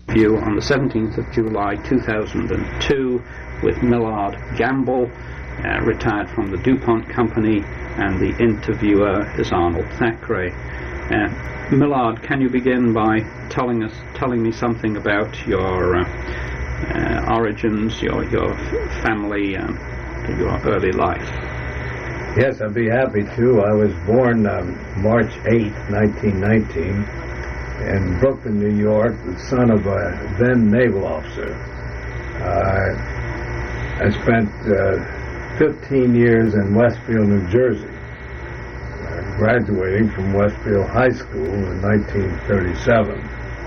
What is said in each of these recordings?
You on the 17th of July 2002 with Millard Gamble, retired from the DuPont Company, and the interviewer is Arnold Thackeray. Millard, can you begin by telling me something about your origins, your family, your early life? Yes, I'd be happy to. I was born March 8, 1919, in Brooklyn, New York, the son of a then naval officer. I spent 15 years in Westfield, New Jersey, graduating from Westfield High School in 1937.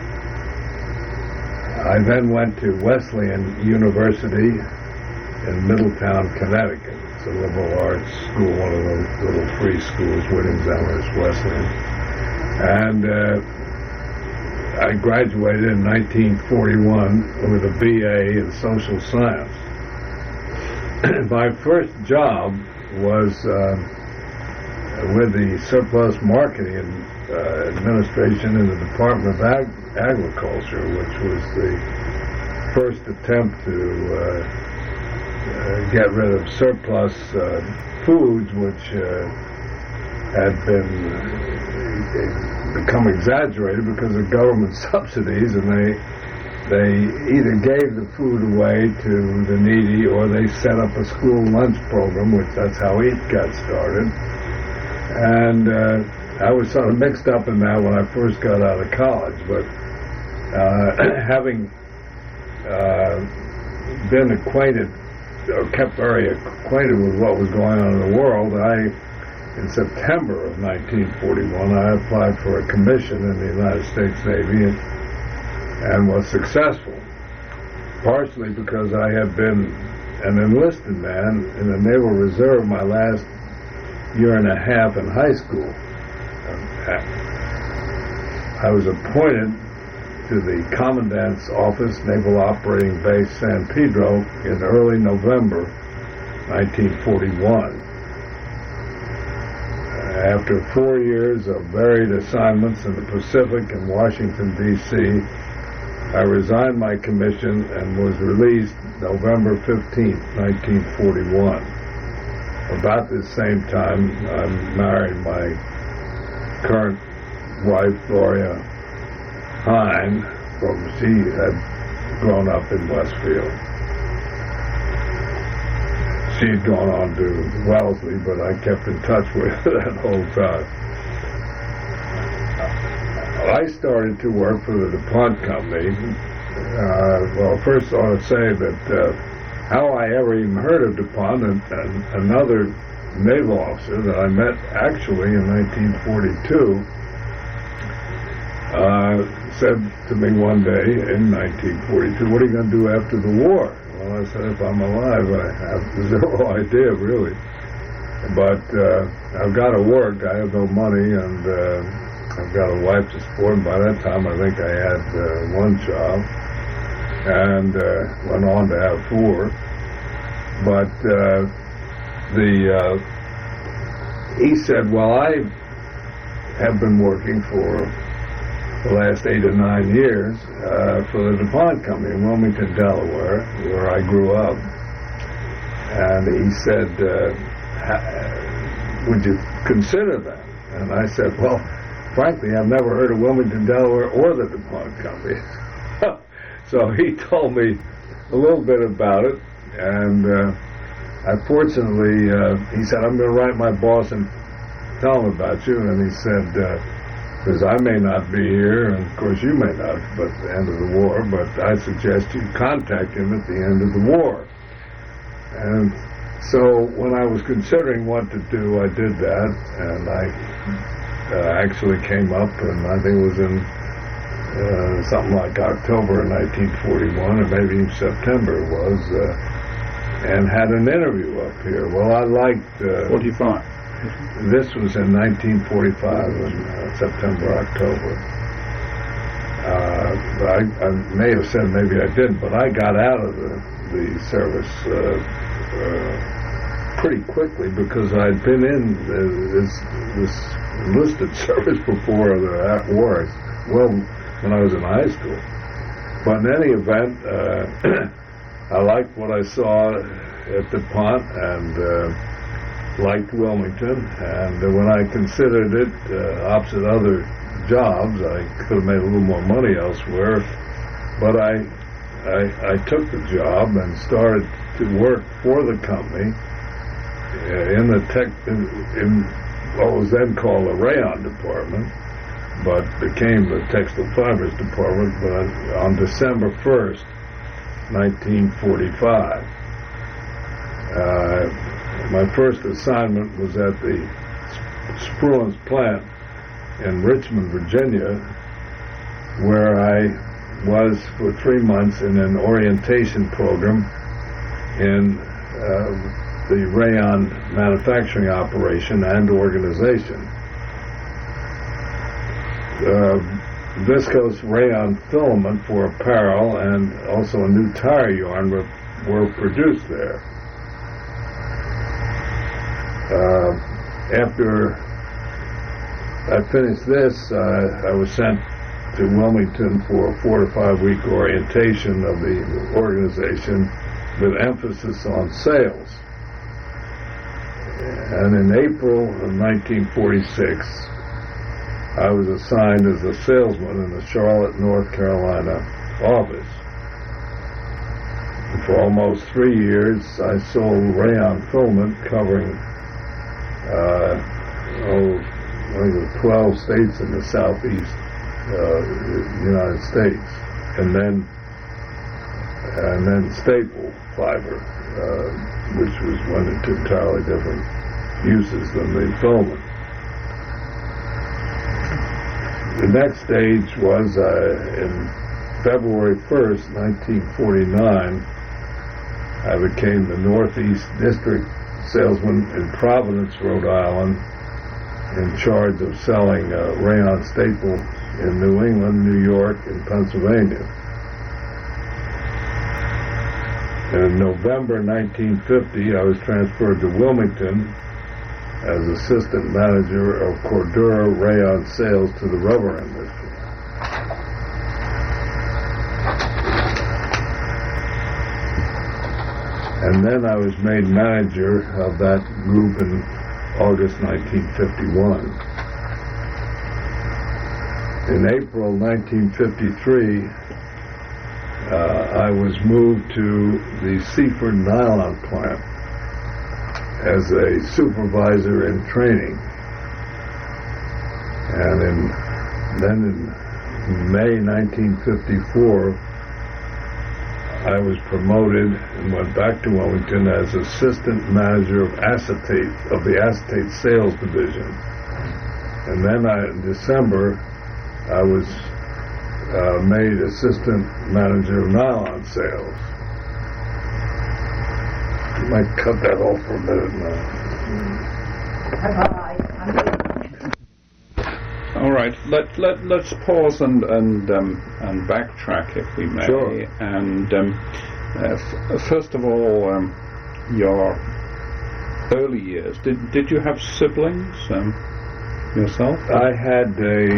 I then went to Wesleyan University in Middletown, Connecticut. It's a liberal arts school, one of those little free schools, Whitting's Amherst Wesleyan. And I graduated in 1941 with a BA in social science. My first job was with the Surplus Marketing Administration in the Department of Agriculture, which was the first attempt to get rid of surplus foods, which had become exaggerated because of government subsidies, and they either gave the food away to the needy or they set up a school lunch program, which that's how EAT got started. And I was sort of mixed up in that when I first got out of college, but having been acquainted, or kept very acquainted with what was going on in the world, in September of 1941, I applied for a commission in the United States Navy and was successful, partially because I had been an enlisted man in the Naval Reserve my last year and a half in high school. I was appointed to the Commandant's Office, Naval Operating Base San Pedro, in early November 1941. After 4 years of varied assignments in the Pacific and Washington, D.C., I resigned my commission and was released November 15, 1941. About this same time, I married my current wife, Gloria Hine. She had grown up in Westfield. She had gone on to Wellesley, but I kept in touch with her that whole time. I started to work for the DuPont Company. Well, first I ought to say that how I ever even heard of DuPont, and another naval officer that I met actually in 1942 said to me one day in 1942, "What are you going to do after the war?" Well, I said, if I'm alive, I have zero idea, really. But I've got to work. I have no money, and I've got a wife to support. And by that time, I think I had one child, and went on to have four. But he said, well, I have been working for the last 8 or 9 years for the DuPont Company in Wilmington, Delaware, where I grew up. And he said, would you consider that? And I said, well, frankly, I've never heard of Wilmington, Delaware or the DuPont Company. So he told me a little bit about it, and fortunately, he said, I'm going to write my boss and tell him about you. And he said, because I may not be here, and of course you may not at the end of the war, but I suggest you contact him at the end of the war. And so when I was considering what to do, I did that, and I actually came up, and I think it was in something like October of 1941, or maybe even September it was, and had an interview up here. Well, I liked... 45. This was in 1945, in September, October. I may have said, maybe I didn't, but I got out of the service pretty quickly because I'd been in this enlisted service before the war, well, when I was in high school. But in any event, I liked what I saw at DuPont and liked Wilmington. And when I considered it, opposite other jobs, I could have made a little more money elsewhere. But I took the job and started to work for the company in what was then called the rayon department, but became the textile fibers department. But on December 1st, 1945, my first assignment was at the Spruance plant in Richmond, Virginia, where I was for 3 months in an orientation program in the rayon manufacturing operation and organization. Viscose rayon filament for apparel and also a new tire yarn were produced there. After I finished this, I was sent to Wilmington for a 4 to 5 week orientation of the organization with emphasis on sales. And in April of 1946, I was assigned as a salesman in the Charlotte, North Carolina office. And for almost 3 years, I sold rayon filament covering I think it was 12 states in the southeast United States, and then staple fiber, which went into entirely different uses than the filament. The next stage was in February 1st, 1949, I became the Northeast District salesman in Providence, Rhode Island, in charge of selling rayon staple in New England, New York, and Pennsylvania. And in November 1950, I was transferred to Wilmington as assistant manager of Cordura rayon sales to the rubber industry. And then I was made manager of that group in August 1951. In April 1953, I was moved to the Seaford nylon plant as a supervisor in training. And then in May 1954, I was promoted and went back to Wilmington as assistant manager of the acetate sales division. And then in December, I was made assistant manager of nylon sales. You might cut that off for a minute now. All right. Let's pause and backtrack, if we may. Sure. And first of all, your early years. Did you have siblings yourself? I had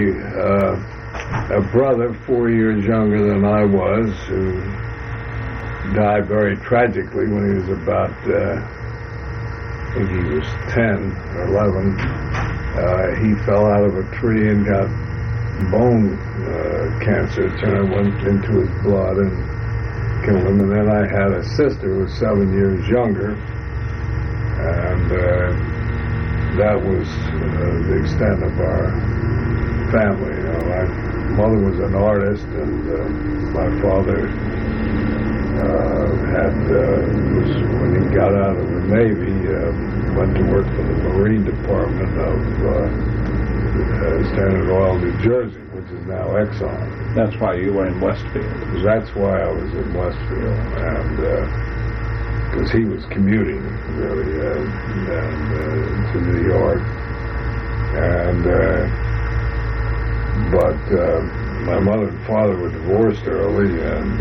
a brother 4 years younger than I was, who died very tragically when he was about, I think he was 10 or 11. He fell out of a tree and got bone cancer. It went into his blood and killed him. And then I had a sister who was 7 years younger, and that was the extent of our family. You know, my mother was an artist, and my father when he got out of the Navy, went to work for the Marine Department of Standard Oil, New Jersey, which is now Exxon. That's why you were in Westfield. That's why I was in Westfield, and because he was commuting really to New York, and but my mother and father were divorced early, and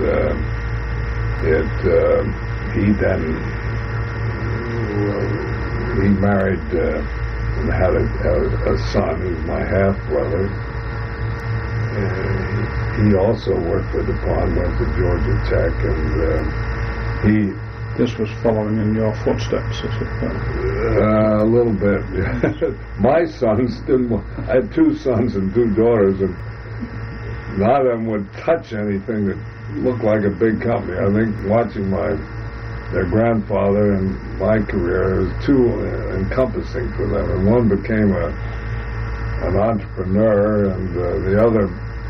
he married and had a son who's my half brother. He he also worked for DuPont, went to Georgia Tech, and This was following in your footsteps, is it? a little bit. My sons didn't. I had 2 sons and 2 daughters, and none of them would touch anything that looked like a big company. I think watching their grandfather and my career was too encompassing for them, and one became an entrepreneur, and the other,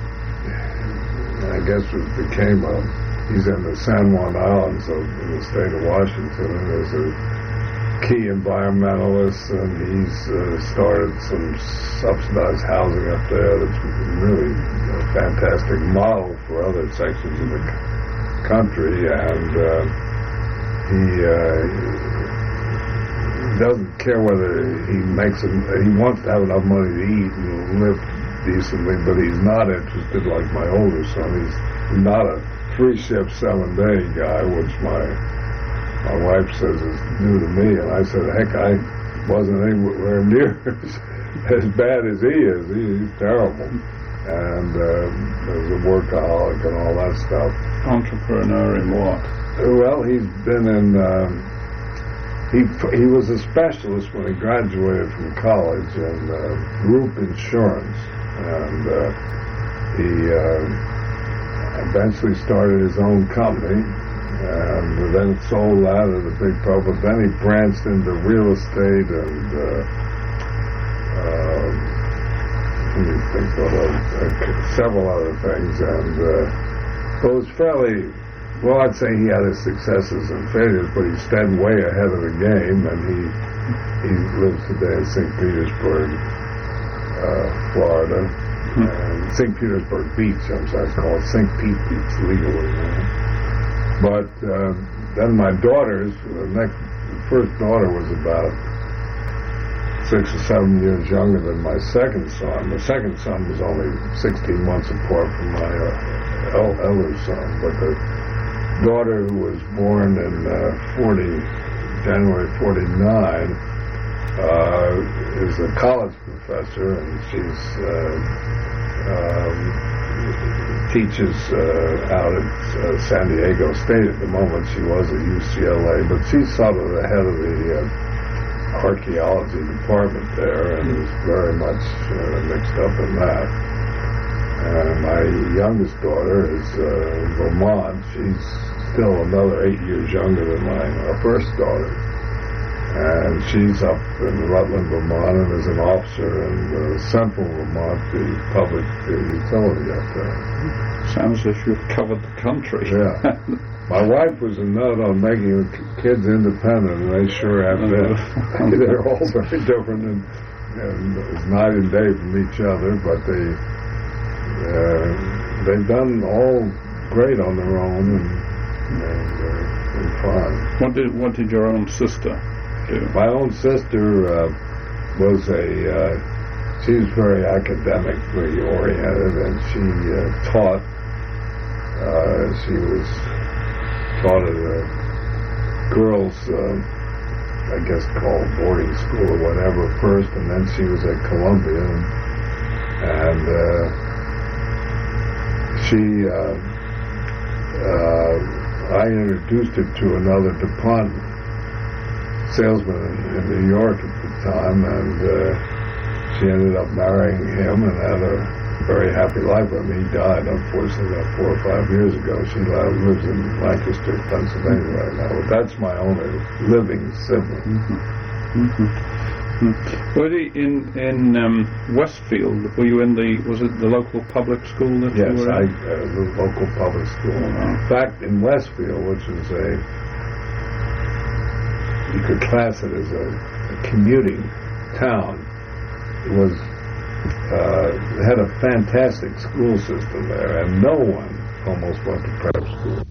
I guess, he's in the San Juan Islands in the state of Washington, and is a key environmentalist, and he's started some subsidized housing up there that's really a fantastic model for other sections of the country, and he doesn't care whether he wants to have enough money to eat and live decently, but he's not interested, like my older son. He's not a 3-shift, 7-day guy, which my wife says is new to me, and I said, heck, I wasn't anywhere near as bad as he is. He's terrible, and as a workaholic and all that stuff. Entrepreneur in what? Well, he's been in. He was a specialist when he graduated from college in group insurance, and he eventually started his own company, and then sold that at a big profit. Then he branched into real estate and let me think of several other things, and it was fairly. Well, I'd say he had his successes and failures, but he stayed way ahead of the game, and he lives today in St. Petersburg, Florida. And St. Petersburg Beach, I'm sorry, it's called St. Pete Beach legally. But then my daughters, the first daughter was about 6 or 7 years younger than my second son. The second son was only 16 months apart from my elder son, but the daughter, who was born in January 49, is a college professor, and she's teaches out at San Diego State at the moment. She was at UCLA, but she's sort of the head of the archaeology department there, and is very much mixed up in that. And my youngest daughter is in Vermont. She's still another 8 years younger than our first daughter. And she's up in Rutland, Vermont, and is an officer in central Vermont, the public utility up there. Sounds as if you've covered the country. Yeah. My wife was a nut on making the kids independent, and they sure have been. They're all very different, and it's night and day from each other, but they've done all great on their own, and fine. What did your own sister do? My own sister was she was very academically oriented, and she taught. She was taught at a girls' I guess called boarding school or whatever first, and then she was at Columbia, and I introduced her to another DuPont salesman in New York at the time, and she ended up marrying him and had a very happy life with him. He died, unfortunately, about 4 or 5 years ago. She lives in Lancaster, Pennsylvania right now. But that's my only living sibling. Mm-hmm. Were you in Westfield? Were you in was it the local public school that yes, you were in? Yes, the local public school. In fact, in Westfield, which is you could class it as a commuting town, it was had a fantastic school system there, and no one almost went to prep school.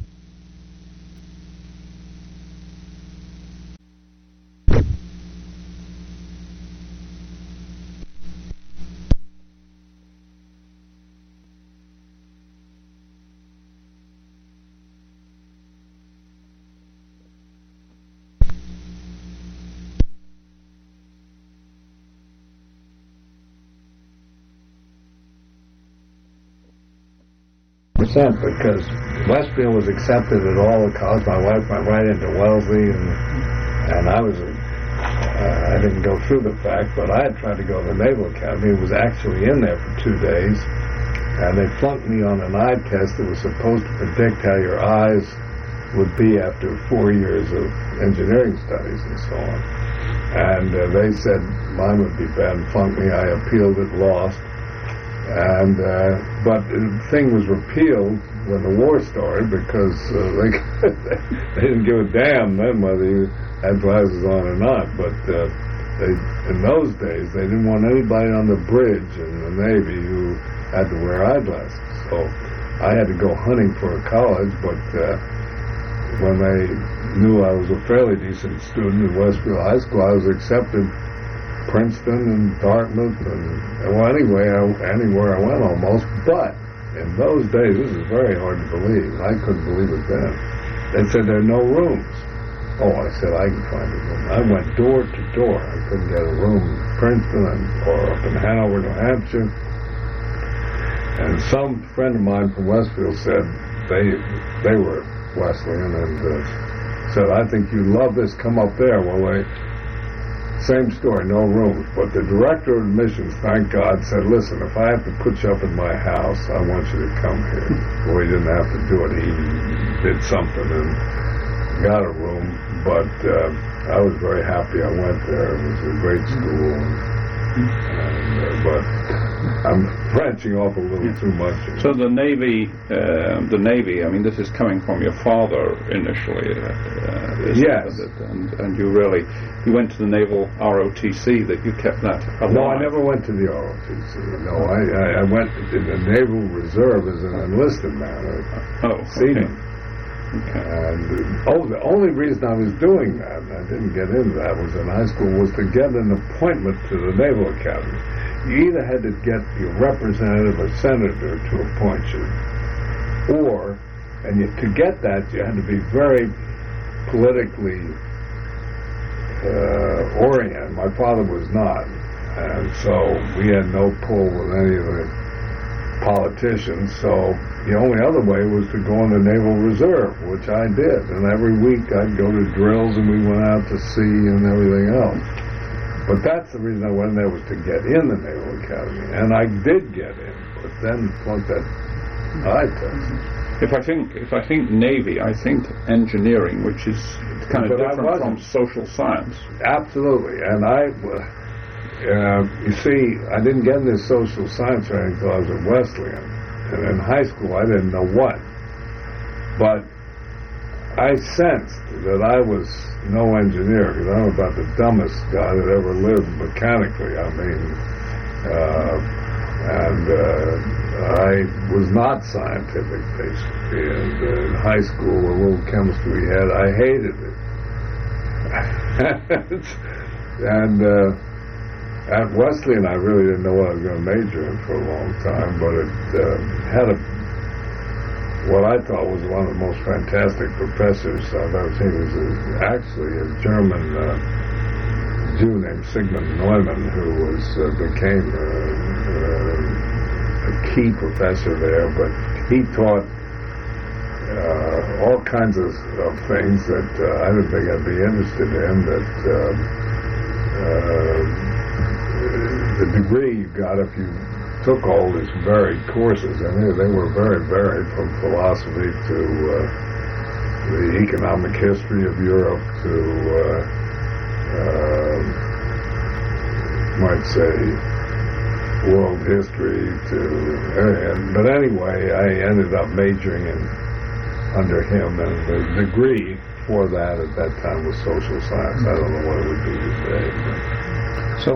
because Westfield was accepted at all the colleges. My wife went right into Wellesley, and I didn't go through the fact, but I had tried to go to the Naval Academy. It was actually in there for 2 days, and they flunked me on an eye test that was supposed to predict how your eyes would be after 4 years of engineering studies and so on. And they said mine would be bad and flunked me. I appealed it, lost. And but the thing was repealed when the war started because they didn't give a damn then whether you had glasses on or not. But in those days, they didn't want anybody on the bridge in the Navy who had to wear eyeglasses. So I had to go hunting for a college, but when they knew I was a fairly decent student at Westfield High School, I was accepted Princeton and Dartmouth and well, anywhere I went almost. But in those days, this is very hard to believe. I couldn't believe it then. They said there are no rooms. Oh, I said, I can find a room. I went door to door. I couldn't get a room in Princeton or up in Hanover, New Hampshire. And some friend of mine from Westfield said they were Wesleyan and said, I think you'd love this, come up there. Well, same story, no rooms. But the director of admissions, thank God, said, listen, if I have to put you up in my house, I want you to come here. Well, he didn't have to do it. He did something and got a room. But I was very happy I went there. It was a great school. But I'm branching off a little too much. So the Navy, I mean, this is coming from your father initially. Yes. And you went to the Naval ROTC, that you kept that alive. No, I never went to the ROTC. No, I went to the Naval Reserve as an enlisted man. Seaman. Okay. And the only reason I was doing that, and I didn't get into that, was in high school, was to get an appointment to the Naval Academy. You either had to get your representative or senator to appoint you, to get that, you had to be very politically oriented. My father was not, and so we had no pull with any of the politicians, so the only other way was to go in the Naval Reserve, which I did, and every week I'd go to drills and we went out to sea and everything else. But that's the reason I went in there, was to get in the Naval Academy, and I did get in, but then flunked that eye test. If I think Navy, I think engineering, which is kind of different from social science. Absolutely, and you see, I didn't get into social science training until I was at Wesleyan. And in high school, I didn't know what. But I sensed that I was no engineer, because I'm about the dumbest guy that ever lived mechanically. I mean, I was not scientific, basically. And in high school, the little chemistry we had, I hated it. And at Wesleyan, I really didn't know what I was going to major in for a long time, but it had what I thought was one of the most fantastic professors I've ever seen. He was actually a German Jew named Sigmund Neumann, who became a key professor there, but he taught all kinds of things that I didn't think I'd be interested in, the degree you got if you took all these varied courses, and they were very varied, from philosophy to the economic history of Europe to, might say, world history but anyway, I ended up majoring under him, and the degree for that at that time was social science. I don't know what it would be today. So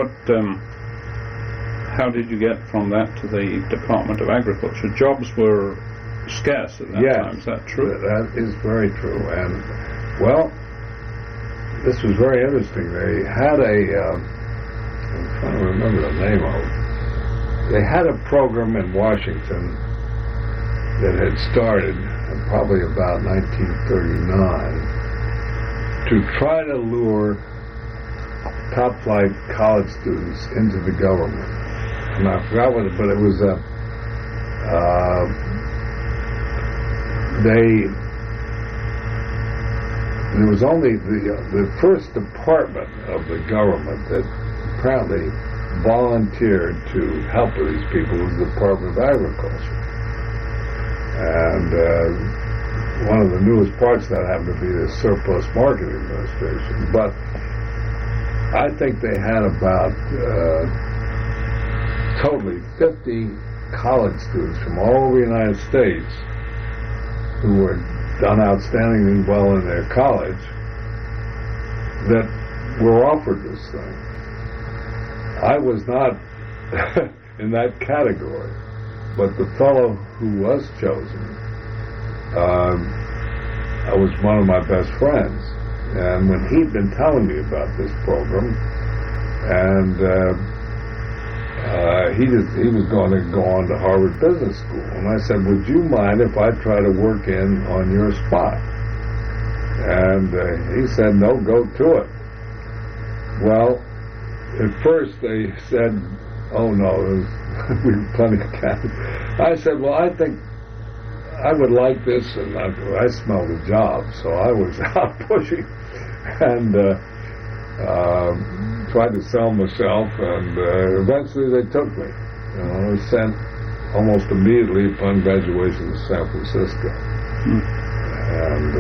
how did you get from that to the Department of Agriculture? Jobs were scarce at that time, is that true? That is very true. And, well, this was very interesting. They had I'm trying to remember the name of it. They had a program in Washington that had started probably about 1939 to try to lure top-flight college students into the government. And I forgot what, but it was there was only the first department of the government that apparently volunteered to help these people was the Department of Agriculture. And one of the newest parts of that happened to be the Surplus Market Administration. But I think they had about totally 50 college students from all over the United States who were done outstandingly well in their college that were offered this thing. I was not in that category, but the fellow who was chosen, I was one of my best friends, and when he'd been telling me about this program, and he was going to go on to Harvard Business School, and I said, would you mind if I try to work in on your spot? And he said, no, go to it. Well, at first they said, oh no, we have plenty of candidates. I said, well, I think I would like this, and I smelled a job, so I was out pushing and tried to sell myself, and eventually they took me. I was sent almost immediately upon graduation to San Francisco. And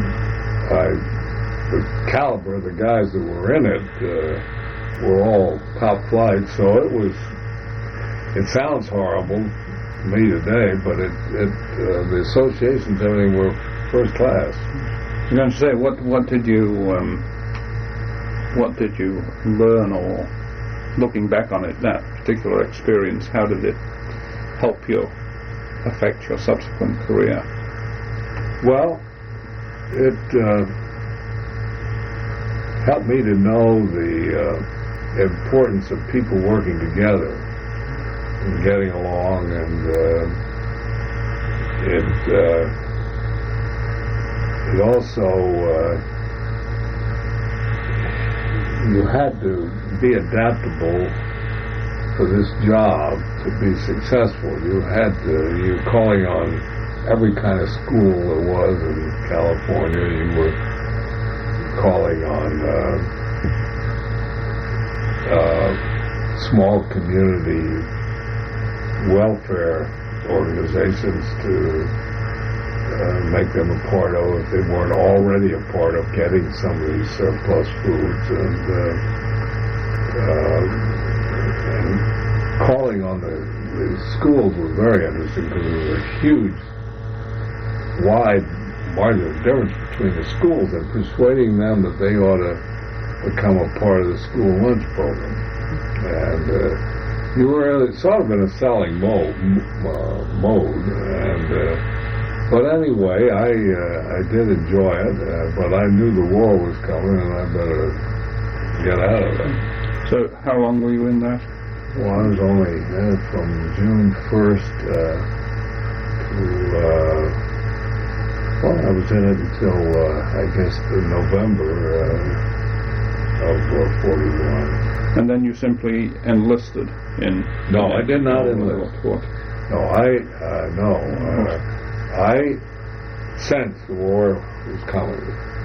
the caliber of the guys that were in it were all top flight, so it sounds horrible to me today, but the associations, everything were first class. I was going to say, what did you learn, or looking back on it, that particular experience, how did it help you affect your subsequent career? Well, it helped me to know the importance of people working together and getting along, and it also you had to be adaptable for this job to be successful. You were calling on every kind of school there was in California. You were calling on small community welfare organizations to make them a part of, if they weren't already a part of, getting some of these surplus foods, and calling on the schools was very interesting, because there was a huge, wide margin of difference between the schools, and persuading them that they ought to become a part of the school lunch program. And you were sort of in a selling mode, and but anyway, I did enjoy it, but I knew the war was coming, and I better get out of it. So how long were you in that? Well, I was only from June 1st to I was in it until I guess the November of 41. And then you simply enlisted in... No, I did not enlist. What? No, I sensed the war was coming.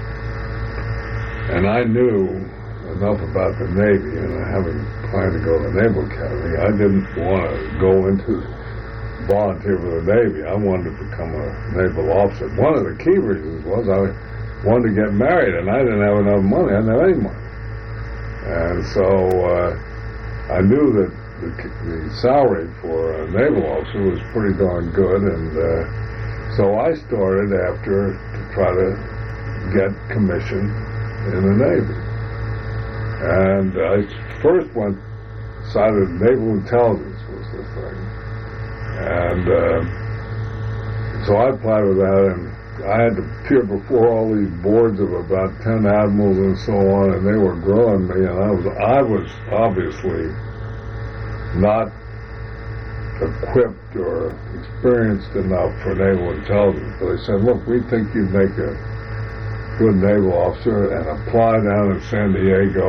And I knew enough about the Navy, and having planned to go to the Naval Academy, I didn't want to go into volunteer for the Navy. I wanted to become a naval officer. One of the key reasons was I wanted to get married, and I didn't have enough money. I didn't have any money. And so I knew that the salary for a naval officer was pretty darn good, and so I started after to try to get commissioned in the Navy. And I first decided naval intelligence was the thing. And so I applied with that, and I had to appear before all these boards of about 10 admirals and so on, and they were grilling me, and I was obviously not equipped or experienced enough for naval intelligence. But they said, look, we think you'd make a good naval officer, and apply down in San Diego,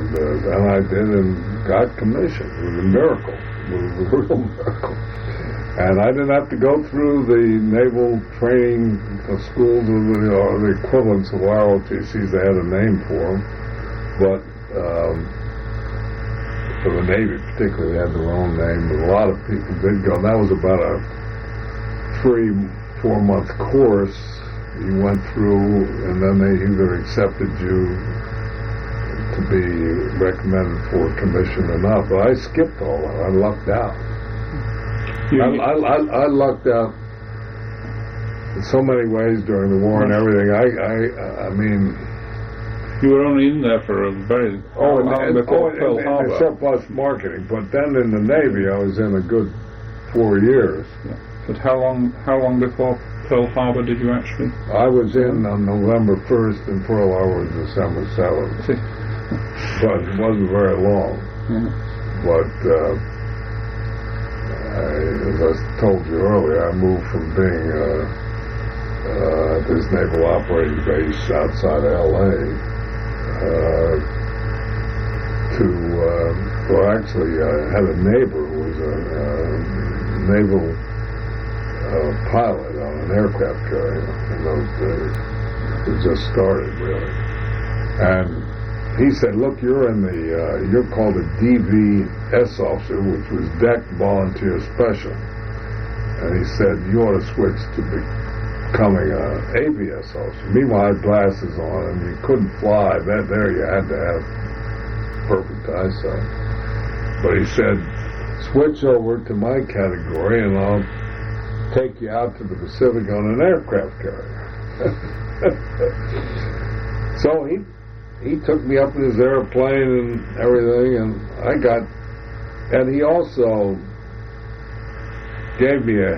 and I did, and got commissioned. It was a miracle. It was a real miracle. And I didn't have to go through the naval training schools or the equivalents of ROTCs. They had a name for them. But for the Navy particularly, they had their own name. And a lot of people did go. And that was about a 3-4 month course you went through, and then they either accepted you to be recommended for a commission or not. But I skipped all that. I lucked out. I lucked out in so many ways during the war and everything. I mean, you were only in there for a very long before Pearl Harbor. Surplus marketing, but then in the Navy I was in a good 4 years. Yeah. But how long before Pearl Harbor did you actually? I was in on November 1st and Pearl Harbor was December 7th. But it wasn't very long. Yeah. But as I told you earlier, I moved from being at this naval operating base outside of L.A. to, well, actually, I had a neighbor who was a naval pilot on an aircraft carrier in those days. It just started, really. And he said, look, you're called a DVS officer, which was Deck Volunteer Special. And he said, you ought to switch to becoming an AVS officer. Meanwhile, I had glasses on, and you couldn't fly. There you had to have perfect eyesight. But he said, switch over to my category, and I'll take you out to the Pacific on an aircraft carrier. So he took me up in his airplane and everything, and he also gave me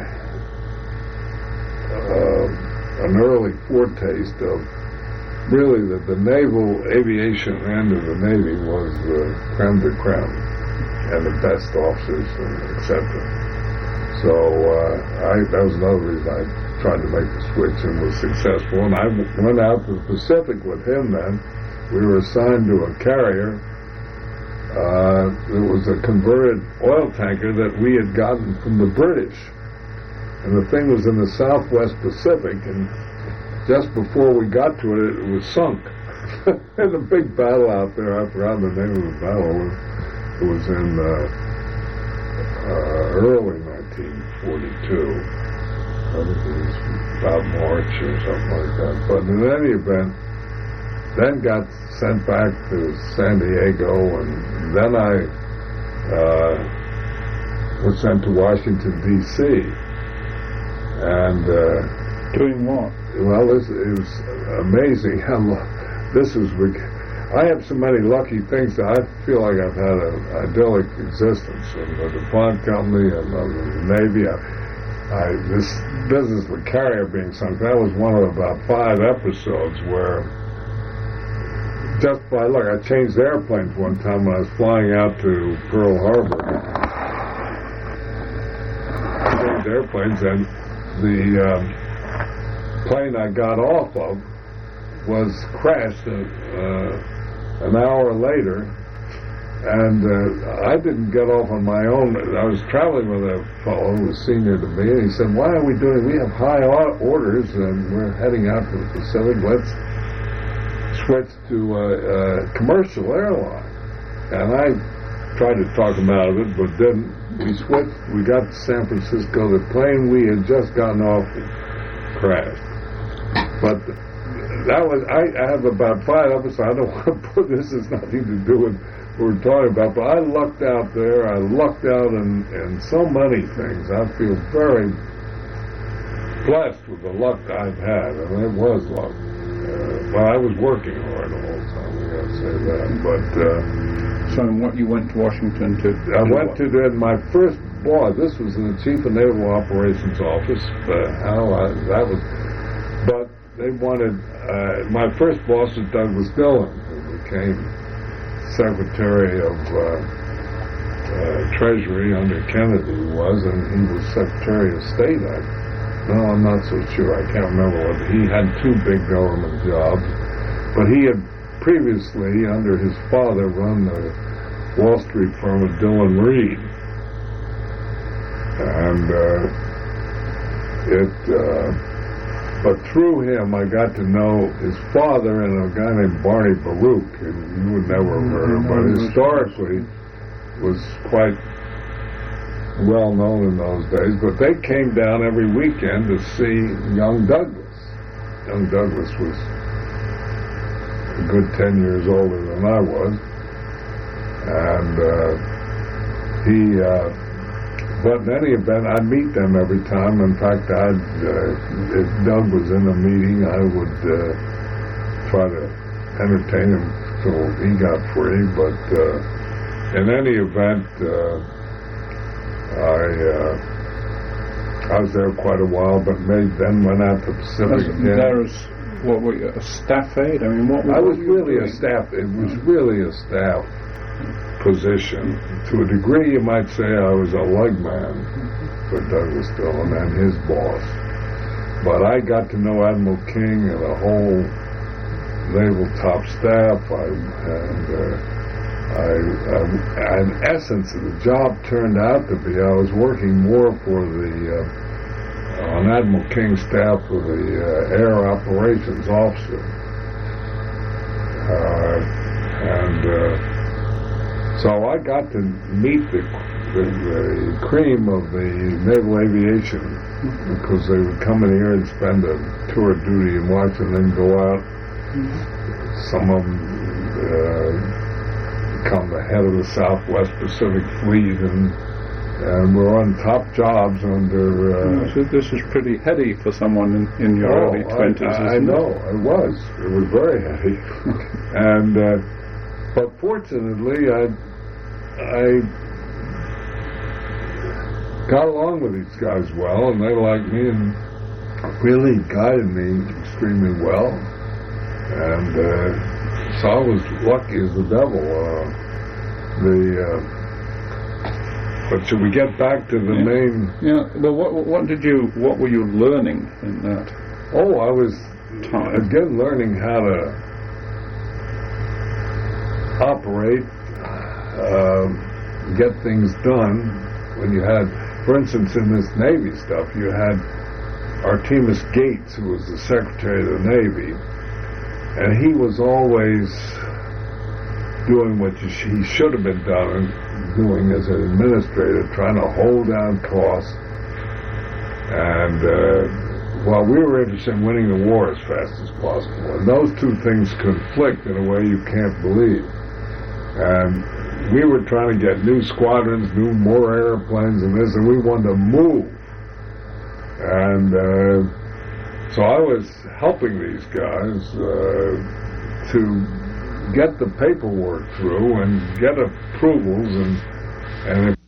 an early foretaste of really that the naval aviation end of the Navy was the creme de creme and the best officers, etc. So that was another reason I tried to make the switch and was successful. And I went out to the Pacific with him then. We were assigned to a carrier. It was a converted oil tanker that we had gotten from the British. And the thing was in the Southwest Pacific, and just before we got to it, it was sunk. There's a big battle out there. I forgot the name of the battle. It was in early 1942. I think it was about March or something like that. But in any event, then got sent back to San Diego, and then I was sent to Washington, D.C. And doing what? Well, it was amazing how I have so many lucky things that I feel like I've had an idyllic existence. And the DuPont company and the Navy, this business with carrier being sunk, that was one of about 5 episodes where just by luck, I changed airplanes one time when I was flying out to Pearl Harbor. I changed airplanes, and the plane I got off of was crashed an hour later, and I didn't get off on my own. I was traveling with a fellow who was senior to me, and he said, "Why are we doing? We have high orders, and we're heading out to the Pacific. Let's switch to a commercial airline." And I tried to talk him out of it, but didn't. We switched. We got to San Francisco. The plane we had just gotten off crashed. But that was, I have about 5 episodes. I don't want to put this has nothing to do with what we're talking about, but I lucked out there. I lucked out in so many things. I feel very blessed with the luck I've had. I mean, it was luck. But I was working hard the whole time, I gotta say that. But so what you went to Washington to? I went to my first boss. This was in the Chief of Naval Operations office. But they wanted my first boss was Douglas Dillon, who became Secretary of Treasury under Kennedy, and he was Secretary of State. No, I'm not so sure. I can't remember what. He had 2 big government jobs, but he had previously, under his father, run the Wall Street firm of Dillon Reed. and but through him I got to know his father and a guy named Barney Baruch, and you would never have heard of him, but historically was quite well known in those days. But they came down every weekend to see young Douglas. Young Douglas was a good 10 years older than I was, and but in any event, I'd meet them every time. In fact, if Doug was in a meeting, I would try to entertain him till he got free. But in any event, I was there quite a while, but then went out to Pacific again. There was, what were you, a staff aide? I mean, what I was were you really doing? a staff. It was really a staff position. To a degree, you might say I was a leg man for Douglas Dillon and his boss. But I got to know Admiral King and the whole naval top staff. In essence, the job turned out to be I was working more for on Admiral King's staff for the Air Operations Officer. So I got to meet the cream of the naval aviation, because they would come in here and spend a tour of duty in Washington and go out. Some of them become the head of the Southwest Pacific Fleet, and were on top jobs under... So this is pretty heady for someone in your early 20s, I know, it was. It was very heady. And, but fortunately, I got along with these guys well, and they liked me and really guided me extremely well. And so I was lucky as the devil. But should we get back to the main? Yeah. Well, what were you learning in that? Oh, I was time? Again learning how to operate, get things done. When you had, for instance, in this Navy stuff, you had Artemus Gates, who was the Secretary of the Navy, and he was always doing what he should have been doing as an administrator, trying to hold down costs. And while we were interested in winning the war as fast as possible, and those two things conflict in a way you can't believe. And we were trying to get new squadrons, more airplanes and this, and we wanted to move. And so I was helping these guys to get the paperwork through and get approvals, and if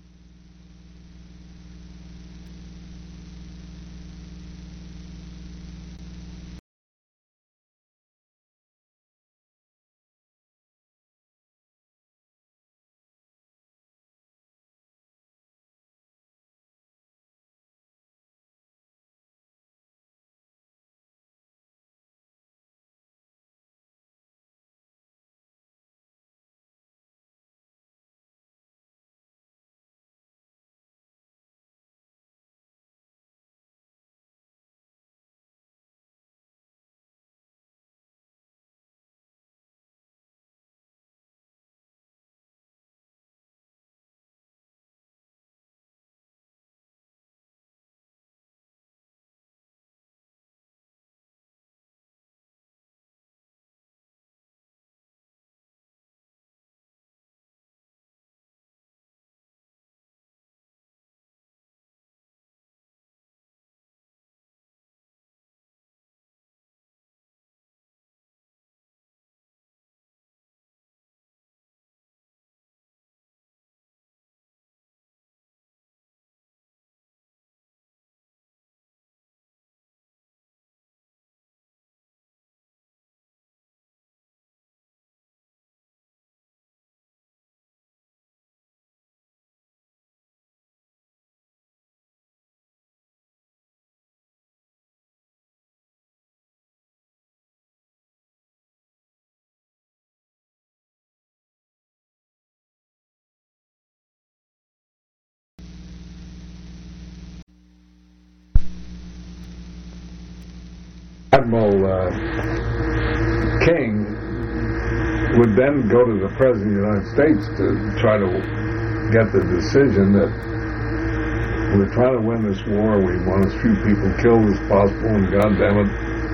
Admiral King would then go to the President of the United States to try to get the decision that we're trying to win this war, we want as few people killed as possible, and goddamn it,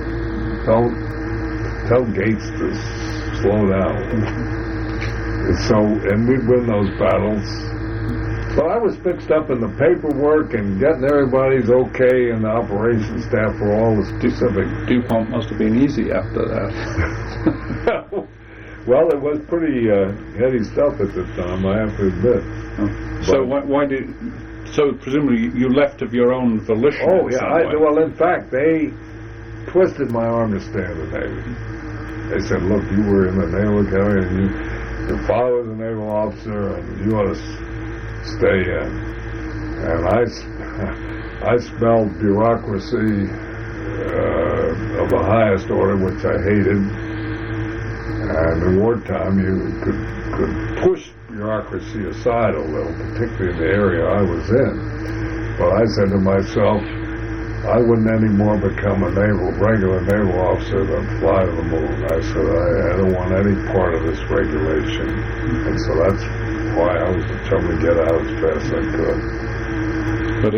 tell Gates to slow down. And we'd win those battles. So I was fixed up in the paperwork and getting everybody's okay and the operations staff for all the specific. DuPont must have been easy after that. Well, it was pretty heady stuff at the time, I have to admit. So why did? So presumably you left of your own volition. Oh yeah. Well, in fact, they twisted my arm to stay in the Navy. They said, "Look, you were in the Naval Academy, and your father was a naval officer, and you ought to stay in." And I smelled bureaucracy of the highest order, which I hated. And in wartime, you could push bureaucracy aside a little, particularly in the area I was in. But I said to myself, I wouldn't anymore become a regular naval officer than fly to the moon. I said, I don't want any part of this regulation. And so that's why I was determined to get out as fast as I could. But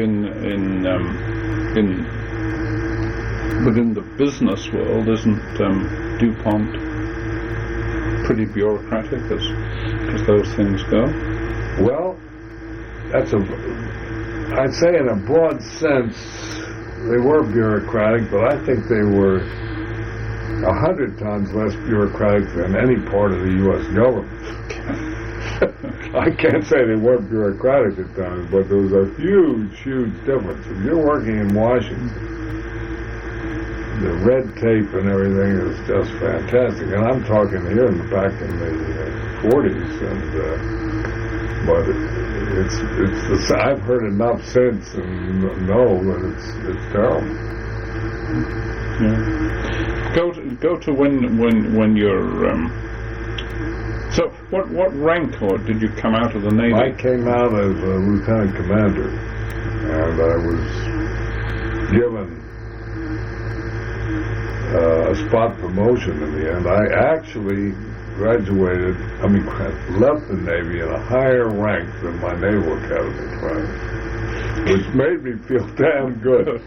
within the business world, isn't DuPont pretty bureaucratic as those things go? Well, I'd say in a broad sense they were bureaucratic, but I think they were 100 times less bureaucratic than any part of the U.S. government. I can't say they weren't bureaucratic at times, but there was a huge difference. If you're working in Washington, the red tape and everything is just fantastic. And I'm talking here back in the 40s, but it's I've heard enough since and know that it's terrible. Yeah. Go to when you're. So what rank or did you come out of the Navy? I came out as a lieutenant commander, and I was given a spot promotion in the end. I actually left the Navy in a higher rank than my Naval Academy class, which made me feel damn good.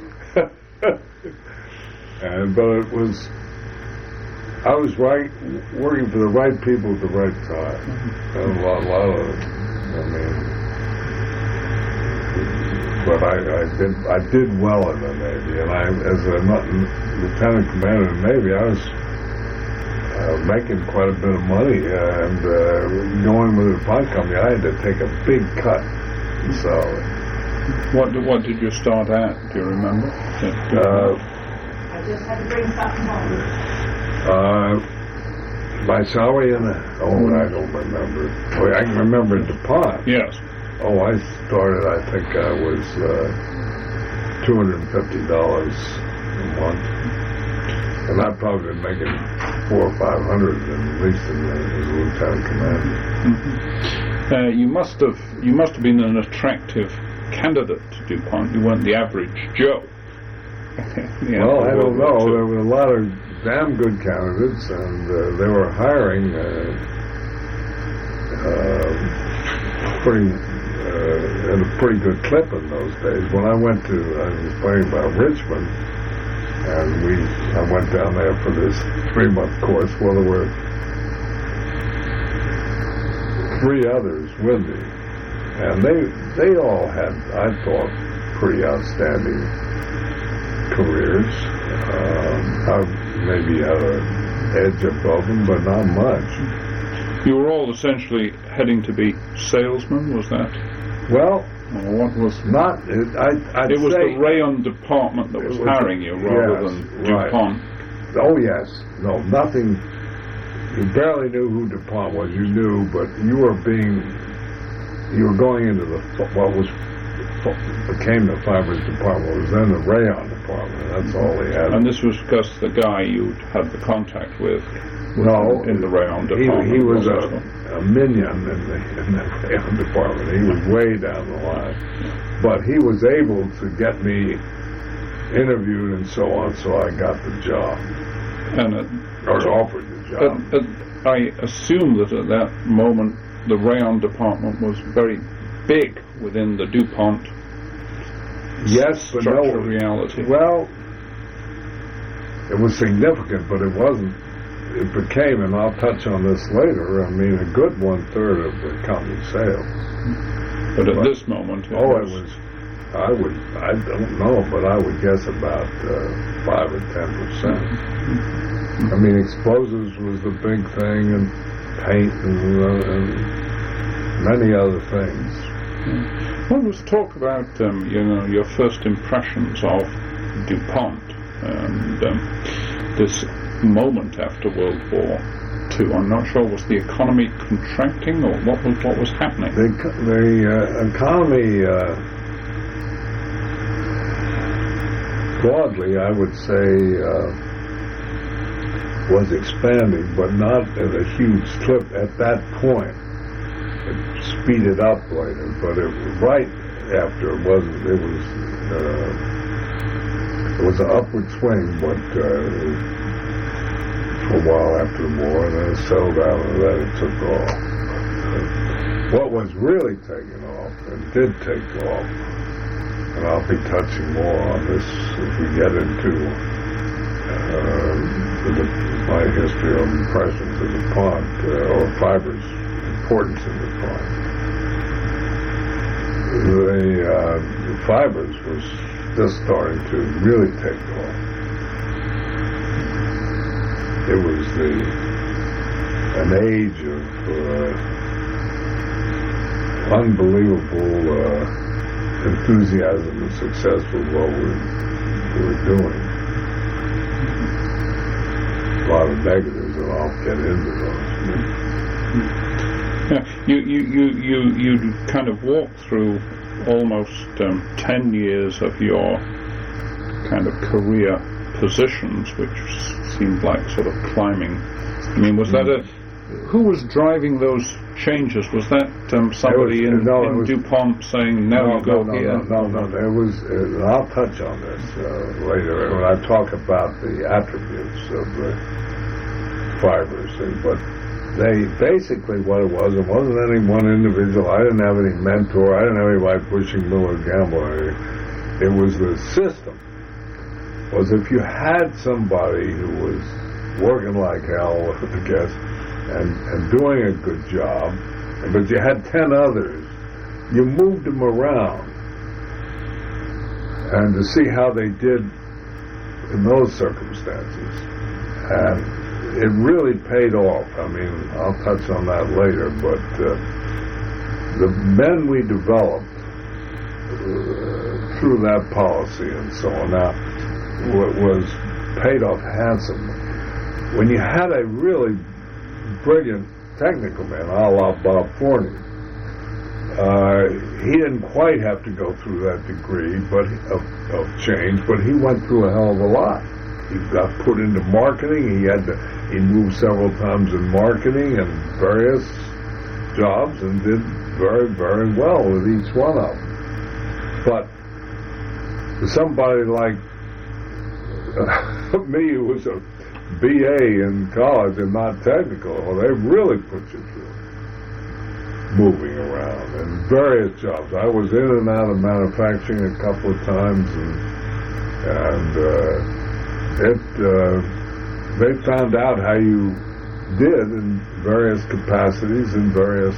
I was working for the right people at the right time. And a lot of, but I did well in the Navy, and as a lieutenant commander in the Navy, I was making quite a bit of money, and going with the DuPont company, I had to take a big cut. So, what did you start at? Do you remember? I just had to bring something home. My salary I don't remember. Oh, I can remember DuPont. Yes. Oh, I started, I think I was $250 a month. And I'd probably been making $400 or $500 at least as a lieutenant commander. Mm-hmm. You must have been an attractive candidate to DuPont. You weren't the average Joe. Well, I don't know. There were a lot of damn good candidates, and they were hiring at a pretty good clip in those days. When I was playing about Richmond, and I went down there for this 3-month course. Well, there were 3 others with me, and they all had, I thought, pretty outstanding careers. I maybe had an edge above them, but not much. You were all essentially heading to be salesmen, was that? Well, what was not? It was the rayon department that was hiring you rather than DuPont. Right. Oh yes, no, nothing. You barely knew who DuPont was. You knew, but you were going into what became the fibers department. It was then the rayon department. That's all they had. And this was because the guy you had the contact with. No, in the rayon department. He was a minion in the rayon department. He was way down the line, but he was able to get me interviewed and so on, so I got the job. Or offered the job. I assume that at that moment the rayon department was very big within the DuPont structure reality. Well, it was significant, but it wasn't. It became, and I'll touch on this later, I mean, a good 1/3 of the company's sales. But at this moment, I don't know, but I would guess about 5 or 10%. I mean, explosives was the big thing, and paint, and many other things. Well, let's talk about your first impressions of DuPont and this moment after World War II. I'm not sure, was the economy contracting, or what was happening? The economy, broadly, I would say, was expanding, but not at a huge clip at that point. It speeded up later, but right after it was an upward swing, but for a while after the war, and then it settled out, and then it took off. What was really taking off, and did take off, and I'll be touching more on this as we get into my history of impressions of DuPont, or fibers' importance in DuPont. The fibers was just starting to really take off. It was an age of unbelievable enthusiasm and success with what we were doing. A lot of negatives, and I'll get into those. Yeah, you kind of walked through almost 10 years of your kind of career positions, which seemed like sort of climbing. I mean, was that who was driving those changes? Was that somebody in DuPont saying, "No, go here"? No. It was. I'll touch on this later when I talk about the attributes of the fibers. But they basically, what it wasn't any one individual. I didn't have any mentor. I didn't have anybody pushing Miller Gamble. It was the system. Was if you had somebody who was working like hell, I guess, and doing a good job, but you had 10 others, you moved them around, and to see how they did in those circumstances, and it really paid off. I mean, I'll touch on that later, but the men we developed through that policy and so on, now, was paid off handsomely. When you had a really brilliant technical man, a la Bob Forney, he didn't quite have to go through that degree of change, but he went through a hell of a lot. He got put into marketing. He moved several times in marketing and various jobs, and did very, very well with each one of them. But for somebody like me, who was a BA in college and not technical, well, they really put you through moving around in various jobs. I was in and out of manufacturing a couple of times, and they found out how you did in various capacities, in various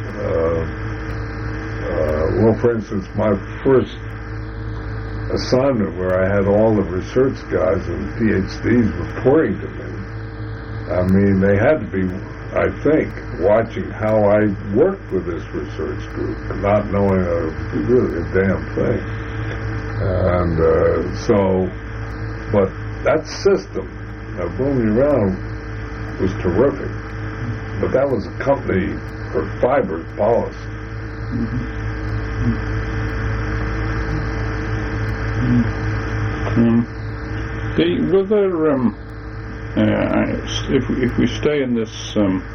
well, for instance, my first assignment, where I had all the research guys and PhDs reporting to me, I mean, they had to be, I think, watching how I worked with this research group, not knowing really a damn thing. And but that system of moving around was terrific. But that was a company for fibers policy. Were there, if we stay in this,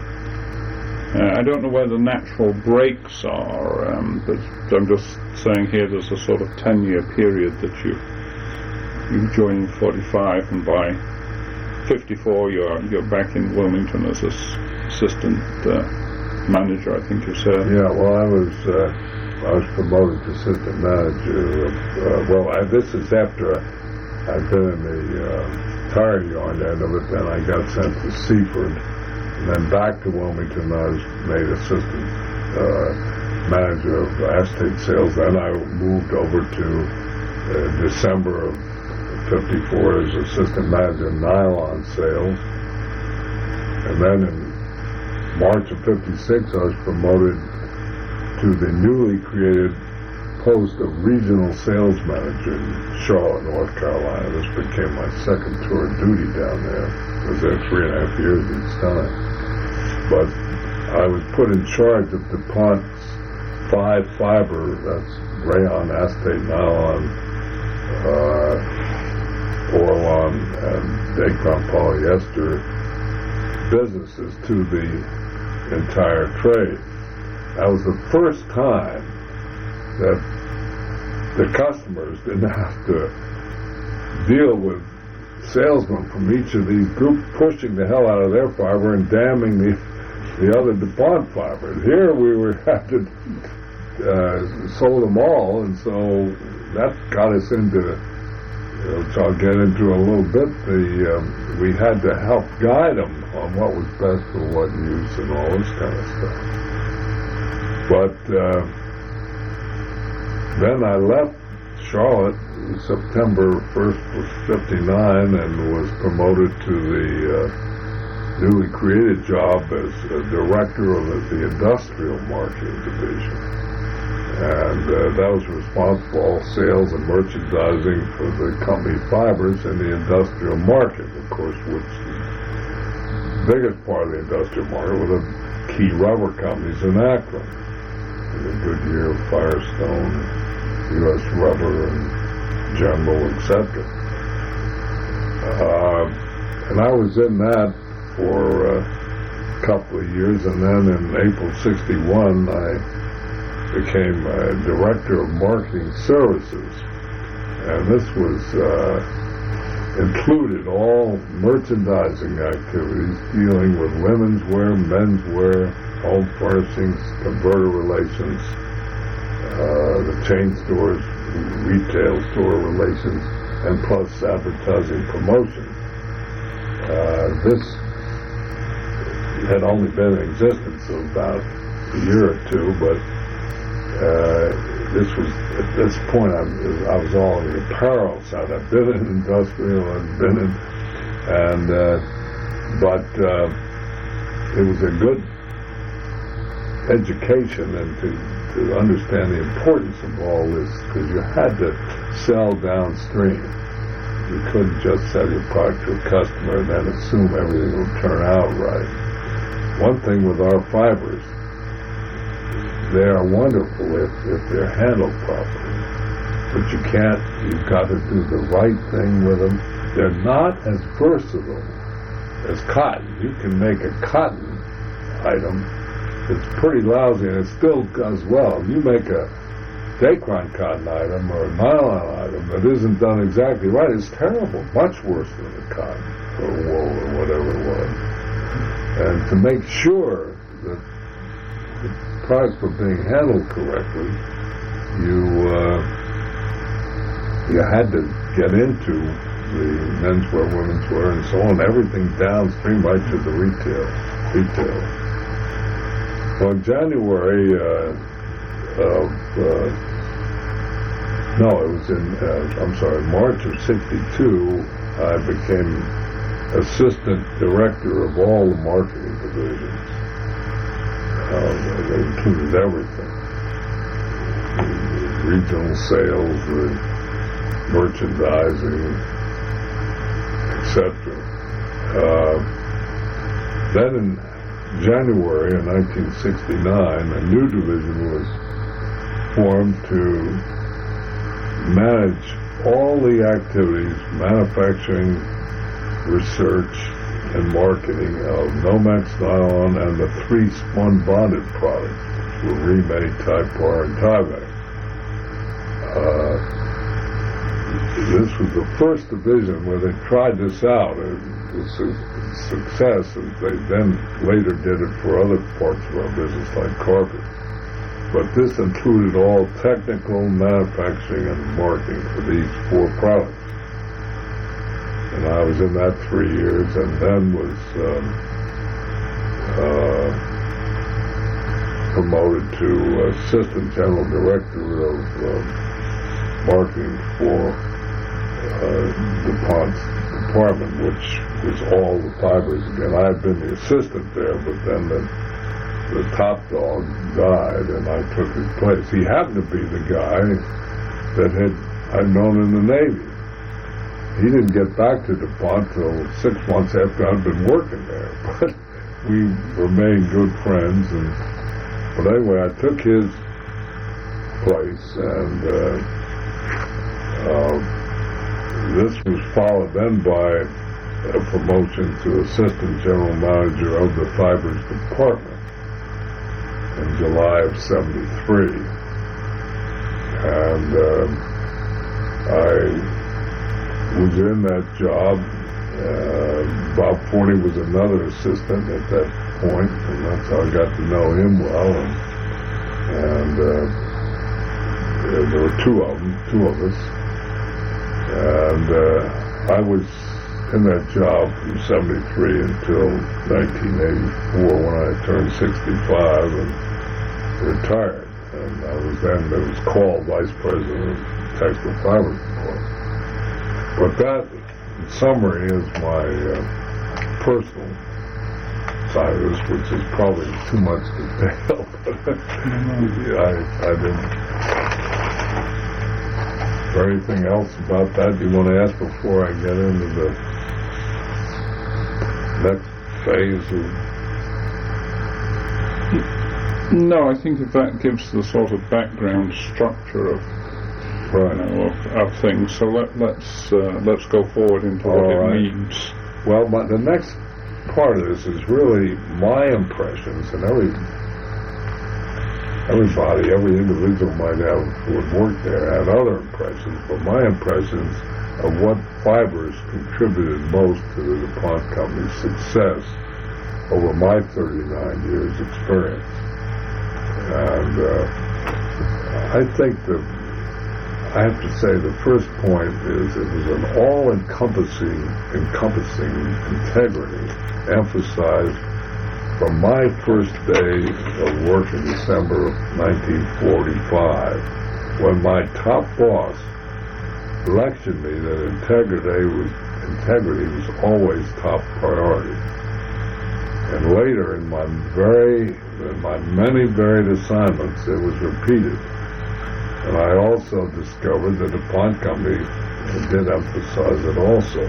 I don't know where the natural breaks are, but I'm just saying here there's a sort of 10-year period that you joined 45, and by 54 you're back in Wilmington as assistant manager, I think you said. Yeah, well, I was promoted to assistant manager. This is after I'd been in the tire yarn end of it. Then I got sent to Seaford, and then back to Wilmington. I was made assistant manager of acetate sales. Then I moved over to December of 54 as assistant manager of nylon sales, and then in March of 56 I was promoted to the newly created post of regional sales manager in Charlotte, North Carolina. This became my second tour of duty down there. I was there 3.5 years each time. But I was put in charge of DuPont's 5 fiber, that's rayon, acetate, nylon, Orlon, and Dacron polyester businesses to the entire trade. That was the first time that the customers didn't have to deal with salesmen from each of these groups pushing the hell out of their fiber and damning the other DuPont fibers. Here we had to sold them all, and so that got us into, which I'll get into a little bit, we had to help guide them on what was best for what use and all this kind of stuff. But then I left Charlotte September 1st of 59 and was promoted to the newly created job as director of the industrial marketing division. And that was responsible for all sales and merchandising for the company fibers in the industrial market, of course, which the biggest part of the industrial market were the key rubber companies in Akron. Goodyear, Firestone, U.S. Rubber, and General, etc. And I was in that for a couple of years, and then in April 61 I became director of marketing services, and this was included all merchandising activities dealing with women's wear, men's wear, home furnishings, converter relations, the chain stores, retail store relations, and plus advertising promotion. This had only been in existence for about a year or two, but this was, at this point, I was all on the apparel side. I've been in industrial, I've been in, but it was a good education and to understand the importance of all this, because you had to sell downstream. You couldn't just sell your product to a customer and then assume everything will turn out right. One thing with our fibers, they are wonderful if they're handled properly, but you've got to do the right thing with them. They're not as versatile as cotton. You can make a cotton item that's pretty lousy and it still does well. You make a Dacron cotton item or a nylon item that isn't done exactly right, it's terrible, much worse than the cotton or wool or whatever it was. And to make sure that the products were being handled correctly, you had to get into the menswear, women's wear, and so on, everything downstream right to the retailer. Well, in January March of 62, I became assistant director of all the marketing divisions. That included everything. The regional sales, the merchandising, etc. Then in January of 1969, a new division was formed to manage all the activities, manufacturing, research, and marketing of Nomex nylon and the 3 spun bonded products, which were Remade, Typar, and Tyvek. this was the first division where they tried this out. It was a success, and they then later did it for other parts of our business, like carpet. But this included all technical, manufacturing, and marketing for these 4 products. And I was in that 3 years, and then was promoted to Assistant General Director of Marketing for DuPont's department, which was all the fibers again. I had been the assistant there, but then the top dog died, and I took his place. He happened to be the guy that I'd known in the Navy. He didn't get back to DuPont till 6 months after I'd been working there, but we remained good friends. But anyway, I took his place, and this was followed then by a promotion to Assistant General Manager of the Fibers Department in July of '73. And I was in that job. Bob Forney was another assistant at that point, and that's how I got to know him well. And there were two of us. And I was in that job from '73 until 1984, when I turned 65 and retired. And I was then, it was called Vice President of Textile Fibers Department. But that, in summary, is my personal side of this, which is probably too much detail. But I didn't. Is there anything else about that you want to ask before I get into the next phase of... No, I think if that gives the sort of background structure of, right, of things. So let's go forward into what it means. Well, the next part of this is really my impressions, and every individual might have who had worked there had other impressions, but my impressions of what fibers contributed most to the DuPont Company's success over my 39 years experience. And I think I have to say the first point is it was an all-encompassing integrity emphasized from my first day of work in December of 1945, when my top boss lectured me that integrity was always top priority. And later in my many varied assignments, it was repeated. And I also discovered that the DuPont Company did emphasize it also.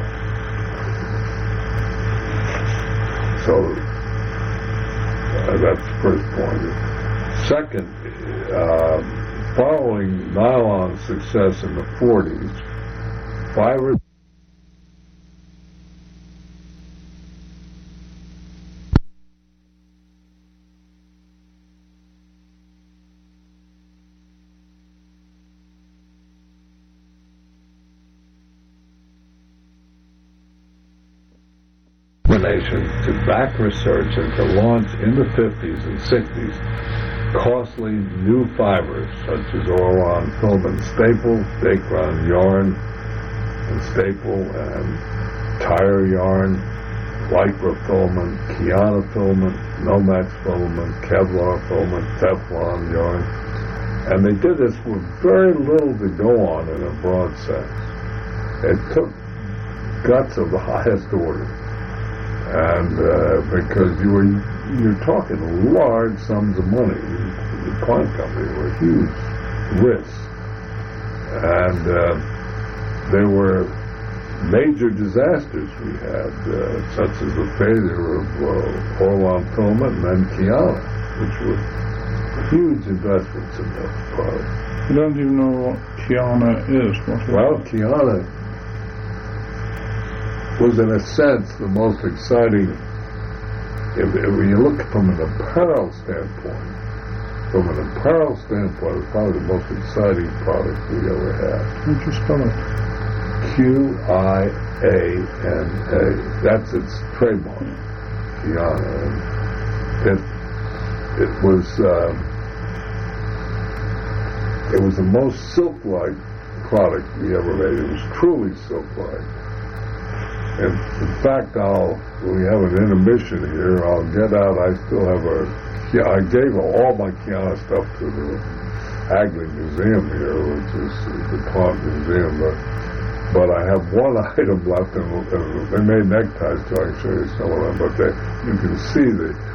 So that's the first point. Second, following nylon's success in the 40s, fibers to back research and to launch in the 50s and 60s costly new fibers such as Orlon filament staple, Dacron yarn and staple, and tire yarn, Lycra filament, Kiana filament, Nomex filament, Kevlar filament, Teflon yarn. And they did this with very little to go on in a broad sense. It took guts of the highest order. And because you're talking large sums of money, the DuPont Company were huge risks, and there were major disasters we had, such as the failure of Orlon filament and then Kiana, which were huge investments in that product. You don't even know what Kiana is. Well, Kiana was, in a sense, the most exciting. If you look from an apparel standpoint, it was probably the most exciting product we ever had. Would you spell it? Qiana. That's its trademark. Qiana. It was the most silk-like product we ever made. It was truly silk-like. And in fact, when we have an intermission here, I'll get out. I still have I gave all my Qiana stuff to the Hagley Museum here, which is the DuPont Museum, but I have one item left, and they made neckties too. I can show you some of them, but you can see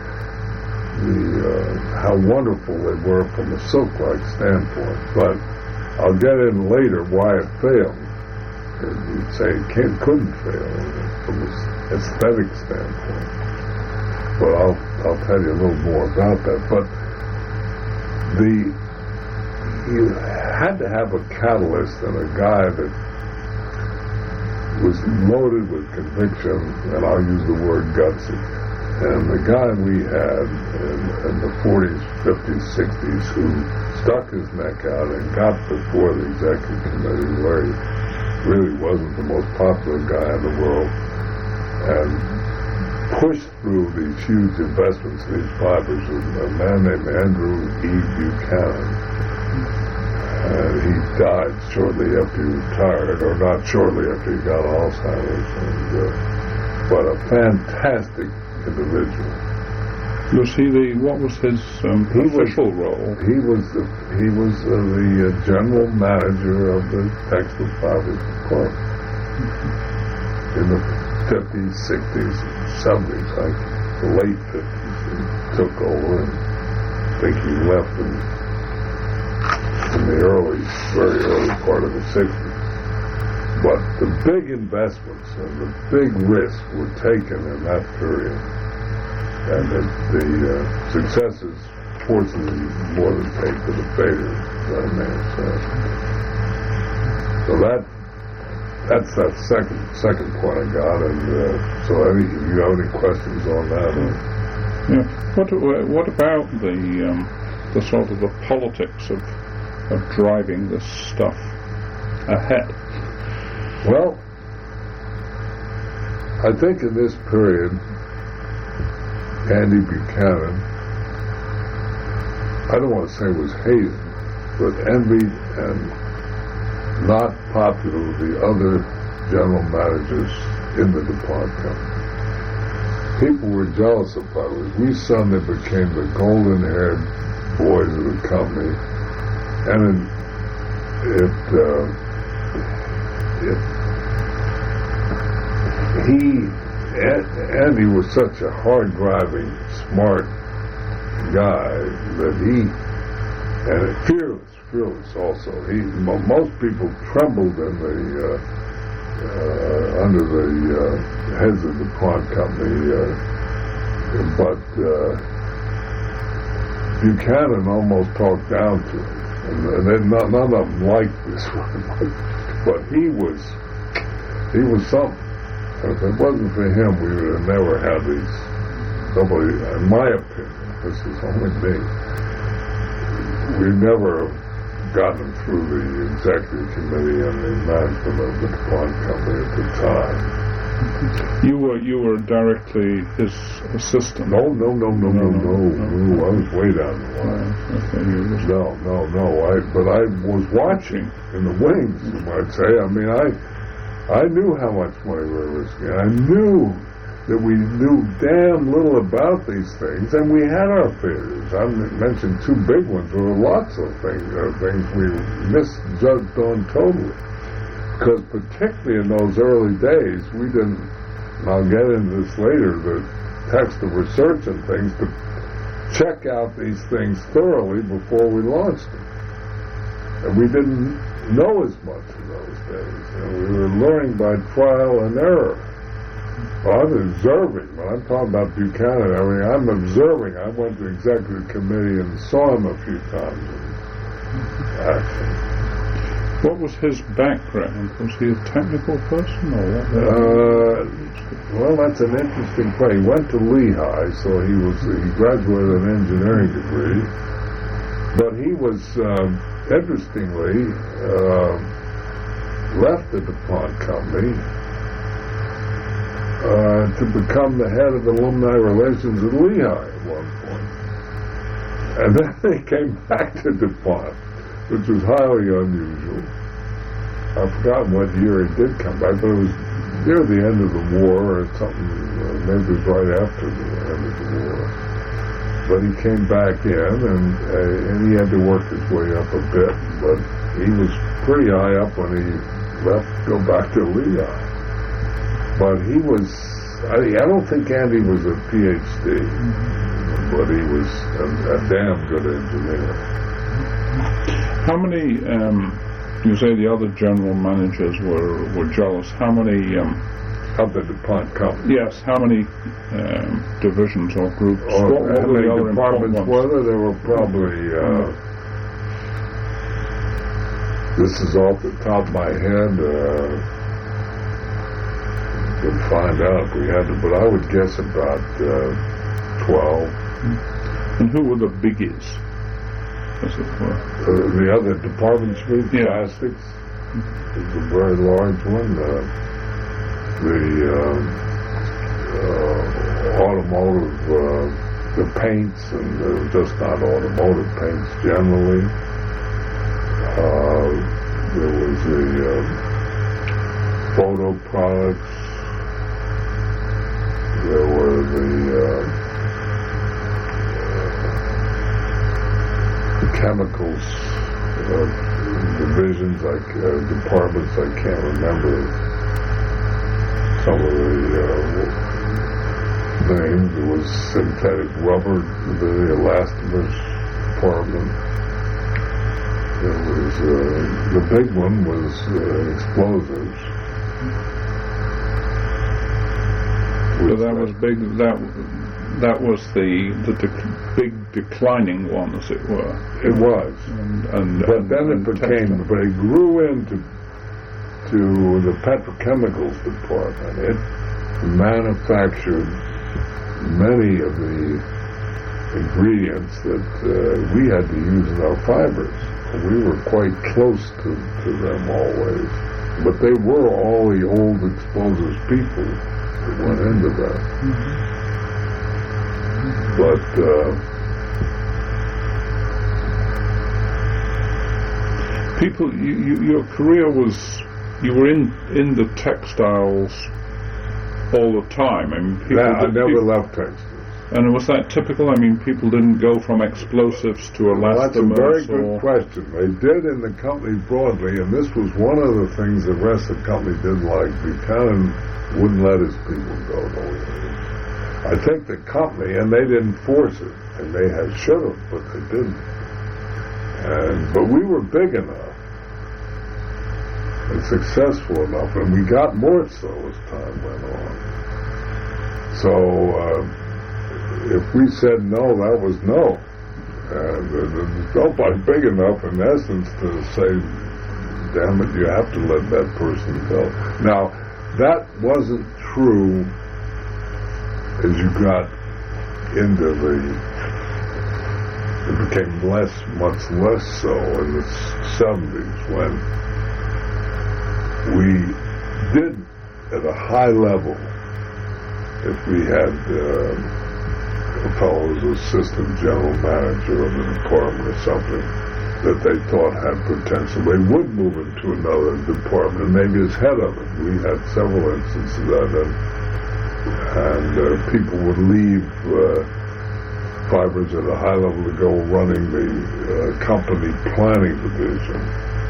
how wonderful they were from a silk-like standpoint. But I'll get in later why it failed. You'd say it couldn't fail from an aesthetic standpoint. But I'll tell you a little more about that. But you had to have a catalyst and a guy that was loaded with conviction, and I'll use the word gutsy. And the guy we had in the 40s, 50s, 60s who stuck his neck out and got before the executive committee where he really wasn't the most popular guy in the world and pushed through these huge investments in these fibers, was a man named Andrew E. Buchanan. And he died shortly after he retired, or not shortly after he got Alzheimer's, but a fantastic individual. What was his official role? He was the general manager of the Textile Fibers Department in the 50s, 60s, 70s, like the late 50s. He took over, and I think he left in the very early part of the 60s. But the big investments and the big risks were taken in that period. And the successes, fortunately, more than paid for the failures, that may have said. So that's that second point I got. And so if you have any questions on that? Yeah. What about the sort of the politics of driving this stuff ahead? Well, I think in this period, Andy Buchanan, I don't want to say was hated, but envied and not popular with the other general managers in the DuPont company. People were jealous of fibers. We suddenly became the golden-haired boys of the company, and Andy was such a hard-driving, smart guy that and fearless also. Most people trembled in under the heads of the DuPont company, but Buchanan almost talked down to him, and then none of them liked this one, but he was something. If it wasn't for him, we would have never had these. Nobody, in my opinion, this is only me. We never gotten through the executive committee and the management of the DuPont company at the time. You were directly his assistant. No. I was way down the line. But I was watching in the wings, you might say. I mean, I knew how much money we were risking. I knew that we knew damn little about these things, and we had our failures. I mentioned two big ones. There were lots of things we misjudged on totally. Because particularly in those early days, we didn't, and I'll get into this later, the text of research and things, to check out these things thoroughly before we launched them. And we didn't know as much in those days. And we were learning by trial and error. Well, I'm observing. When I'm talking about Buchanan and everything, I'm observing. I went to the executive committee and saw him a few times in action. What was his background? Was he a technical person or what? Well, that's an interesting question. He went to Lehigh, so he graduated an engineering degree. But he was, interestingly, left the DuPont company to become the head of alumni relations at Lehigh at one point. And then he came back to DuPont, which was highly unusual. I've forgotten what year he did come back, but it was near the end of the war or something, maybe it was right after the end of the war. But he came back in, and he had to work his way up a bit, but he was pretty high up when he left to go back to Lehigh. But he was, I don't think Andy was a PhD, but he was a damn good engineer. How many, you say the other general managers were jealous, how many... of the DuPont company? Yes, how many divisions or groups? What How were many the other departments important were ones? there? There were probably, this is off the top of my head, we'll find out if we had to, but I would guess about 12. And who were the biggies, as it were? The other departments, Yeah. plastics, is a very large one. The automotive, the paints, and just not automotive paints generally. There was the photo products. There were the chemicals divisions, like departments. I can't remember some of the names. It was synthetic rubber, the elastomers department. There was the big one was explosives. So that was big. That was the big declining one, as it were. It was, but then it became. But it grew into the petrochemicals department. It manufactured many of the ingredients that we had to use in our fibers. We were quite close to them always, but they were all the old explosives people that went into that. But people, your career was, you were in the textiles all the time. I mean, I never left textiles. And was that typical? I mean, people didn't go from explosives to elastomers. That's a very good question. They did in the company broadly, and this was one of the things the rest of the company didn't like. Buchanan wouldn't let his people go nowhere. I think the company, and they didn't force it, and they should have, but they didn't. But we were big enough and successful enough, and we got more so as time went on. So if we said no, that was no. And there's nobody big enough, in essence, to say, damn it, you have to let that person go. Now, that wasn't true as you got into it became much less so in the 70s, when we did, at a high level, if we had a fellow who was assistant general manager of the department or something that they thought had potential, they would move into another department, and maybe as head of it. We had several instances of that, and people would leave fibers at a high level to go running the company planning division,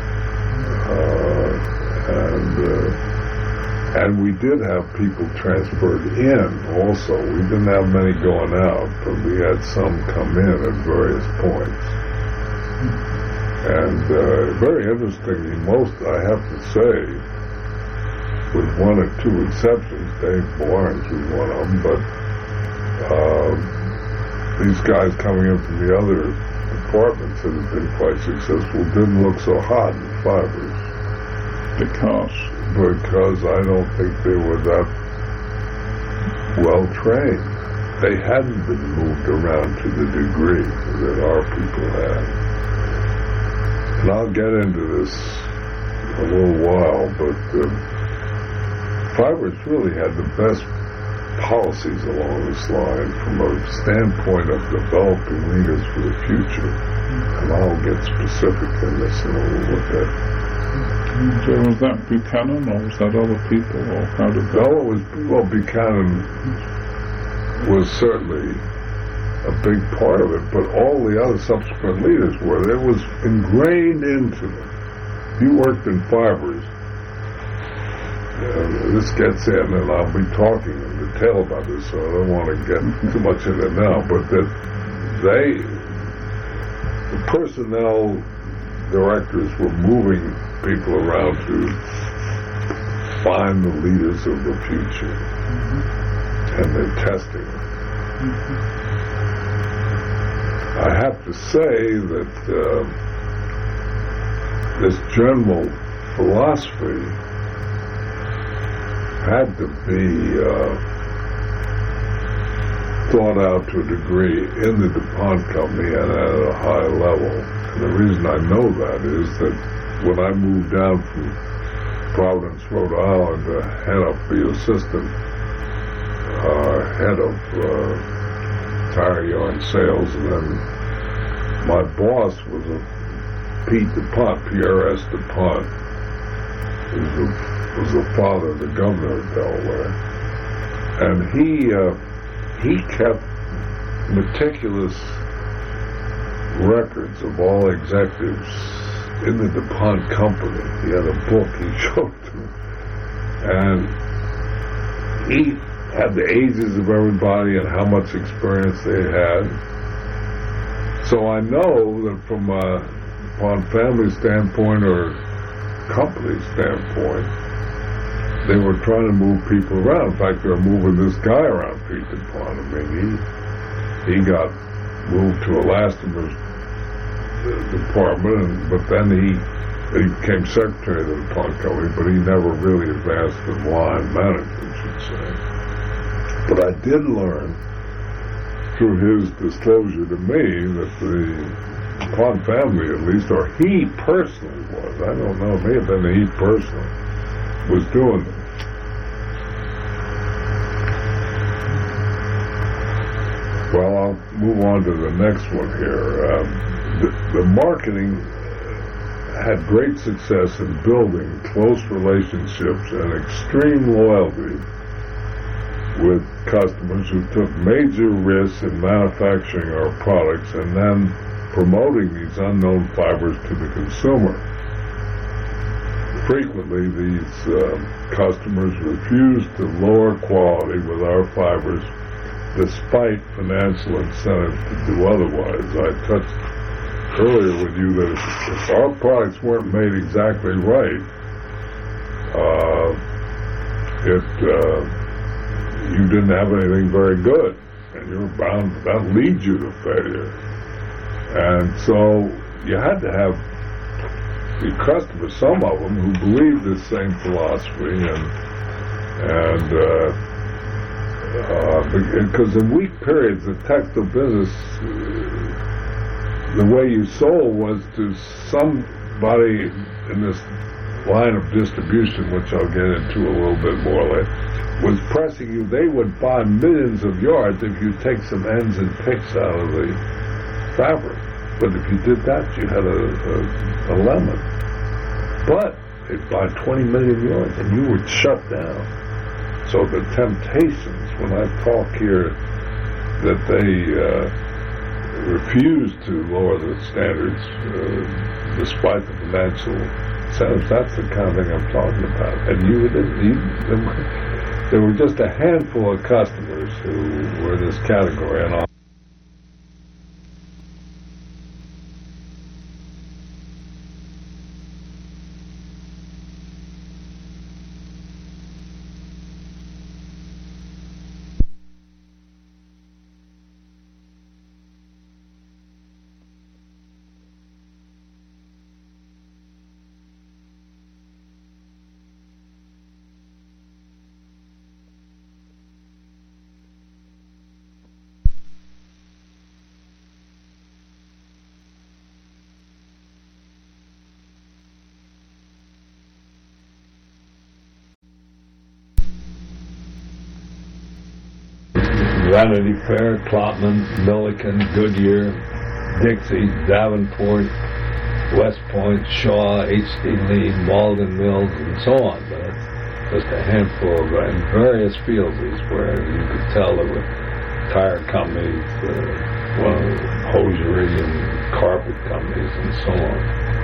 and we did have people transferred in also. We didn't have many going out, but we had some come in at various points. And very interestingly, most, I have to say, with one or two exceptions, Dave Barnes was one of them, but these guys coming in from the other departments that have been quite successful didn't look so hot in fibers. Because I don't think they were that well trained. They hadn't been moved around to the degree that our people had. And I'll get into this a little while, but Fibers really had the best policies along this line from a standpoint of developing leaders for the future. And I'll get specific in this in a little bit. So was that Buchanan, or was that other people, or how did that? No, Buchanan was certainly a big part of it, but all the other subsequent leaders were. It was ingrained into them. You worked in Fibers. This gets in, and I'll be talking in detail about this, so I don't want to get too much into it now, but that the personnel directors were moving people around to find the leaders of the future, and they're testing them. I have to say that this general philosophy had to be thought out to a degree in the DuPont company and at a high level. And the reason I know that is that when I moved down from Providence, Rhode Island to head up the assistant head of tire yarn sales, and then my boss was Pete DuPont, Pierre S. DuPont, who was the father of the governor of Delaware, and he kept meticulous records of all executives in the DuPont company. He had a book he showed to me, and he had the ages of everybody and how much experience they had. So I know that from a DuPont family standpoint or company standpoint, they were trying to move people around. In fact, they were moving this guy around, Pete DuPont. I mean, he got moved to Elastomer's department, but then he became secretary of the DuPont company, but he never really advanced in line management, I should say. But I did learn through his disclosure to me that the DuPont family, at least, or he personally was, I don't know, it may have been that he personally was doing this. Well, I'll move on to the next one here. The marketing had great success in building close relationships and extreme loyalty with customers who took major risks in manufacturing our products and then promoting these unknown fibers to the consumer. Frequently, these customers refused to lower quality with our fibers despite financial incentives to do otherwise. I touched earlier with you that if our products weren't made exactly right, you didn't have anything very good, and you're bound, that leads you to failure. And so you had to have the customers, some of them, who believed this same philosophy, because in weak periods, the textile business, the way you sold was to somebody in this line of distribution, which I'll get into a little bit more later, was pressing you. They would buy millions of yards if you take some ends and picks out of the fabric. But if you did that, you had a lemon. But they'd buy 20 million yards and you would shut down. So the temptations, when I talk here that they refused to lower the standards despite the financial incentives, that's the kind of thing I'm talking about. And there were just a handful of customers who were in this category, and Vanity Fair, Klopman, Milliken, Goodyear, Dixie, Davenport, West Point, Shaw, H.D. Lee, Malden Mills, and so on. But it's just a handful of in various fields where you could tell there were tire companies, hosiery and carpet companies, and so on.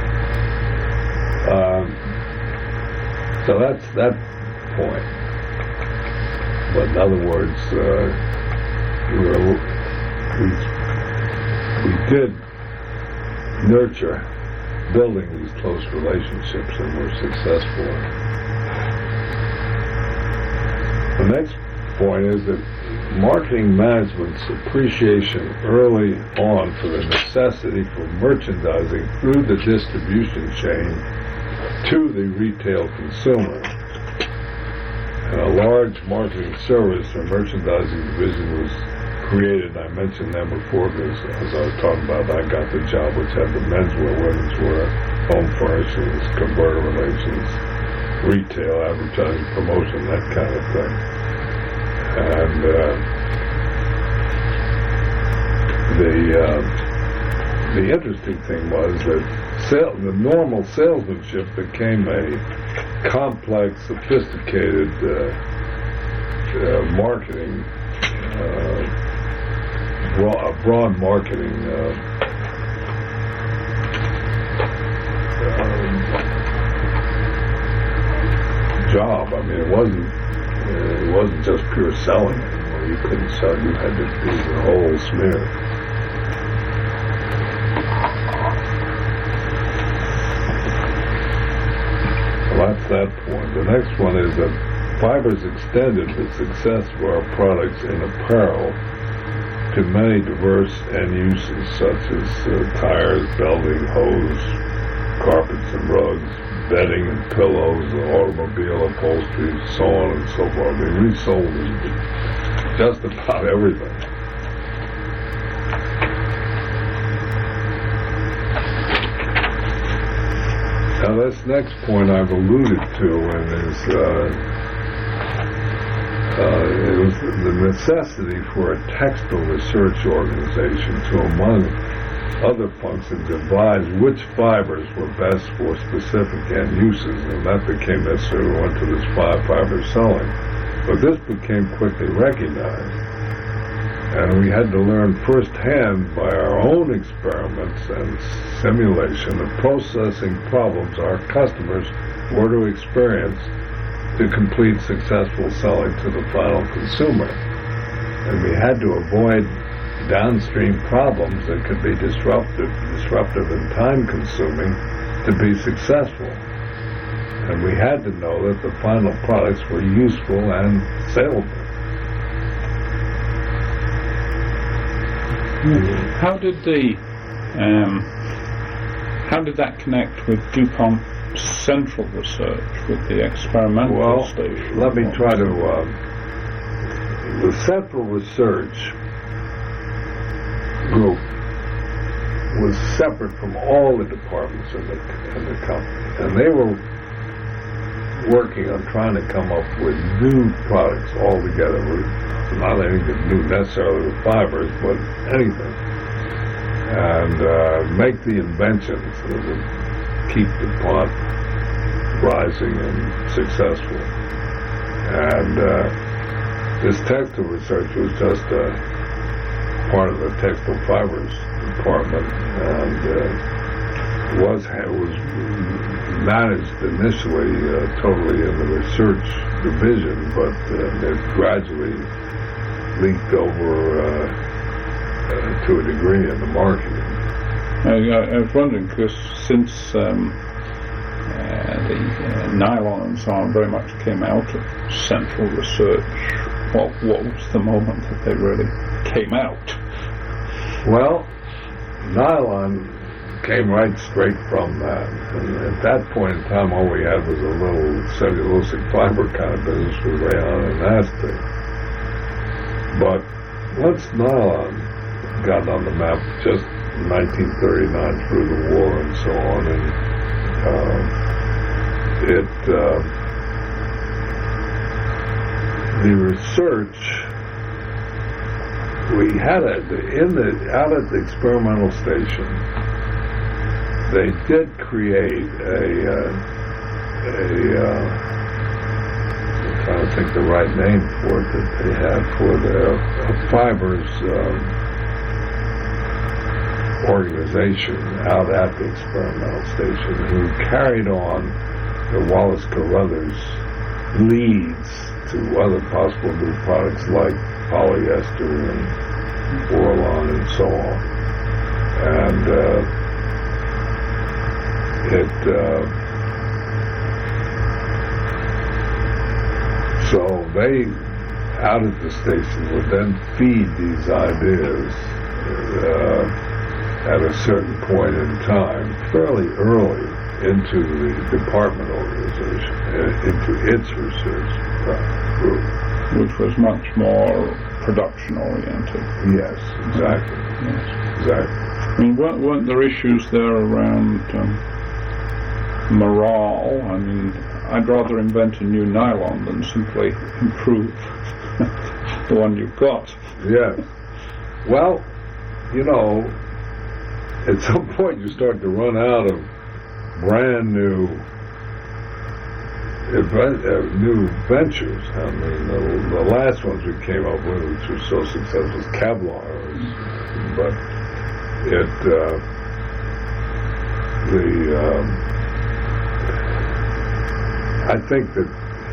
So that's that point. But in other words, we did nurture building these close relationships, and were successful. The next point is that marketing management's appreciation early on for the necessity for merchandising through the distribution chain to the retail consumer. And a large marketing service or merchandising division was created. I mentioned them before because, as I was talking about, I got the job which had the menswear, womenswear, home furnishings, converter relations, retail, advertising, promotion, that kind of thing. And the interesting thing was that the normal salesmanship became a complex, sophisticated marketing, broad marketing job. I mean, it wasn't just pure selling anymore. You couldn't sell; you had to do the whole smear. Well, that's that point. The next one is that Fibers extended the success of our products in apparel to many diverse end uses, such as tires, belting, hose, carpets and rugs, bedding and pillows, automobile upholstery, so on and so forth. They resold just about everything. Now this next point I've alluded to, and it was the necessity for a textile research organization to, among other functions, advise which fibers were best for specific end uses, and that became necessary. We went to this fiber selling. But this became quickly recognized, and we had to learn firsthand by our own experiments and simulation the processing problems our customers were to experience to complete successful selling to the final consumer. And we had to avoid downstream problems that could be disruptive and time-consuming to be successful. And we had to know that the final products were useful and saleable. How did that connect with DuPont central research, with the experimental station? Let me try to. The central research group was separate from all the departments in the company, and they were working on trying to come up with new products altogether. Not anything new necessarily with fibers, but anything, and make the inventions that would keep DuPont rising and successful. And this textile research was just part of the textile fibers department, and was managed initially totally in the research division, but it gradually leaked over to a degree in the marketing. I was wondering, because since the nylon and so on very much came out of central research, what was the moment that they really came out? Well, nylon came right straight from that. And at that point in time, all we had was a little cellulosic fiber kind of business with rayon and acetate. But once nylon got on the map, just in 1939 through the war and so on, and the research we had out at the experimental station. They did create I'm trying to think the right name for it that they had for the fibers organization out at the experimental station, who carried on the Wallace Carruthers leads to other possible new products like polyester and Borlon and so on. And so they, out at the station, would then feed these ideas at a certain point in time, fairly early, into the department organization, into its research group. Which was much more production-oriented. Yes, exactly. Yes. Exactly. I mean, weren't there issues there around morale? I mean, I'd rather invent a new nylon than simply improve the one you've got. Yes. Well, at some point you start to run out of brand new ventures. I mean, the last ones we came up with, which were so successful, was Kevlar. But I think that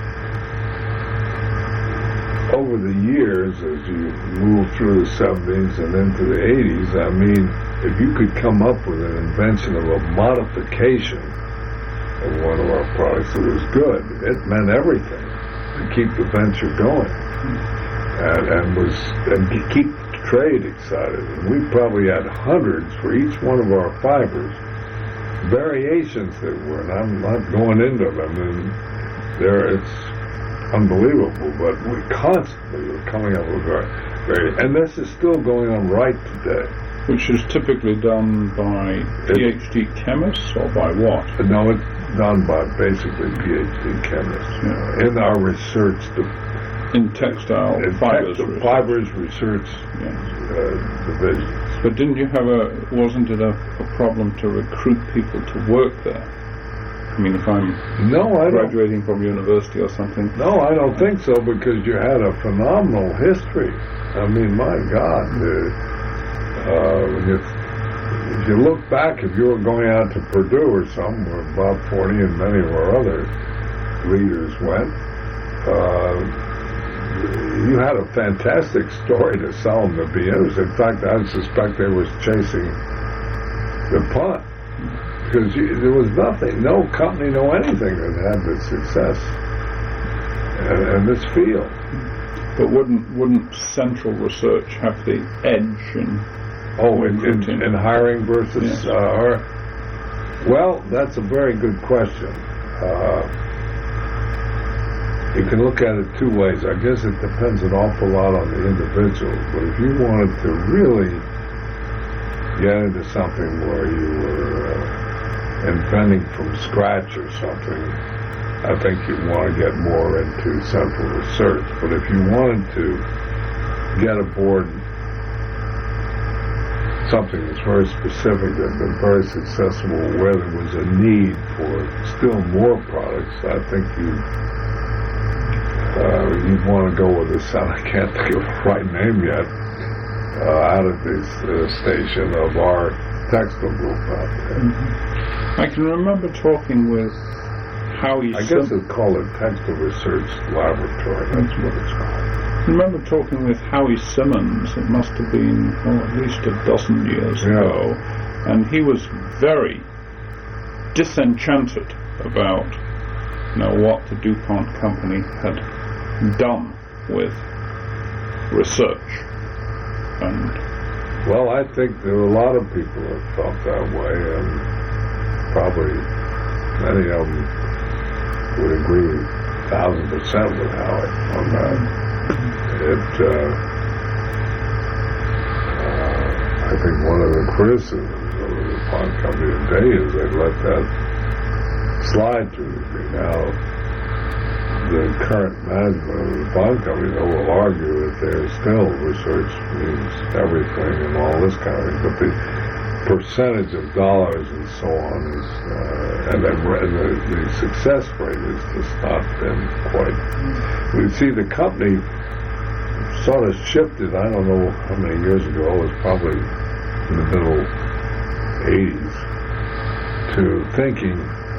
over the years, as you move through the 70s and into the 80s, I mean, if you could come up with an invention of a modification of one of our products that was good, it meant everything to keep the venture going and keep trade excited. And we probably had hundreds for each one of our fibers, variations that were, and I'm not going into them, and it's unbelievable, but we constantly were coming up with and this is still going on right today. Which is typically done by PhD chemists, or by what? No, it's done by basically PhD chemists. Yeah. In our research, in textile fibers research divisions. But didn't you wasn't it a problem to recruit people to work there? I mean, if I'm graduating from university or something. No, I don't think so, because you had a phenomenal history. I mean, my God. If you look back, if you were going out to Purdue or something, where Bob Forney and many of our other leaders went, you had a fantastic story to sell them to be interested. In fact, I suspect they were chasing the punt, because there was nothing, no company, no anything that had the success in this field. But wouldn't central research have the edge in hiring versus yes. Well, that's a very good question. You can look at it two ways. I guess it depends an awful lot on the individual. But if you wanted to really get into something where you were inventing from scratch or something, I think you'd want to get more into central research. But if you wanted to get aboard something that's very specific and been very successful, where there was a need for still more products, I think you'd want to go with this, I can't think of the right name yet, out of this station of our textile group out there. Mm-hmm. I can remember talking with Howie I guess it's called a Textile Research Laboratory. That's what it's called. I remember talking with Howie Simmons. It must have been at least a dozen years ago, and he was very disenchanted about what the DuPont company had done with research. And well, I think there are a lot of people that felt that way, and probably many of them would agree 1,000% with Howie on that. I think one of the criticisms of the DuPont company today is they let that slide too easily. Now, the current management of the bond company will argue that there's still research means everything and all this kind of thing, but the percentage of dollars and so on is, and the success rate has just not been quite. We see the company sort of shifted, I don't know how many years ago, it was probably in the middle 80s, to thinking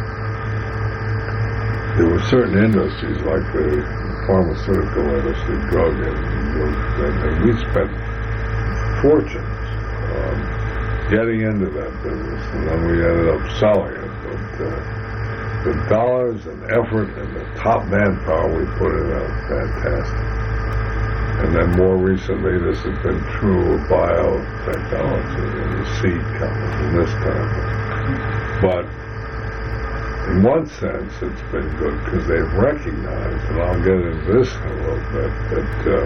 there were certain industries like the pharmaceutical industry, drug, and we spent fortunes getting into that business, and then we ended up selling it. But the dollars and effort and the top manpower we put in are fantastic. And then more recently, this has been true of biotechnology and the seed companies and this kind of thing. But in one sense, it's been good because they've recognized, and I'll get into this in a little bit, that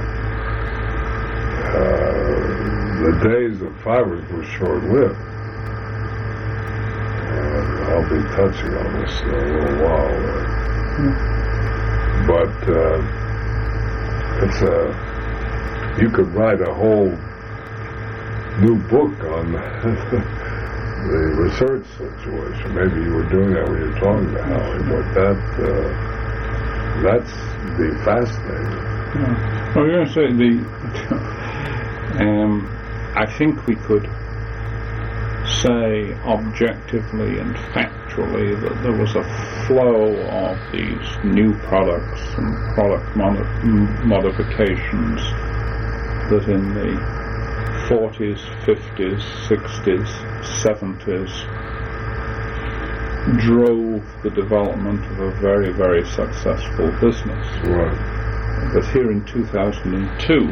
the days of fibers were short-lived. And I'll be touching on this in a little while. But you could write a whole new book on the research situation. Maybe you were doing that when you were talking to Howie, but that's be fascinating. Yeah. Well, you're going to say I think we could say objectively and factually that there was a flow of these new products and product modifications that in the 40s, 50s, 60s, 70s drove the development of a very, very successful business. Right. But here in 2002,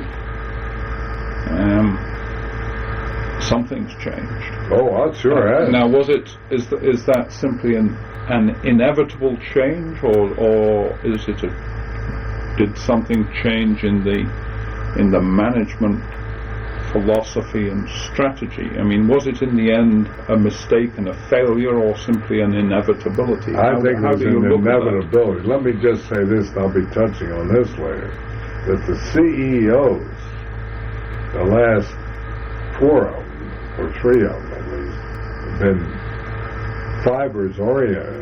something's changed. Oh, that sure has. Now, is that simply an inevitable change, or is it did something change in the management philosophy and strategy? I mean, was it in the end a mistake and a failure, or simply an inevitability? I think it was an inevitability. Let me just say this, and I'll be touching on this later, that the CEOs, the last 4 of them, or 3 of them at least, have been fibers oriented.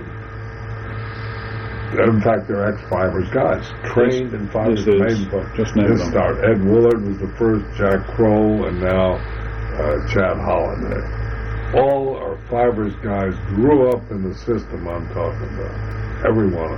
In fact, they're ex-fibers guys, trained in fibers. Just name them. Ed Willard was the first, Jack Kroll, and now Chad Holiday. All are fibers guys, grew up in the system I'm talking about. Every one of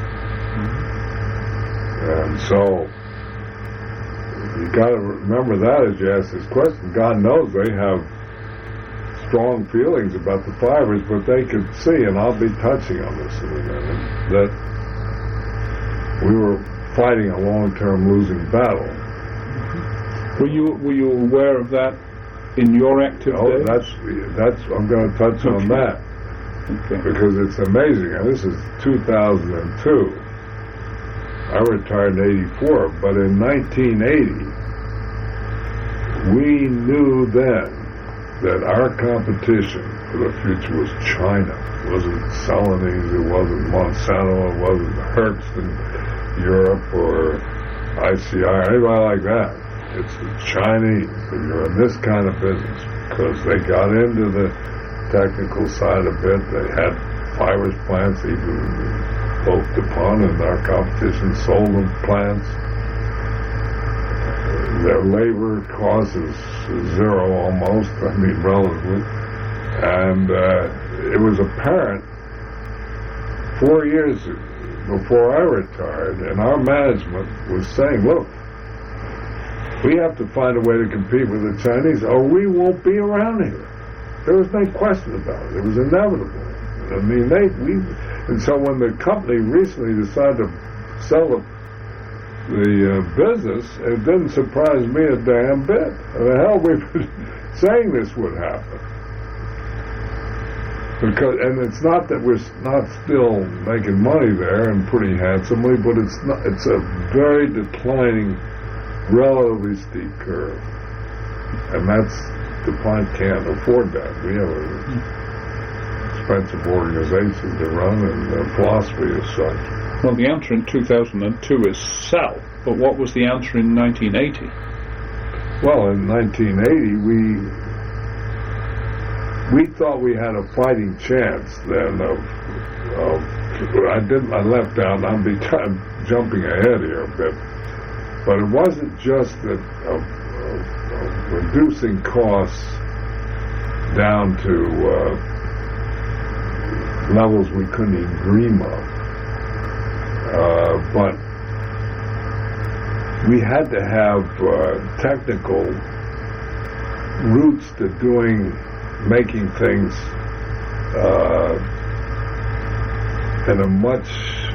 them. And so, you got to remember that as you ask this question. God knows they have strong feelings about the fibers, but they could see, and I'll be touching on this in a minute, that we were fighting a long-term losing battle. Were you aware of that in your active days? That's I'm going to touch on that. Okay. Because it's amazing. And this is 2002. I retired in 84, but in 1980, we knew then that our competition for the future was China. It wasn't Celanese, it wasn't Monsanto, it wasn't Hertz in Europe or ICI or anybody like that. It's the Chinese. If you're in this kind of business, because they got into the technical side a bit, they had fibers plants, even both DuPont and our competition sold them plants. Their labor cost is zero almost, I mean relatively. And it was apparent 4 years before I retired, and our management was saying, look, we have to find a way to compete with the Chinese or we won't be around here. There was no question about it. It was inevitable. I mean, and so when the company recently decided to sell the business, it didn't surprise me a damn bit. The hell, we've been saying this would happen. And it's not that we're not still making money there and pretty handsomely, but it's a very declining, relatively steep curve. And DuPont can't afford that. We have an expensive organization to run, and their philosophy is such. Well, the answer in 2002 is sell, but what was the answer in 1980? Well, in 1980, we thought we had a fighting chance then of I left out, I'm jumping ahead here a bit, but it wasn't just that of reducing costs down to levels we couldn't even dream of, but we had to have technical roots to making things in a much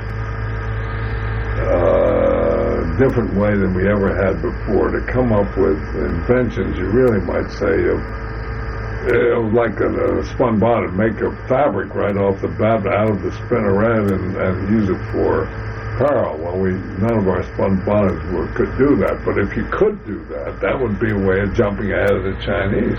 different way than we ever had before. To come up with inventions, you really might say, like a spun bonnet, make a fabric right off the bat out of the spinneret and use it for apparel. Well, none of our spun bonnets could do that, but if you could do that, that would be a way of jumping ahead of the Chinese.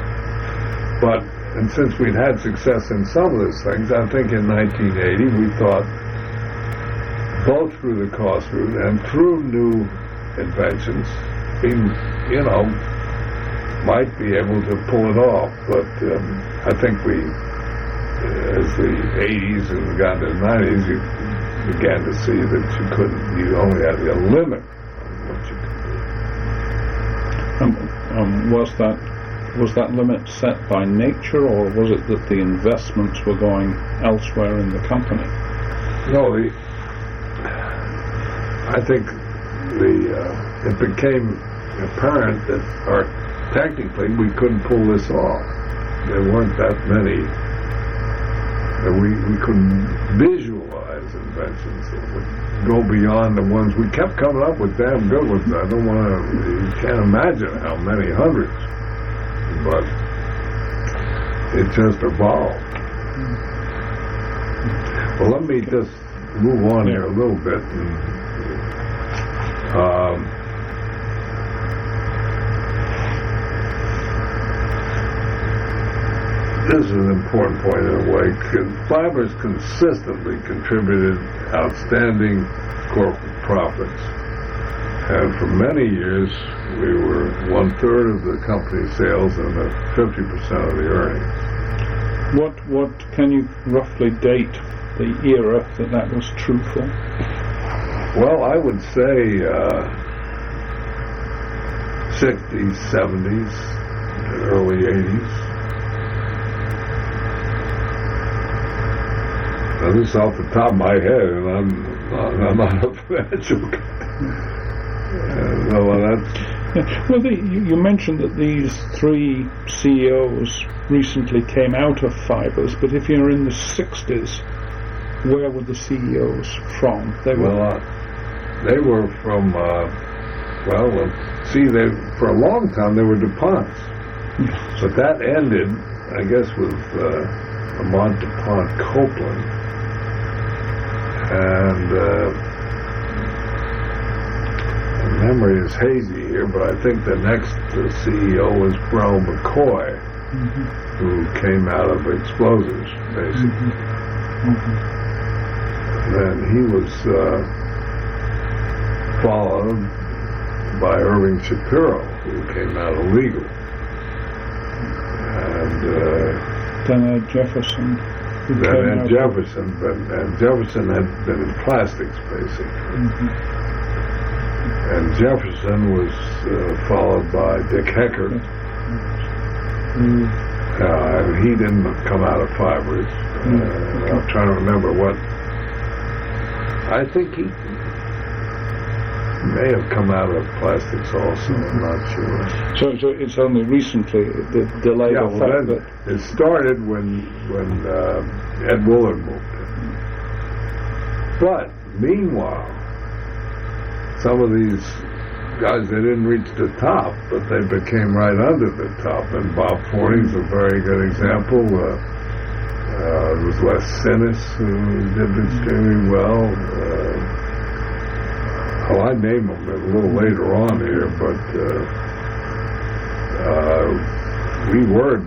And since we'd had success in some of those things, I think in 1980 we thought, both through the cost route and through new inventions, might be able to pull it off. But I think as the 80s and got to the 90s, you began to see that you only had a limit on what you could do. Was that limit set by nature, or was it that the investments were going elsewhere in the company? No, I think it became apparent that technically we couldn't pull this off. There weren't that many. We couldn't visualize inventions that would go beyond the ones we kept coming up with. Damn good ones. You can't imagine how many hundreds. But it just evolved. Well, let me just move on here a little bit. This is an important point in a way. Fibers consistently contributed outstanding corporate profits. And for many years, we were 1/3 of the company's sales and 50% of the earnings. What can you roughly date the era that was true for? Well, I would say 60s, 70s, early 80s. Now, this is off the top of my head, and I'm not a financial guy. Well, you mentioned that these three CEOs recently came out of Fibers, but if you're in the 60s, where were the CEOs from? They were from, for a long time they were DuPonts. But that ended, I guess, with Lamont DuPont Copeland. And memory is hazy here, but I think the next CEO was Brell McCoy, who came out of explosives, basically. Then he was followed by Irving Shapiro, who came out of legal. And then Jefferson. And Jefferson had been in plastics, basically. And Jefferson was followed by Dick Heckert. And he didn't come out of Fibers. I'm trying to remember what. I think he may have come out of plastics also. I'm not sure. So it's only recently the delay. Yeah, well, it started when Ed Woolard moved in. But meanwhile, some of these guys, they didn't reach the top, but they became right under the top. And Bob Forney's a very good example. There was Les Sinnis, who did extremely well. I name them a little later on here, but we were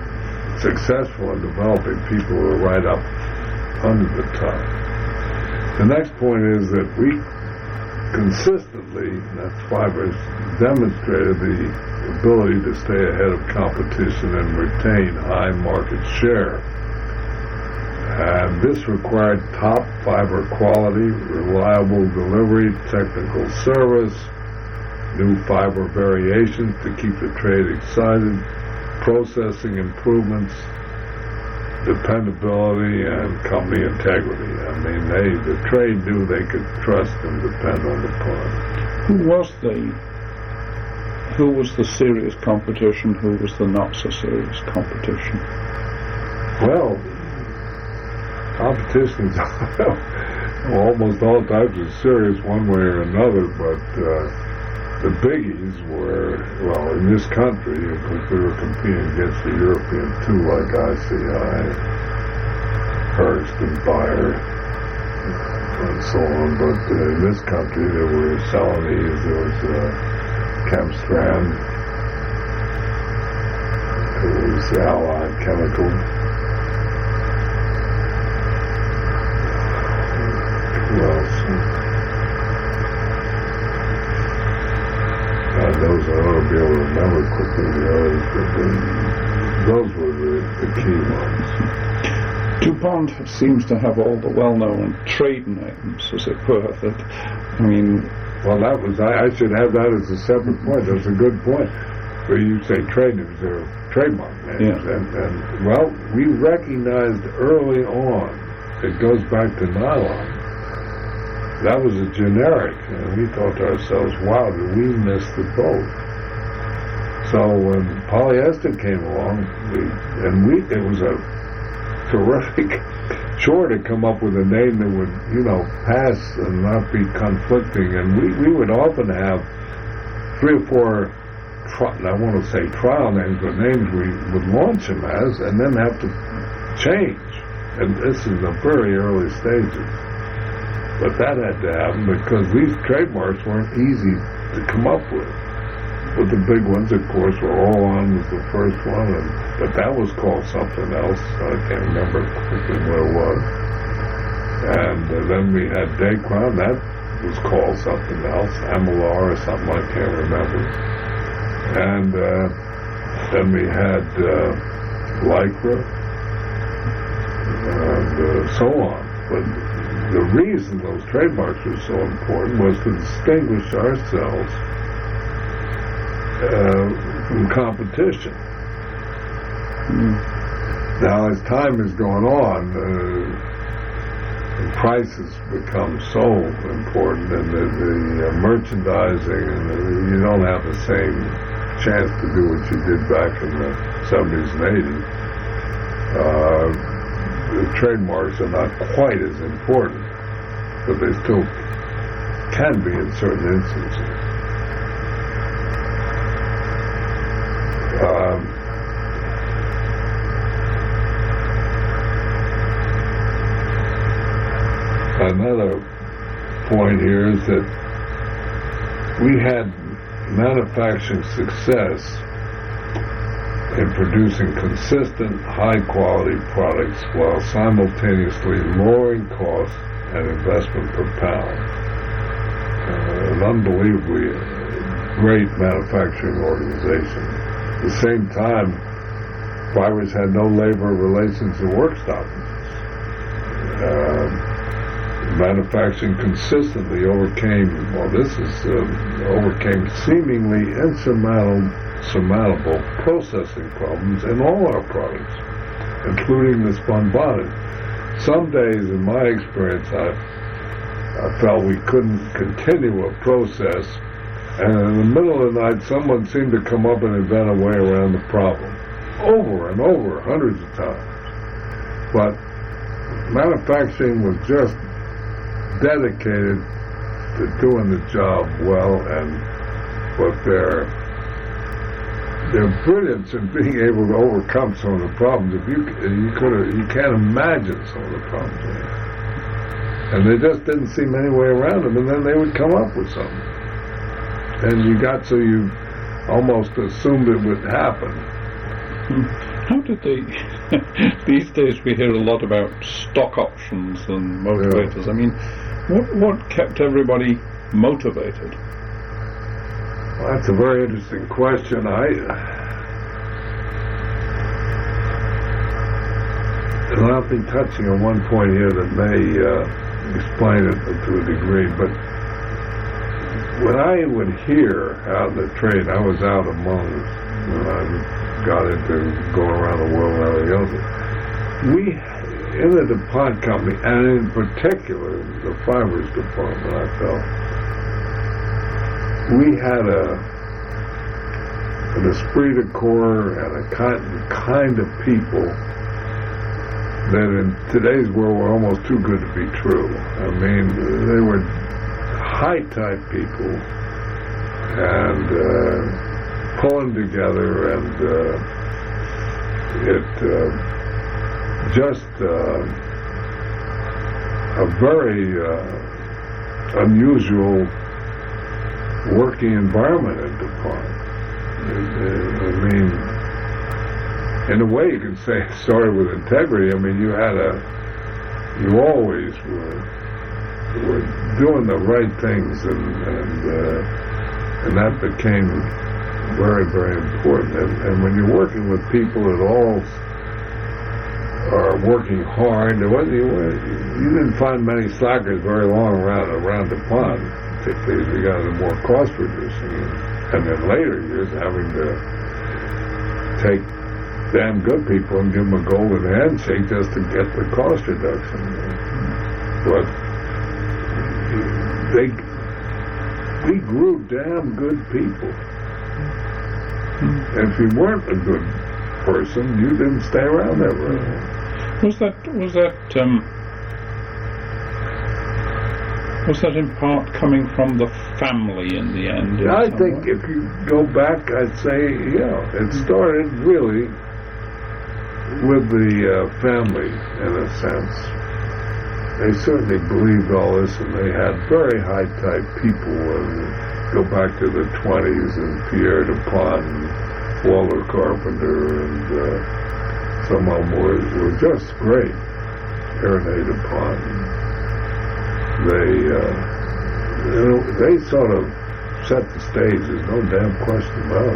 successful in developing people who were right up under the top. The next point is that we consistently, that's Fibers, demonstrated the ability to stay ahead of competition and retain high market share. And this required top fiber quality, reliable delivery, technical service, new fiber variations to keep the trade excited, processing improvements, dependability, and company integrity. I mean, the trade knew they could trust and depend on the product. Who was the serious competition? Who was the not so serious competition? Well, competition's almost all types of serious one way or another, but the biggies were, well, in this country, because we were competing against the European two, like ICI, Hearst and Bayer, and so on. But in this country, there were Celanese, there was Chemstrand, there was Allied Chemical. Who else? Those I ought to be able to remember quickly, the others, but those were the key ones. DuPont seems to have all the well-known trade names, as it were, that, I mean... Well, that was, I should have that as a separate point. That's a good point. Where you say trade names, they're trademark names. Yeah. And, well, we recognized early on, it goes back to nylon, that was a generic, and we thought to ourselves, wow, did we miss the boat? So when polyester came along, it was a terrific chore to come up with a name that would, pass and not be conflicting, and we would often have 3 or 4, I want to say trial names, but names we would launch them as, and then have to change. And this is the very early stages. But that had to happen because these trademarks weren't easy to come up with. But the big ones, of course, were All-On was the first one, but that was called something else. I can't remember quickly what it was. And then we had Dacron, that was called something else, Amylar or something, I can't remember. And then we had Lycra, and so on. But the reason those trademarks were so important was to distinguish ourselves from competition. Now, as time has gone on, prices become so important, and the merchandising, and you don't have the same chance to do what you did back in the 70s and 80s. The trademarks are not quite as important, but they still can be in certain instances. Another point here is that we had manufacturing success in producing consistent, high-quality products while simultaneously lowering costs and investment per pound. An unbelievably great manufacturing organization. At the same time, Fibers had no labor relations or work stoppages. Manufacturing consistently overcame seemingly insurmountable processing problems in all our products, including the spun bonnet. Some days, in my experience, I felt we couldn't continue a process, and in the middle of the night, someone seemed to come up and invent a way around the problem, over and over, hundreds of times. But manufacturing was just dedicated to doing the job well, and with their brilliance in being able to overcome some of the problems. You can't imagine some of the problems they had. And there just didn't seem any way around them, and then they would come up with something. And you almost assumed it would happen. How did they... These days we hear a lot about stock options and motivators. I mean, what kept everybody motivated? Well, that's a very interesting question. And I'll be touching on one point here that may explain it to a degree, but when I would hear out in the trade, I was out among, when I got into going around the world and everything else, we, in the DuPont company, and in particular the fibers department, I felt, we had an esprit de corps and a kind of people that in today's world were almost too good to be true. I mean, they were high-type people and pulling together, and it just a very unusual working environment in DuPont. I mean, in a way, you can say it started with integrity. I mean, you always were doing the right things, and that became very, very important. And when you're working with people that all are working hard, you didn't find many slackers very long around DuPont, particularly as we got into more cost reducing, and in later years having to take damn good people and give them a golden handshake just to get the cost reduction. But we grew damn good people. And if you weren't a good person, you didn't stay around there very long. Was that in part coming from the family in the end? Yeah, I think if you go back, I'd say, it started really with the family, in a sense. They certainly believed all this, and they had very high-type people. And go back to the 20s, and Pierre DuPont, and Walter Carpenter, and some of them were just great. René DuPont. They sort of set the stage. There's no damn question about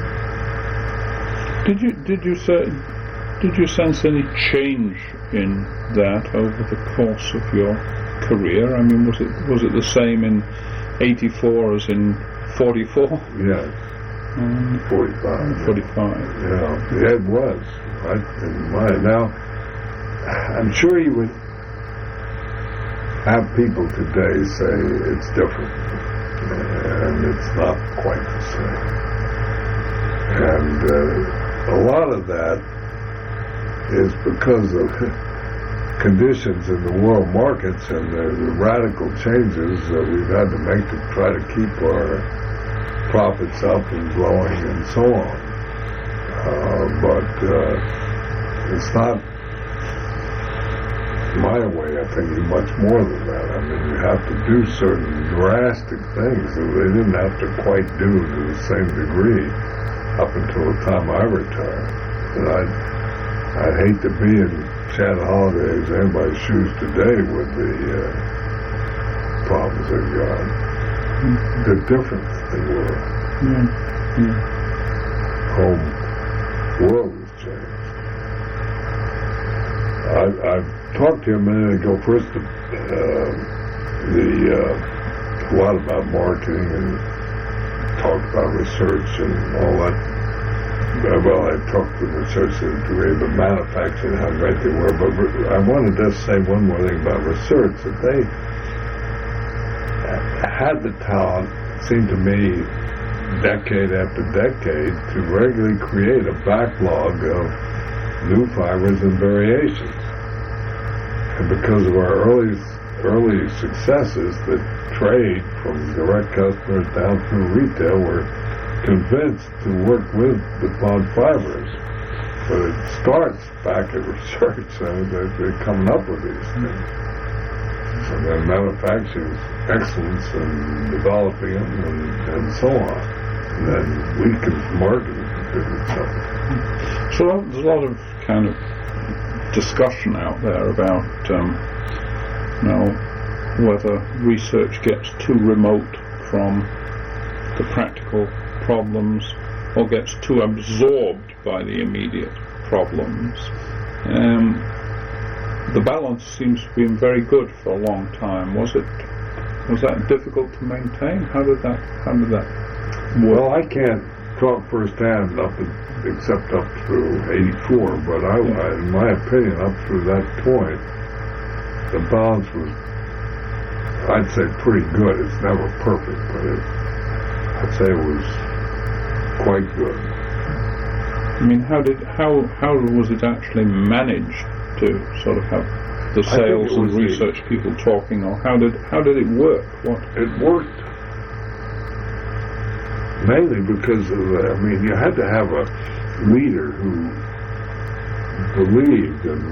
it. Did you sense any change in that over the course of your career? I mean, was it the same in '84 as in '44? Yes. 45. 45. Yeah, it was right in mind. Now, I'm sure you would have people today say it's different, and it's not quite the same. And a lot of that is because of conditions in the world markets and the radical changes that we've had to make to try to keep our profits up and growing and so on. But it's not my way of thinking much more than that. I mean, you have to do certain drastic things that they didn't have to quite do to the same degree up until the time I retired. And I'd hate to be in Shannon Holliday's anybody's shoes today with the problems they've got. The difference they were. Home world has changed. I've talked to you a minute ago. First, a lot about marketing and talked about research and all that. Well, I talked to research to the degree, but manufacturing, how great they were. But I wanted to say one more thing about research, that they had the talent, it seemed to me, decade after decade, to regularly create a backlog of new fibers and variations. And because of our early successes, the trade from direct customers down through retail were convinced to work with DuPont fibers. But it starts back at research, and they're coming up with these things. And then manufacturing excellence and developing them and so on. And then we can market So there's a lot of kind of discussion out there about whether research gets too remote from the practical problems or gets too absorbed by the immediate problems. The balance seems to have been very good for a long time. Was that difficult to maintain? How did that work? Well, I can't talk firsthand except up through 84, but in my opinion, up through that point, the balance was, I'd say, pretty good. It's never perfect, but I'd say it was quite good. I mean, how was it actually managed to sort of have the sales and research people talking, or how did it work? It worked mainly because you had to have a leader who believed in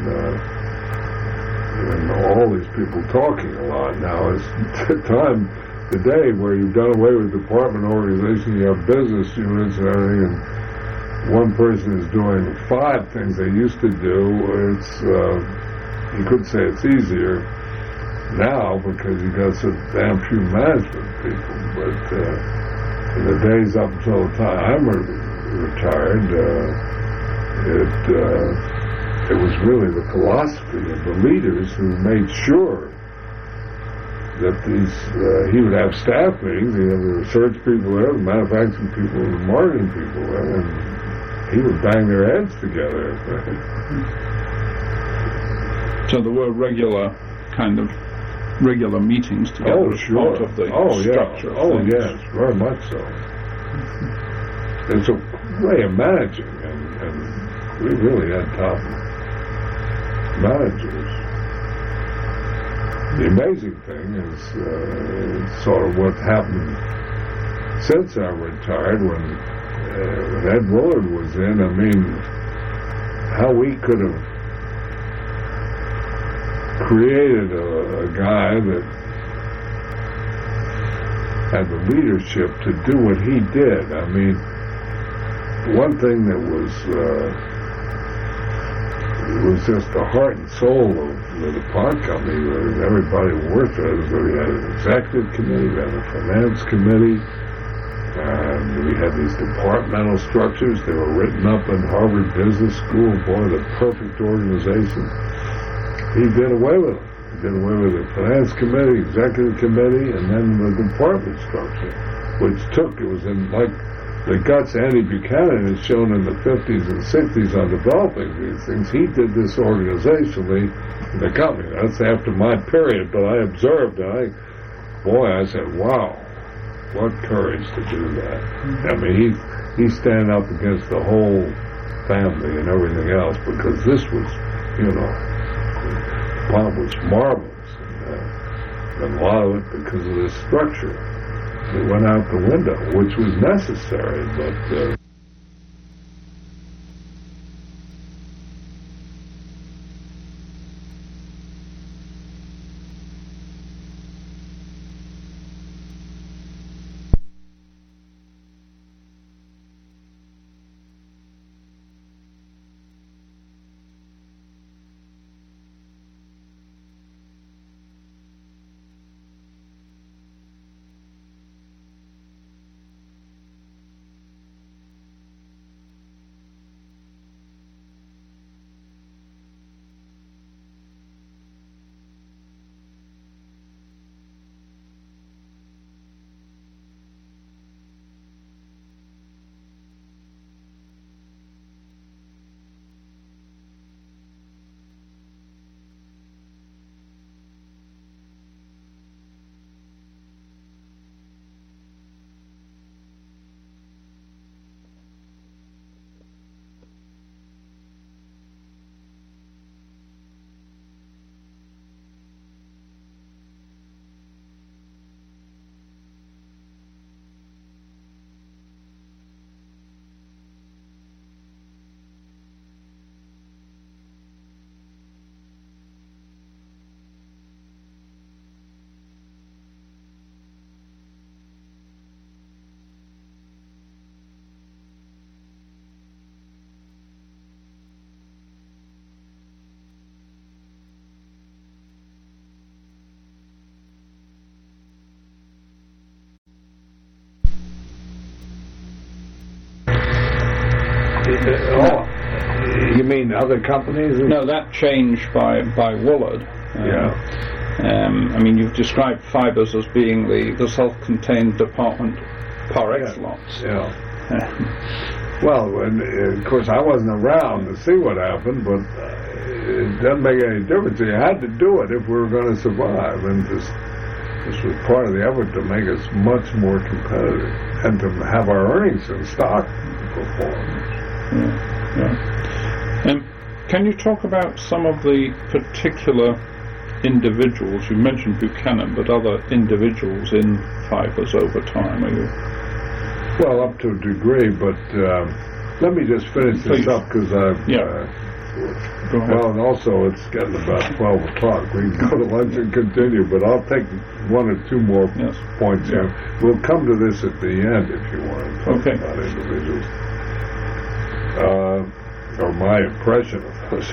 all these people talking a lot. Now, it's the time today where you've done away with department organization, you have business units and everything, and one person is doing 5 things they used to do. It's you could say it's easier now because you got so damn few management people, but in the days up until the time I'm retired, it was really the philosophy of the leaders who made sure that he would have staff meetings, the research people there, the manufacturing people, the marketing people there, and he would bang their heads together. So there were regular meetings together as part of the structure of things. Yes, very much so. It's a way of managing, and we really had top managers. The amazing thing is sort of what happened since I retired when Ed Willard was in. I mean, how we could have created a guy that had the leadership to do what he did. I mean, one thing that was just the heart and soul of the DuPont company was everybody worked with us. We had an executive committee, we had a finance committee, and we had these departmental structures. They were written up in Harvard Business School. Boy, the perfect organization. He did away with it. He did away with the finance committee, executive committee, and then the department structure, which it was in like the guts Andy Buchanan has shown in the 50s and 60s on developing these things. He did this organizationally in the company. That's after my period, but I observed, and I said, wow, what courage to do that. I mean, he's standing up against the whole family and everything else, because this was, Bob was marvelous, and a lot of it because of this structure. It went out the window, which was necessary, but You mean other companies? No, that changed by Woolard. I mean, you've described fibres as being the self-contained department par excellence. Yeah. Well, of course, I wasn't around to see what happened, but it doesn't make any difference. You had to do it if we were going to survive, and this was part of the effort to make us much more competitive and to have our earnings and stock perform. Can you talk about some of the particular individuals? You mentioned Buchanan, but other individuals in fibres over time, are you? Well, up to a degree, but let me just finish this up because I've... Go ahead. Well, and also it's getting about 12 o'clock. We can go to lunch and continue, but I'll take one or two more points here. We'll come to this at the end if you want to talk about individuals. Or my impression of this.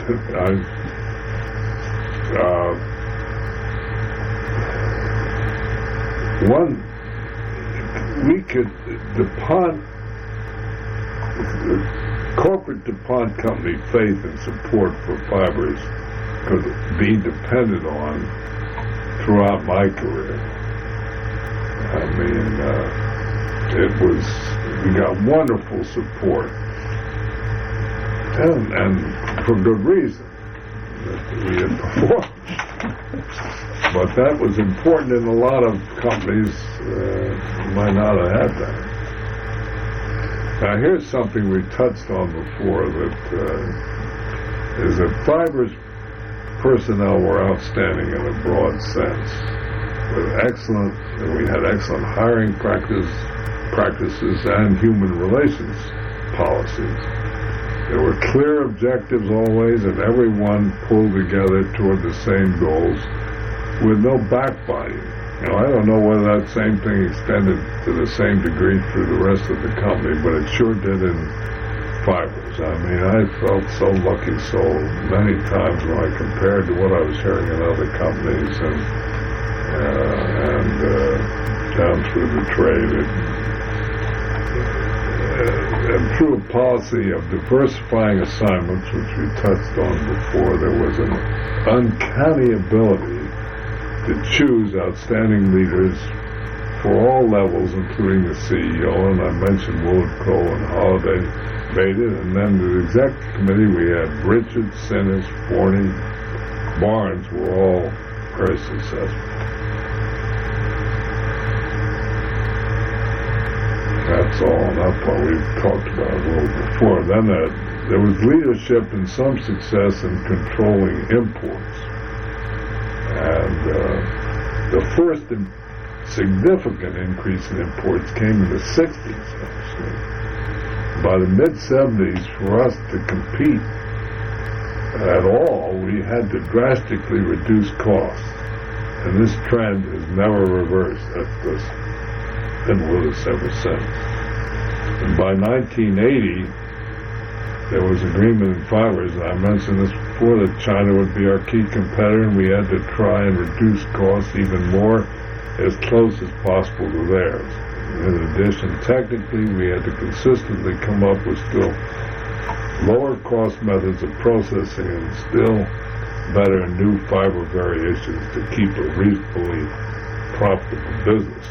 Corporate DuPont company faith and support for fibers could be depended on throughout my career. I mean, we got wonderful support, and for good reason that we had performed. But that was important in a lot of companies might not have had that. Now here's something we touched on before, that is that fibers personnel were outstanding in a broad sense. We had excellent hiring practices and human relations policies. There were clear objectives always, and everyone pulled together toward the same goals with no backbiting. I don't know whether that same thing extended to the same degree through the rest of the company, but it sure did in fibers. I mean, I felt so lucky so many times when I compared to what I was hearing in other companies and down through the trade. And through a policy of diversifying assignments, which we touched on before, there was an uncanny ability to choose outstanding leaders for all levels, including the CEO, and I mentioned Willard Cole and Holliday made it, and then the executive committee we had Richard, Sinners, Forney, Barnes were all very successful. That's all enough what we've talked about a little before. Then there was leadership and some success in controlling imports. And the first significant increase in imports came in the 60s, actually. By the mid-70s, for us to compete at all, we had to drastically reduce costs. And this trend has never reversed. That's been with us ever since. And by 1980, there was agreement in fibers, and I mentioned this before, that China would be our key competitor, and we had to try and reduce costs even more, as close as possible to theirs. In addition, technically, we had to consistently come up with still lower cost methods of processing and still better new fiber variations to keep a reasonably profitable business.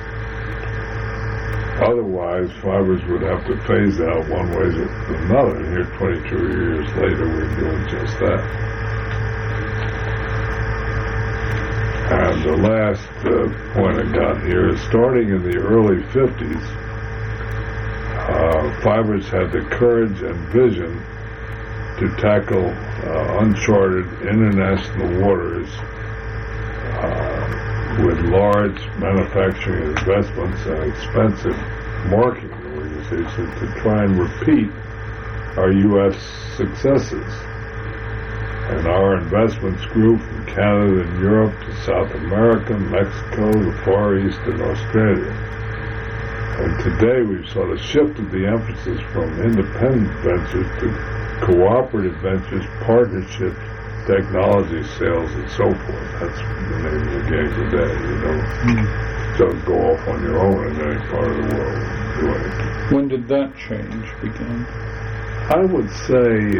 Otherwise, fibers would have to phase out one way or another. And here, 22 years later, we're doing just that. And the last point I got here is starting in the early 50s, fibers had the courage and vision to tackle uncharted international waters with large manufacturing investments and expensive marketing organizations to try and repeat our U.S. successes. And our investments grew from Canada and Europe to South America, Mexico, the Far East, and Australia. And today we've sort of shifted the emphasis from independent ventures to cooperative ventures, partnerships, technology sales, and so forth. That's the name of the game today. You don't just go off on your own in any part of the world and do anything. When did that change begin? I would say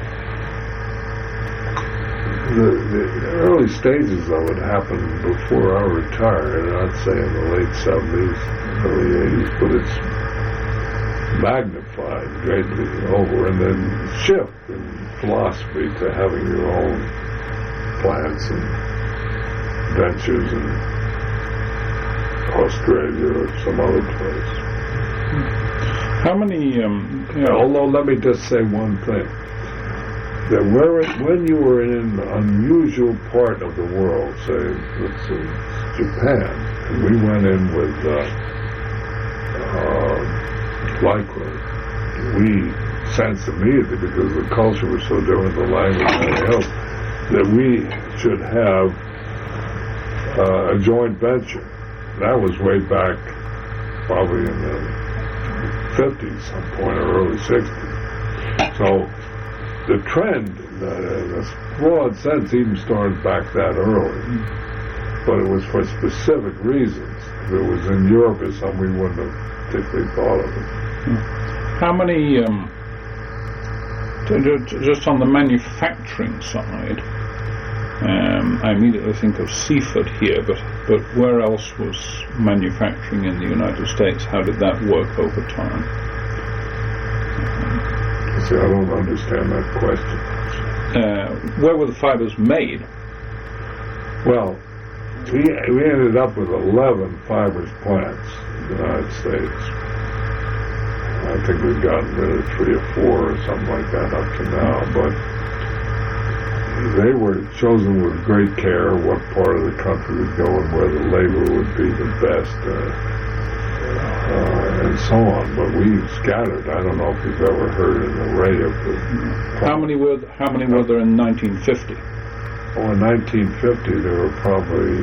the early stages of it happened before I retired. I'd say in the late 70s, early 80s, but it's magnified greatly over, and then shift in philosophy to having your own plants and ventures in Australia or some other place. How many? Although, let me just say one thing. That when you were in an unusual part of the world, say, let's say, Japan, and we went in with Lycra, we sensed immediately, because the culture was so different, the language and everything else, that we should have a joint venture. That was way back, probably in the 50s, some point, or early 60s. So the trend, in a broad sense, even started back that early. But it was for specific reasons. If it was in Europe or something, we wouldn't have particularly thought of it. How many, just on the manufacturing side, I immediately think of Seaford here, but where else was manufacturing in the United States? How did that work over time? See, I don't understand that question. Where were the fibers made? Well, we ended up with 11 fibers plants in the United States. I think we've gotten rid of 3 or 4 or something like that up to now, but they were chosen with great care what part of the country would go and where the labor would be the best, and so on. But we scattered. I don't know if you've ever heard an array of the. How many were there in 1950? Oh, in 1950 there were probably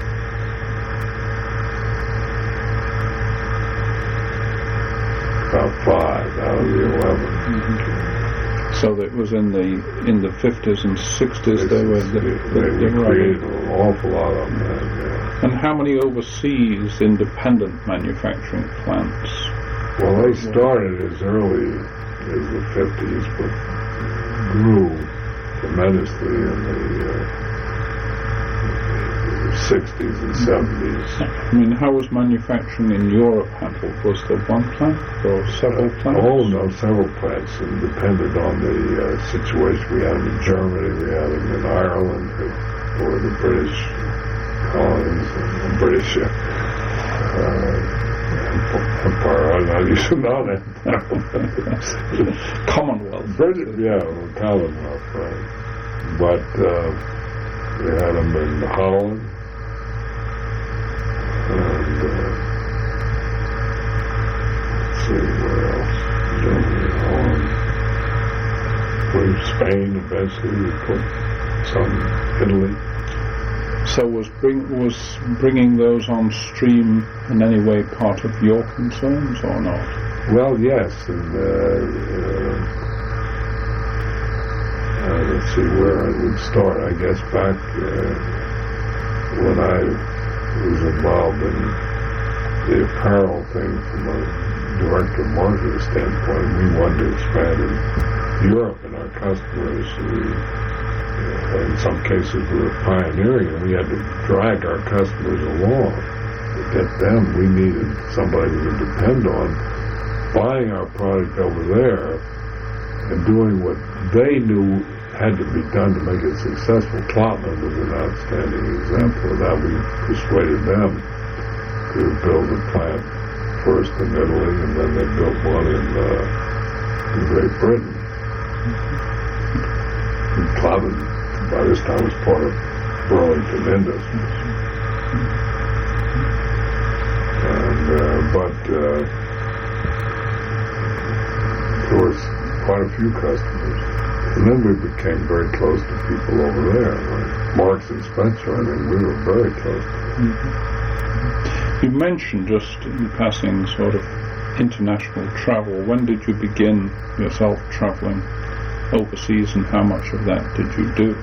about 5 out of the 11. So it was in the 50s and 60s they created an awful lot of them. And how many overseas independent manufacturing plants? Well, they started as early as the 50s, but grew tremendously in the 60s and 70s. I mean, how was manufacturing in Europe handled? Was there one plant or several plants? Oh, no, several plants, and depended on the situation. We had them in Germany, we had them in Ireland, or the British colonies, and British Empire. I'm not using that empire. Commonwealth. British, Commonwealth, right. But we had them in Holland, and let's see where else. Germany, Holland, Spain. Eventually, we put some Italy. So was bringing those on stream in any way part of your concerns or not? Well, yes, and let's see where I would start. I guess back when I was involved in the apparel thing from a director marketing standpoint, we wanted to expand in Europe, and our customers, in some cases we were pioneering, and we had to drag our customers along to get them. We needed somebody we could depend on buying our product over there and doing what they knew had to be done to make it successful. Klopman was an outstanding example of that. We persuaded them to build a plant first in Italy, and then they built one in Great Britain. And Klopman, by this time, was part of Burlington Industries. And but there was quite a few customers. And then we became very close to people over there. Like Marks and Spencer, I mean, we were very close to them. You mentioned just in passing sort of international travel. When did you begin yourself traveling overseas, and how much of that did you do?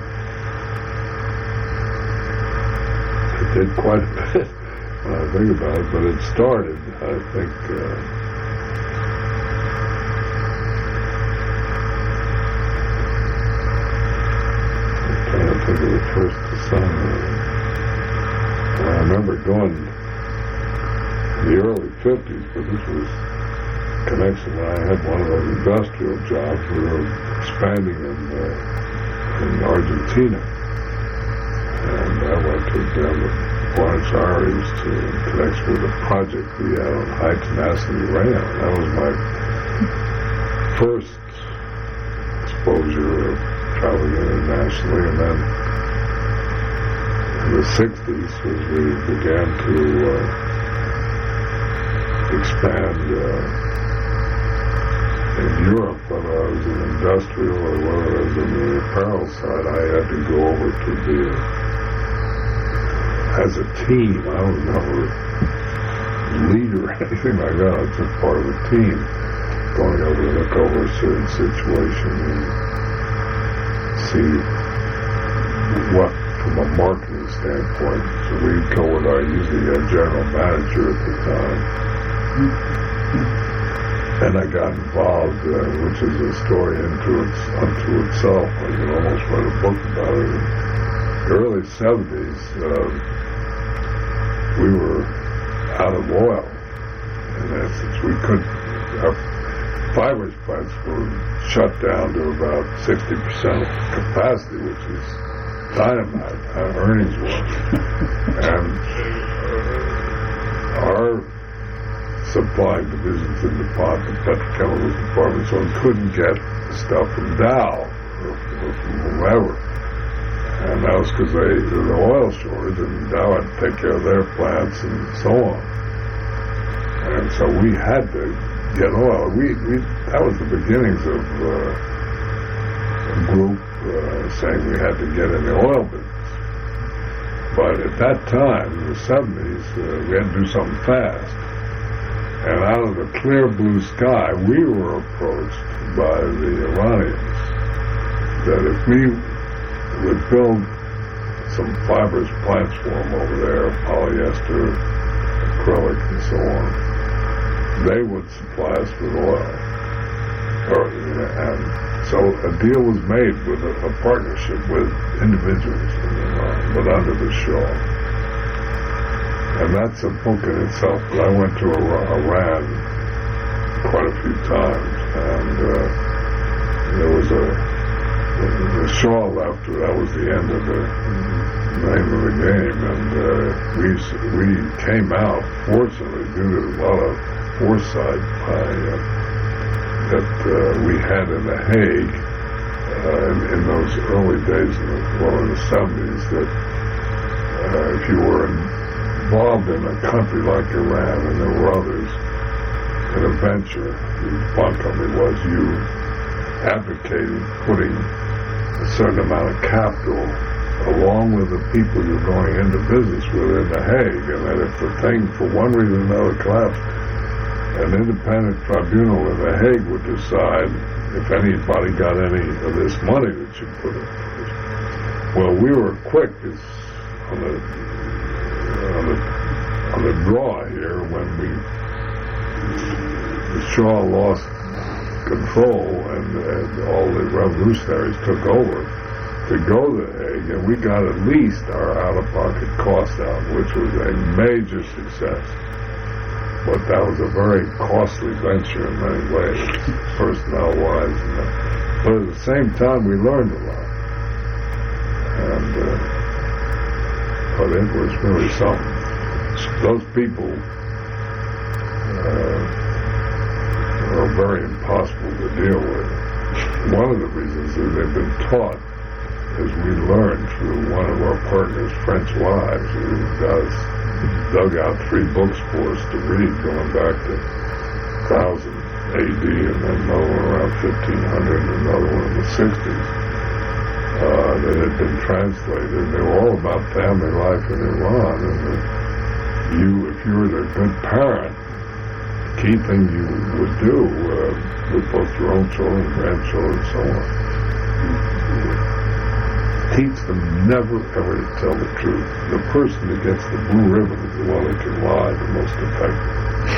I did quite a bit when I think about it, but it started, I think, think of the first assignment. I remember going in the early 50s, but this was connection when I had one of those industrial jobs. We were expanding in Argentina, and I went down to Buenos Aires in connection with a project we had on high tenacity rayon. That was my first exposure of traveling internationally, and then in the 60s as we began to expand in Europe, whether I was in industrial or whether I was in the apparel side, I had to go over to as a team. I was never a leader or anything like that. I was just part of a team going over to look over a certain situation and see what, from a marketing standpoint. So we'd go with usually our general manager at the time. And I got involved, which is a story unto itself. I could almost write a book about it. In the early 70s, we were out of oil. In essence, our fibers plants were shut down to about 60% of capacity, which is dynamite. Our earnings were. And our supplying divisions in the petrochemicals department, so we couldn't get the stuff from Dow or from whoever. And that was because there was an oil shortage, and Dow had to take care of their plants and so on. And so we had to get oil. That was the beginnings of a group saying we had to get in the oil business. But at that time, in the 70s, we had to do something fast. And out of the clear blue sky, we were approached by the Iranians that if we would build some fibrous plants for them over there, polyester, acrylic, and so on, they would supply us with oil. And so a deal was made with a partnership with individuals in Iran, but under the Shah. And that's a book in itself, but I went to Iran quite a few times, and there was the Shah left, that was the end of the name of the game, and we came out, fortunately, due to a lot of foresight that we had in The Hague in those early days, in the 70s, that if you were involved in a country like Iran, and there were others, in a venture, the bond company was, you advocating putting a certain amount of capital along with the people you're going into business with in The Hague, and that if the thing, for one reason or another, collapsed, an independent tribunal in The Hague would decide if anybody got any of this money that you put in. Well, we were quick on the draw here when the Shah lost control and all the revolutionaries took over to go to The Hague, and we got at least our out-of-pocket costs out, which was a major success. But that was a very costly venture in many ways, personnel-wise. But at the same time, we learned a lot. And but it was really something. Those people are very impossible to deal with. One of the reasons is they've been taught, as we learned through one of our partners, French wives, who dug out 3 books for us to read, going back to 1000 AD, and then another one around 1500, and another one in the 60s, that had been translated. They were all about family life in Iran, and if you were a good parent, the key thing you would do with both your own children, grandchildren, and so on, teach them never ever to tell the truth. The person that gets the blue ribbon is the one that can lie the most effectively.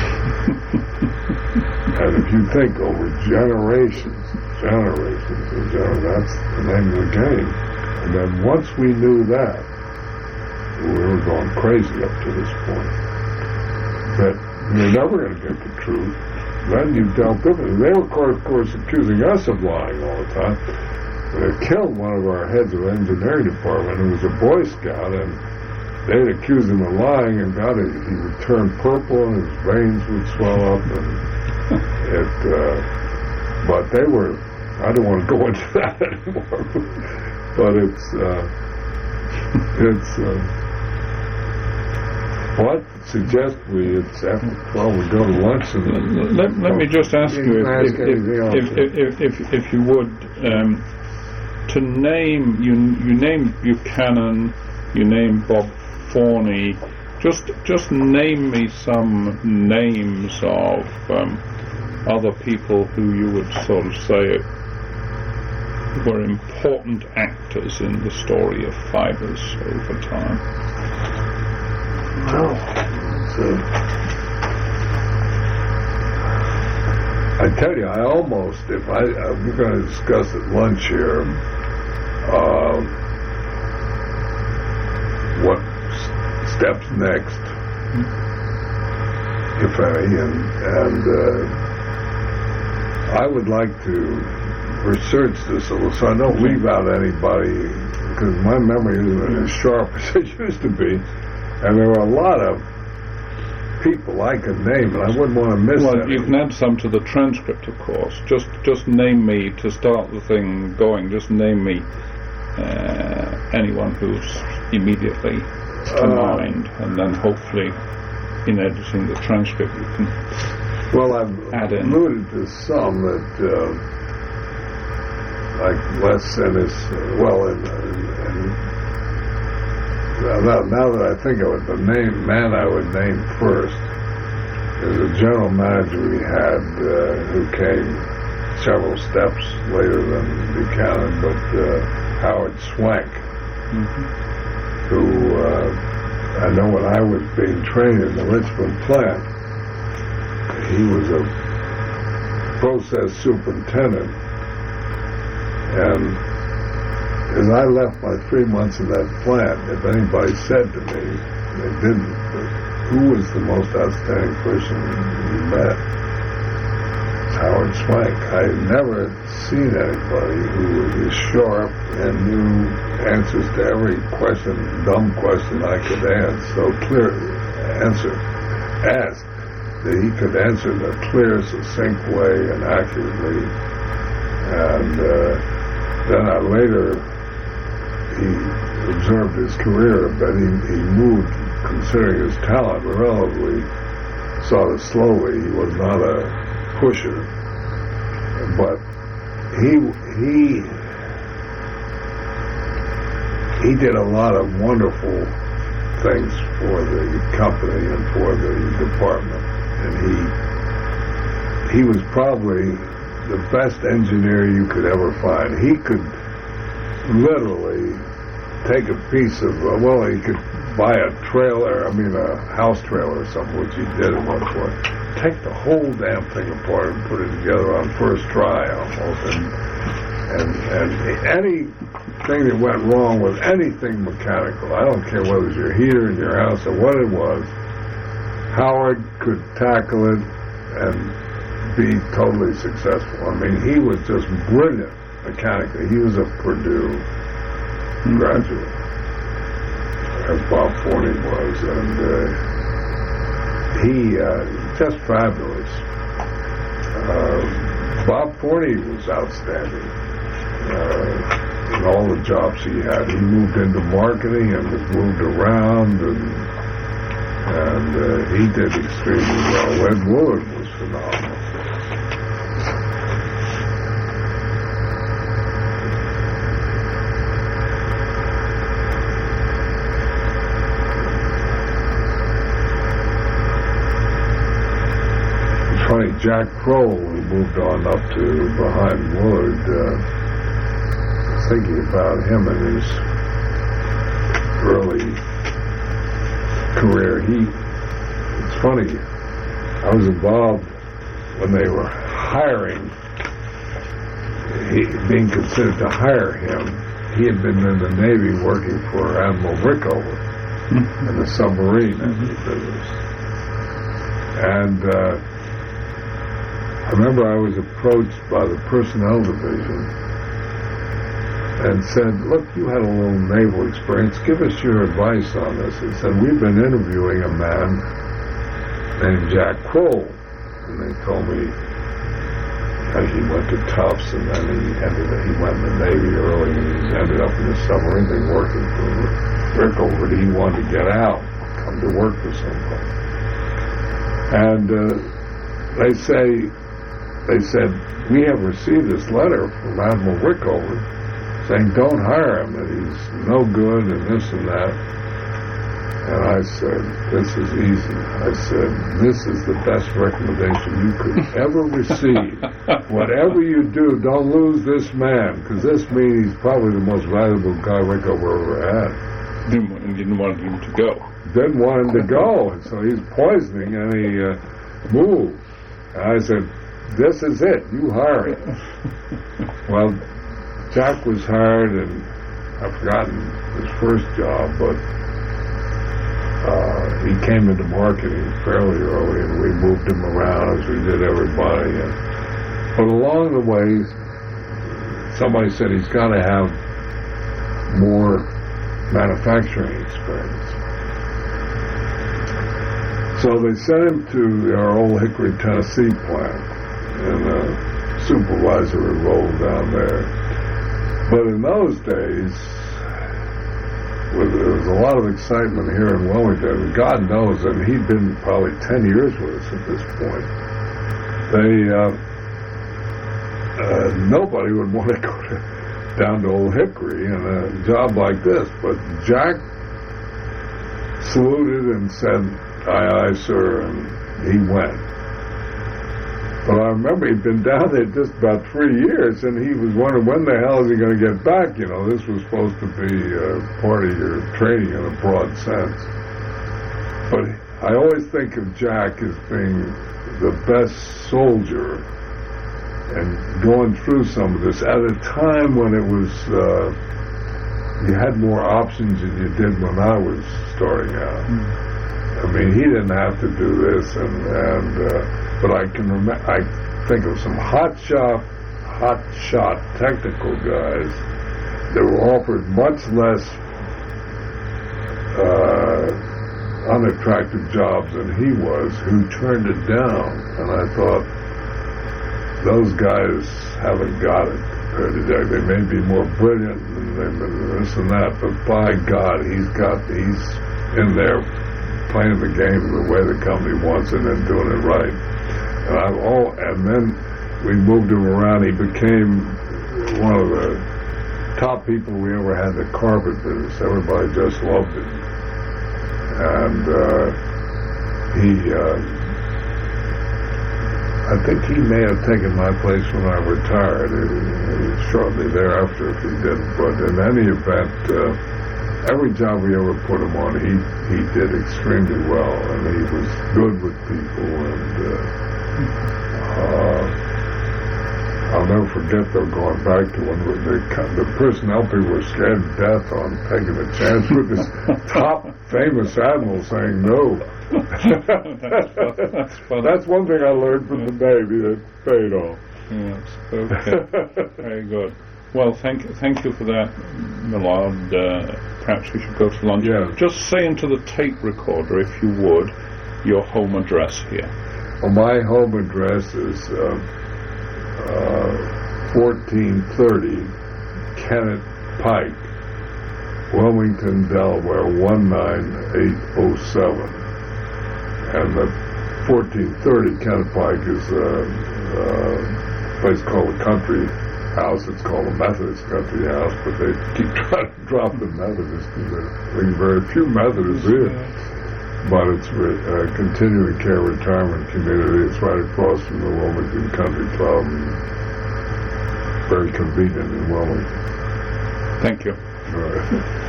And if you think over generations, that's the name of the game. And then once we knew that, we were going crazy up to this point. That you're never going to get the truth. Then you dealt differently. They were, of course, accusing us of lying all the time. They killed one of our heads of the engineering department who was a Boy Scout, and they'd accuse him of lying, and he would turn purple and his veins would swell up, and but they were, I don't want to go into that anymore, but what suggest it's after 12 we go to lunch, and let me just ask you if you would, to name, you named Buchanan, you named Bob Forney, just name me some names of other people who you would sort of say were important actors in the story of Fibers over time. Well, I tell you, I almost, if we're going to discuss at lunch here, what steps next, if any, and I would like to research this a little, so I don't leave out anybody, because my memory isn't as sharp as it used to be, and there were a lot of people I could name, and I wouldn't want to miss Well, any. you can add some to the transcript, of course. Just name me, to start the thing going, just name me anyone who's immediately to mind, and then hopefully in editing the transcript you can I've add in. alluded to some that, like Les Ennis, now that I think of it, the man I would name first is a general manager we had who came several steps later than Buchanan, but Howard Swank, who I know when I was being trained in the Richmond plant, he was a process superintendent, and as I left my 3 months in that plant, if anybody said to me, they didn't, but who was the most outstanding person you met? It's Howard Swank. I had never seen anybody who was as sharp and knew answers to every dumb question I could ask that he could answer in a clear, succinct way and accurately. And then I later, he observed his career, but he moved, considering his talent, relatively sort of slowly. He was not a pusher, but he did a lot of wonderful things for the company and for the department, and he was probably the best engineer you could ever find. He could literally take a piece of, he could buy a house trailer or something, which he did at one point, take the whole damn thing apart and put it together on first try almost, and anything that went wrong with anything mechanical, I don't care whether it was your heater in your house or what it was, Howard could tackle it and be totally successful. I mean, he was just brilliant mechanically. He was a Purdue graduate, as Bob Forney was, and he just fabulous. Bob Forney was outstanding in all the jobs he had. He moved into marketing and was moved around, and he did extremely well. Ed Woolard was phenomenal. Funny, Jack Kroll, who moved on up to behind Woolard, thinking about him in his early career. It's funny, I was involved when they were hiring, being considered to hire him. he had been in the Navy working for Admiral Rickover in the submarine business. And I remember I was approached by the personnel division and said, look, you had a little naval experience. Give us your advice on this. And said, we've been interviewing a man named Jack Kroll. And they told me he went to Tufts, and then he went in the Navy early, and he ended up in the submarine thing working for Rickover. He wanted to get out, come to work for somebody. And they said, we have received this letter from Admiral Rickover saying don't hire him, that he's no good and this and that. And I said, this is easy. I said, this is the best recommendation you could ever receive. Whatever you do, don't lose this man, because this means he's probably the most valuable guy Rickover ever had. Didn't want him to go. Didn't want him to go, and so he's poisoning any move. And I said, this is it. You hire him. Well, Jack was hired, and I've forgotten his first job, but he came into marketing fairly early, and we moved him around as we did everybody. But along the way, somebody said he's got to have more manufacturing experience. So they sent him to our old Hickory, Tennessee plant, and a supervisory role down there. But in those days, there was a lot of excitement here in Wilmington. God knows, and he'd been probably 10 years with us at this point. Nobody would want to go down to Old Hickory in a job like this. But Jack saluted and said, aye, aye, sir, and he went. But I remember he'd been down there just about 3 years, and he was wondering, when the hell is he going to get back? You know, this was supposed to be part of your training in a broad sense. But I always think of Jack as being the best soldier and going through some of this at a time when it was, you had more options than you did when I was starting out. I mean, he didn't have to do this, but I think of some hot shot technical guys that were offered much less unattractive jobs than he was, who turned it down. And I thought, those guys haven't got it compared to Jack. They may be more brilliant and this and that, but by God, he's in there playing the game the way the company wants it and doing it right. And then we moved him around. He became one of the top people we ever had in the carpet business. Everybody just loved him. And I think he may have taken my place when I retired. Shortly thereafter, if he didn't. But in any event, every job we ever put him on, he did extremely well, and he was good with people, and I'll never forget, though, going back to when the personnel people were scared to death on taking a chance with this top famous admiral saying no. That's one thing I learned from the Navy that paid off. Yes, okay. Very good. Well, thank you for that, Millard. Perhaps we should go to lunch. Yeah. Just say into the tape recorder, if you would, your home address here. Well, my home address is 1430 Kennett Pike, Wilmington, Delaware 19807. And the 1430 Kennett Pike is a place called the Country House. It's called a Methodist Country House, but they keep trying to drop the Methodists because there are very few Methodists here. But it's a continuing care retirement community. It's right across from the Wilmington Country Club, and very convenient in Wilmington. Thank you. All right.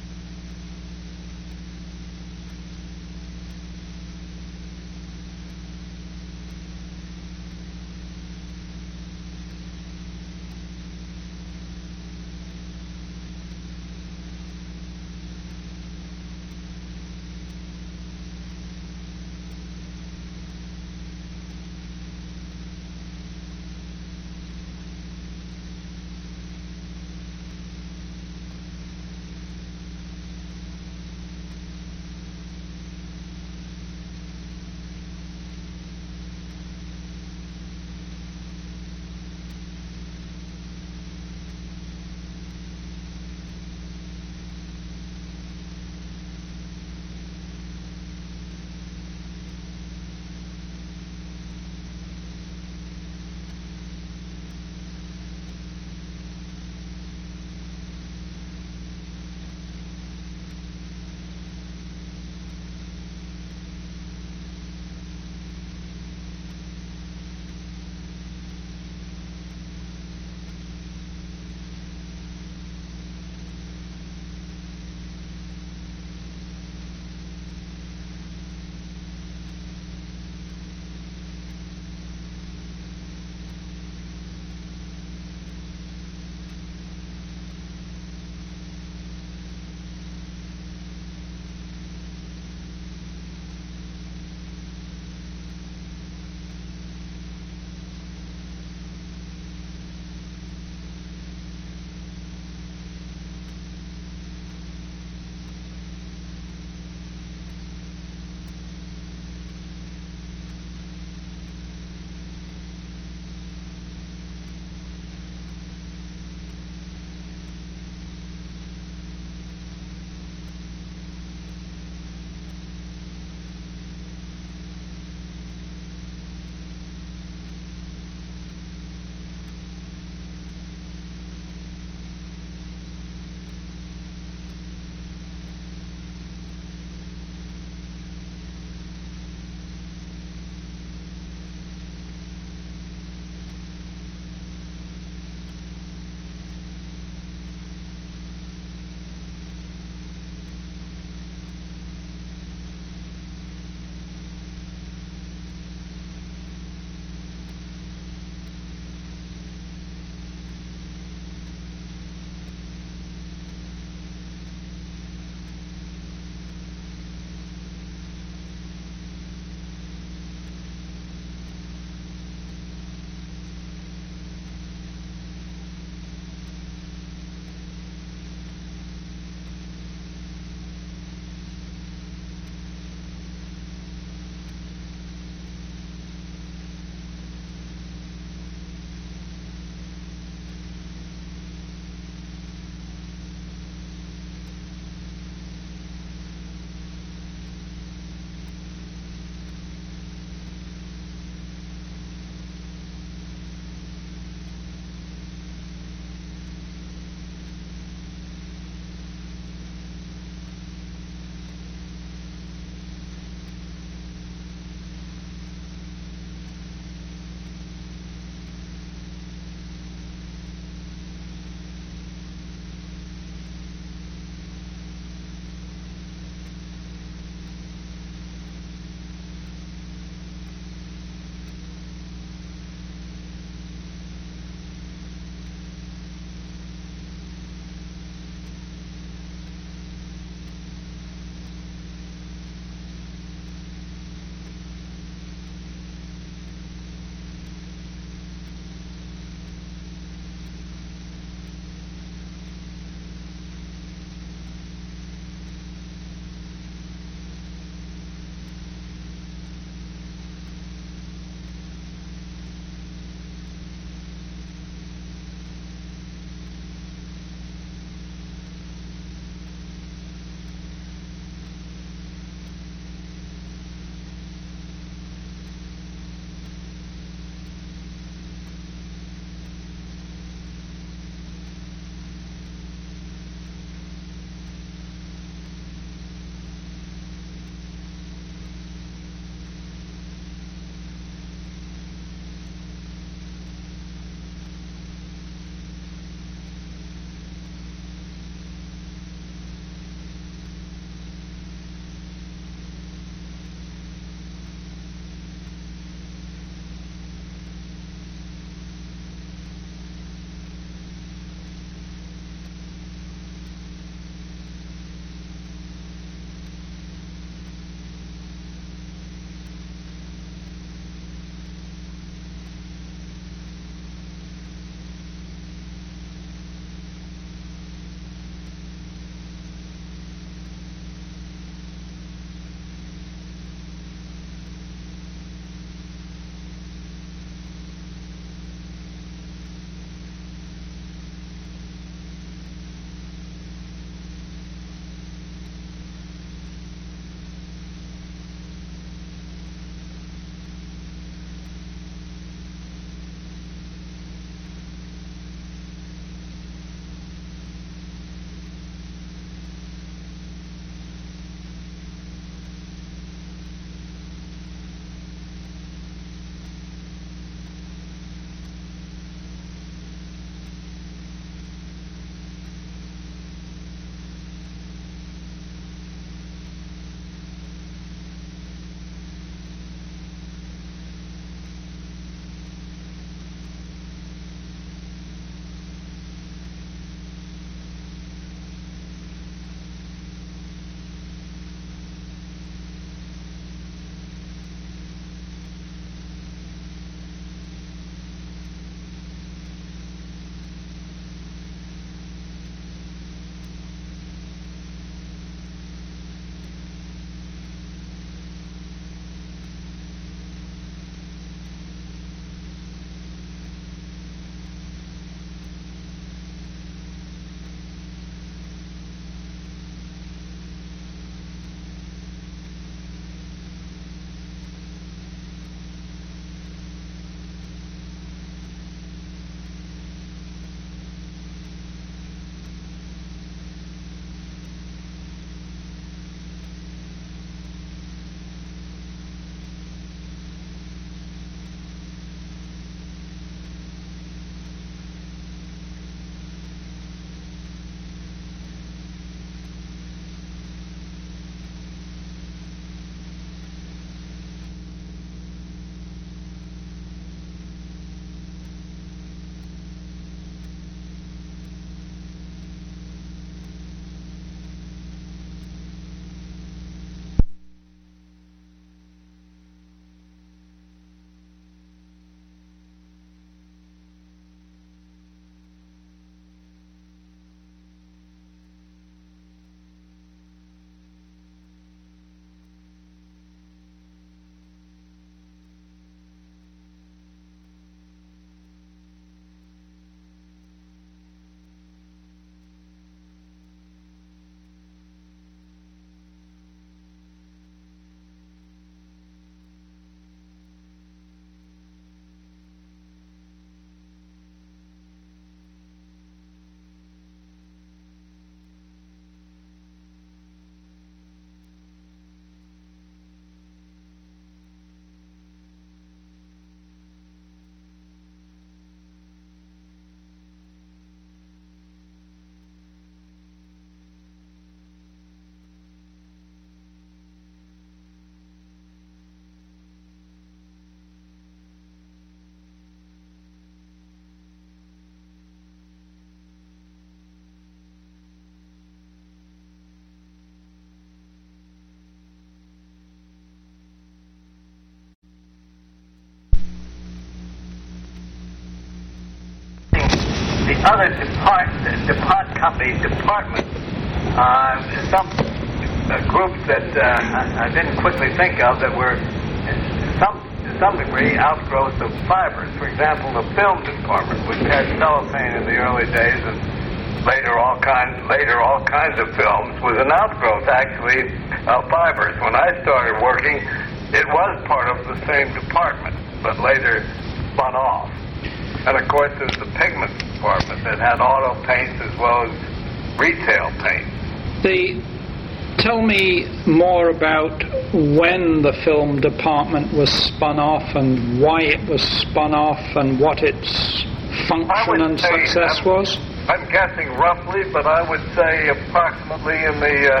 other DuPont company departments, some groups that I didn't quickly think of that were to some degree outgrowths of fibers. For example, the film department, which had cellophane in the early days and later all kinds of films, was an outgrowth actually of fibers. When I started working, it was part of the same department, but later spun off. And of course, there's the pigment department that had auto paints as well as retail paint. Tell me more about when the film department was spun off and why it was spun off and what its function and success was. I'm guessing roughly, but I would say approximately in the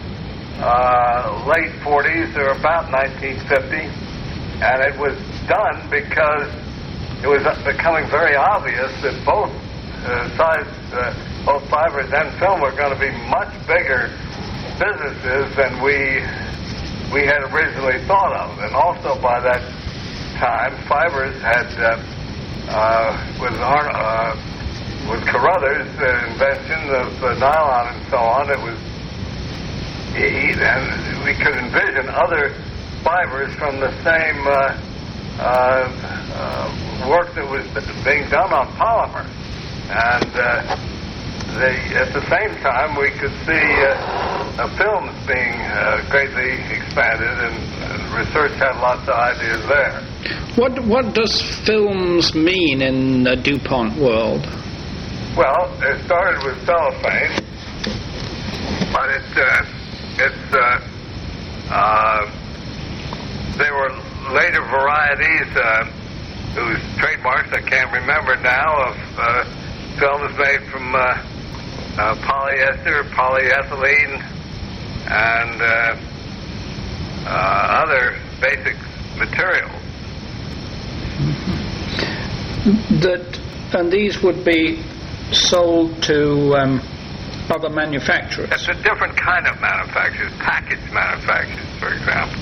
late 40s or about 1950. And it was done because it was becoming very obvious that both both fibers and film were going to be much bigger businesses than we had originally thought of. And also by that time, fibers had with Carruthers' invention of nylon and so on, and we could envision other fibers from the same work that was being done on polymer. And at the same time, we could see films being greatly expanded, and research had lots of ideas there. What does films mean in the DuPont world? Well, it started with cellophane, but there were later varieties whose trademarks I can't remember now of films made from polyester, polyethylene, and other basic materials. And these would be sold to other manufacturers? It's a different kind of manufacturers, package manufacturers, for example.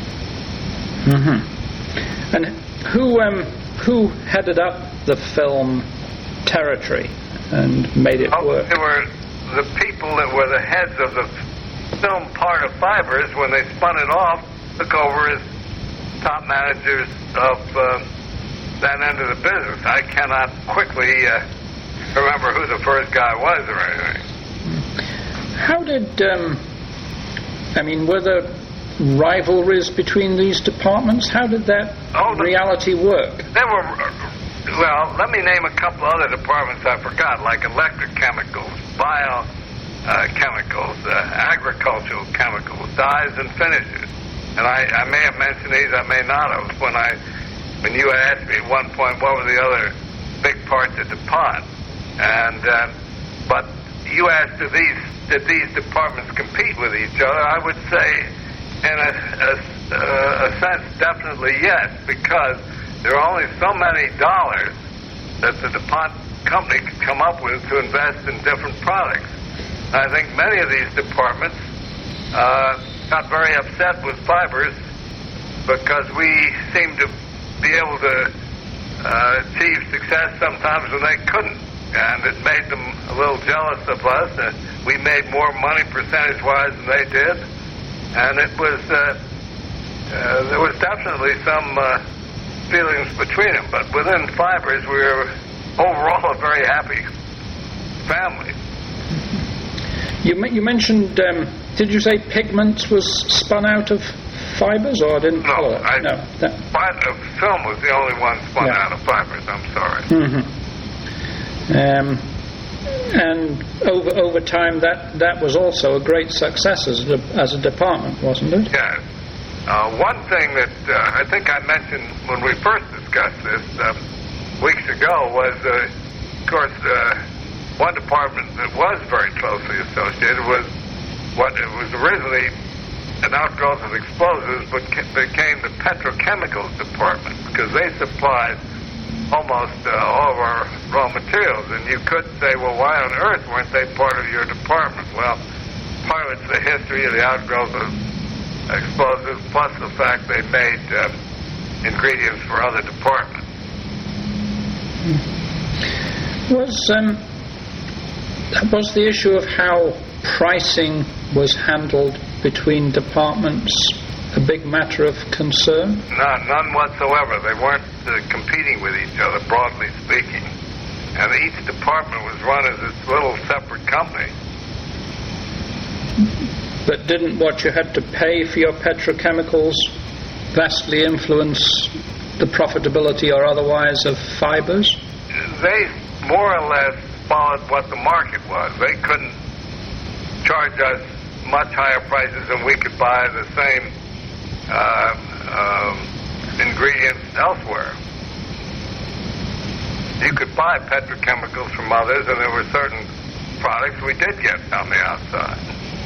Mm-hmm. And who headed up the film territory and made it work? They were the people that were the heads of the film part of fibers. When they spun it off, took over as top managers of that end of the business. I cannot quickly remember who the first guy was or anything. How did, were there rivalries between these departments? How did that reality work? There were, well, let me name a couple other departments I forgot, like electrochemicals, biochemicals, agricultural chemicals, dyes and finishes. And I may have mentioned these, I may not have, when you asked me at one point what were the other big parts of DuPont. And but you asked, did these departments compete with each other? I would say, in a sense, definitely yes, because there are only so many dollars that the DuPont company could come up with to invest in different products. I think many of these departments got very upset with fibers because we seemed to be able to achieve success sometimes when they couldn't. And it made them a little jealous of us. We made more money percentage-wise than they did. And it was, there was definitely some feelings between them. But within fibers, we were overall a very happy family. You mentioned, did you say pigments was spun out of fibers, or I didn't follow that? Film was the only one spun out of fibers, I'm sorry. Mm-hmm. And over time, that was also a great success as a department, wasn't it? Yes. One thing that I think I mentioned when we first discussed this weeks ago was, of course, one department that was very closely associated was what it was originally an outgrowth of explosives, but became the petrochemicals department, because they supplied almost all of our raw materials. And you could say, well, why on earth weren't they part of your department? Well, part of it's the history of the outgrowth of explosives, plus the fact they made ingredients for other departments. Was the issue of how pricing was handled between departments a big matter of concern? None whatsoever. They weren't competing with each other, broadly speaking. And each department was run as its little separate company. But didn't what you had to pay for your petrochemicals vastly influence the profitability or otherwise of fibers? They more or less followed what the market was. They couldn't charge us much higher prices than we could buy the same ingredients elsewhere. You could buy petrochemicals from others, and there were certain products we did get on the outside.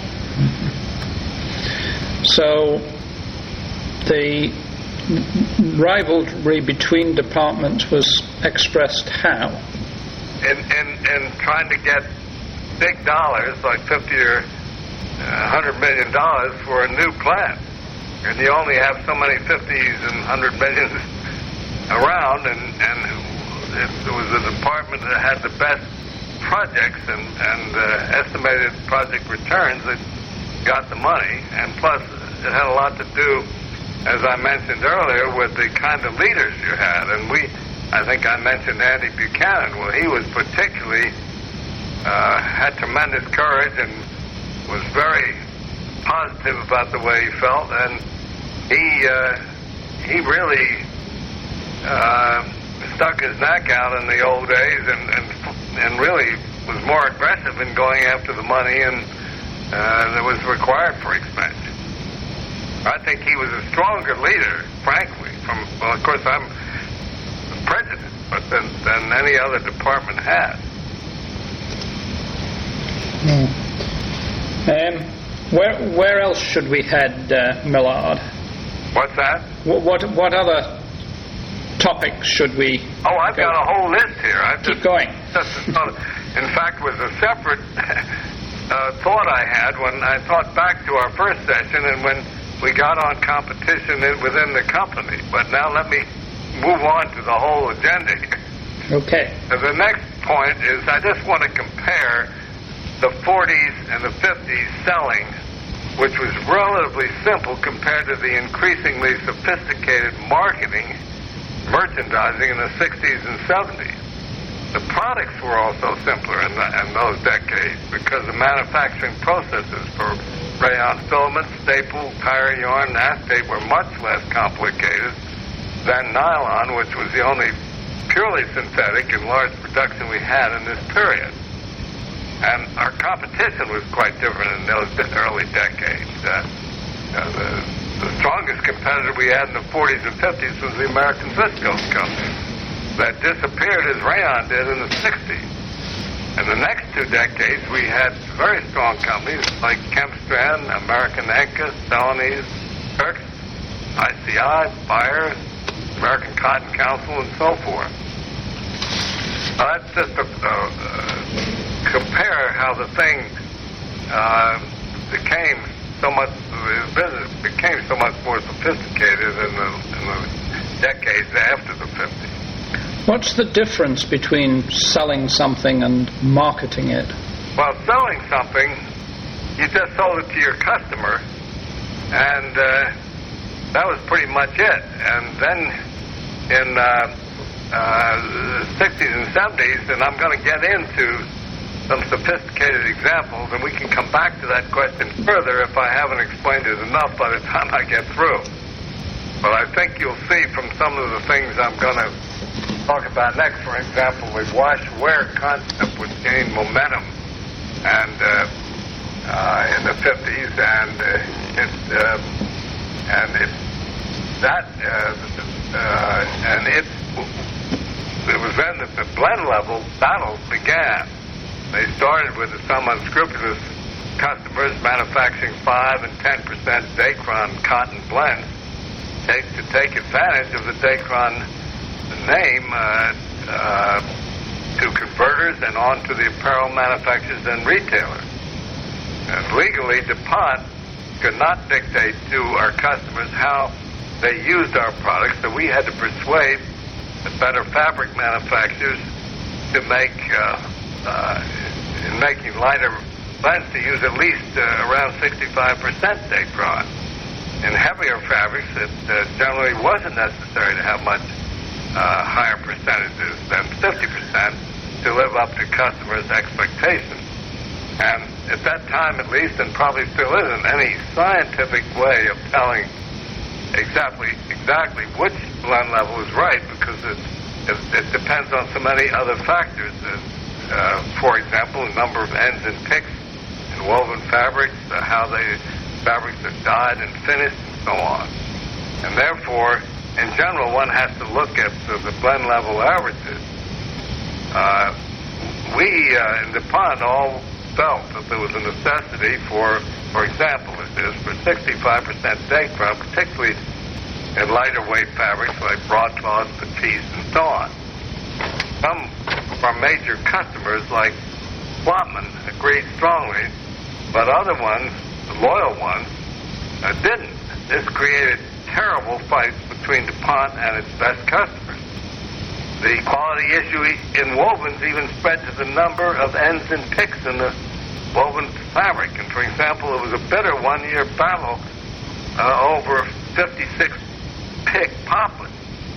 So the rivalry between departments was expressed how? In trying to get big dollars, like $50 or $100 million for a new plant. And you only have so many 50s and 100 millions around, and it was the department that had the best projects and estimated project returns that got the money. And plus, it had a lot to do, as I mentioned earlier, with the kind of leaders you had. And I think I mentioned Andy Buchanan. Well, he was particularly, had tremendous courage and was very positive about the way he felt. And he really stuck his neck out in the old days and really was more aggressive in going after the money and that was required for expansion. I think he was a stronger leader, frankly, well, of course, I'm prejudiced, but than any other department had. Where else should we head, Millard? What's that? What other topics should we? Oh, I've got a whole list here. Keep going. In fact, was a separate thought I had when I thought back to our first session and when we got on competition within the company. But now let me move on to the whole agenda here. Okay. The next point is I just want to compare the 40s and the 50s selling, which was relatively simple compared to the increasingly sophisticated merchandising in the 60s and 70s. The products were also simpler in those decades because the manufacturing processes for rayon filament, staple, tire yarn, and acetate were much less complicated than nylon, which was the only purely synthetic and large production we had in this period. And our competition was quite different in those early decades. The strongest competitor we had in the 40s and 50s was the American Viscose Company that disappeared as rayon did in the 60s. In the next 2 decades, we had very strong companies like Chemstran, American Enca, Celanese, Turks, ICI, Bayer, American Cotton Council, and so forth. That's just compare how the thing became so much. The business became so much more sophisticated in the decades after the 50s. What's the difference between selling something and marketing it? Well, selling something, you just sold it to your customer, and that was pretty much it. And then in the 60s and 70s, and I'm going to get into some sophisticated examples, and we can come back to that question further if I haven't explained it enough by the time I get through. But I think you'll see from some of the things I'm going to talk about next, for example, the wash-wear concept would gain momentum and in the 50s, it was then that the blend level battles began. They started with some unscrupulous customers manufacturing 5 and 10% Dacron cotton blends to take advantage of the Dacron name to converters and on to the apparel manufacturers and retailers. And legally, DuPont could not dictate to our customers how they used our products, so we had to persuade the better fabric manufacturers to make in making lighter blends to use at least around 65% dacron. In heavier fabrics, it generally wasn't necessary to have much higher percentages than 50% to live up to customers' expectations. And at that time, at least, and probably still isn't, any scientific way of telling exactly which blend level is right, because it depends on so many other factors. For example, the number of ends and picks in woven fabrics, how the fabrics are dyed and finished, and so on. And therefore, in general, one has to look at the blend level averages. We in DuPont all felt that there was a necessity for example, for 65% dacron, particularly in lighter weight fabrics like broadcloth, batiste, and so on. Some of our major customers, like Swatman, agreed strongly, but other ones, the loyal ones, didn't. This created terrible fights between DuPont and its best customers. The quality issue in wovens even spread to the number of ends and picks in the woven fabric. And for example, it was a bitter one-year battle over 56 pick poplin.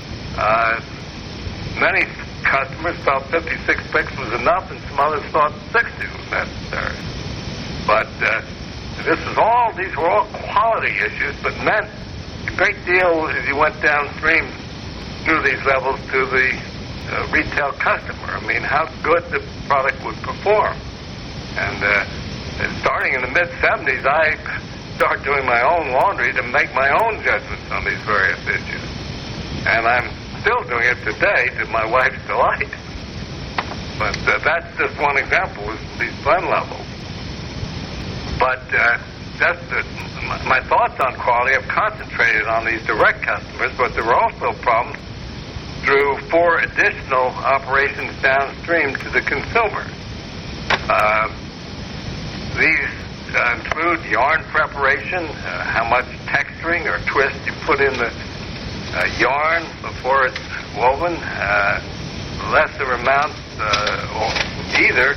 Many customers felt 56 picks was enough, and some others thought 60 was necessary. But these were all quality issues, but meant a great deal as you went downstream through these levels to the retail customer. I mean, how good the product would perform. And starting in the mid-'70s, I started doing my own laundry to make my own judgments on these various issues. And I'm still doing it today to my wife's delight. But that's just one example, is these blend levels. But my thoughts on quality have concentrated on these direct customers, but there were also problems through 4 additional operations downstream to the consumer. These include yarn preparation, how much texturing or twist you put in the yarn before it's woven, lesser amounts or either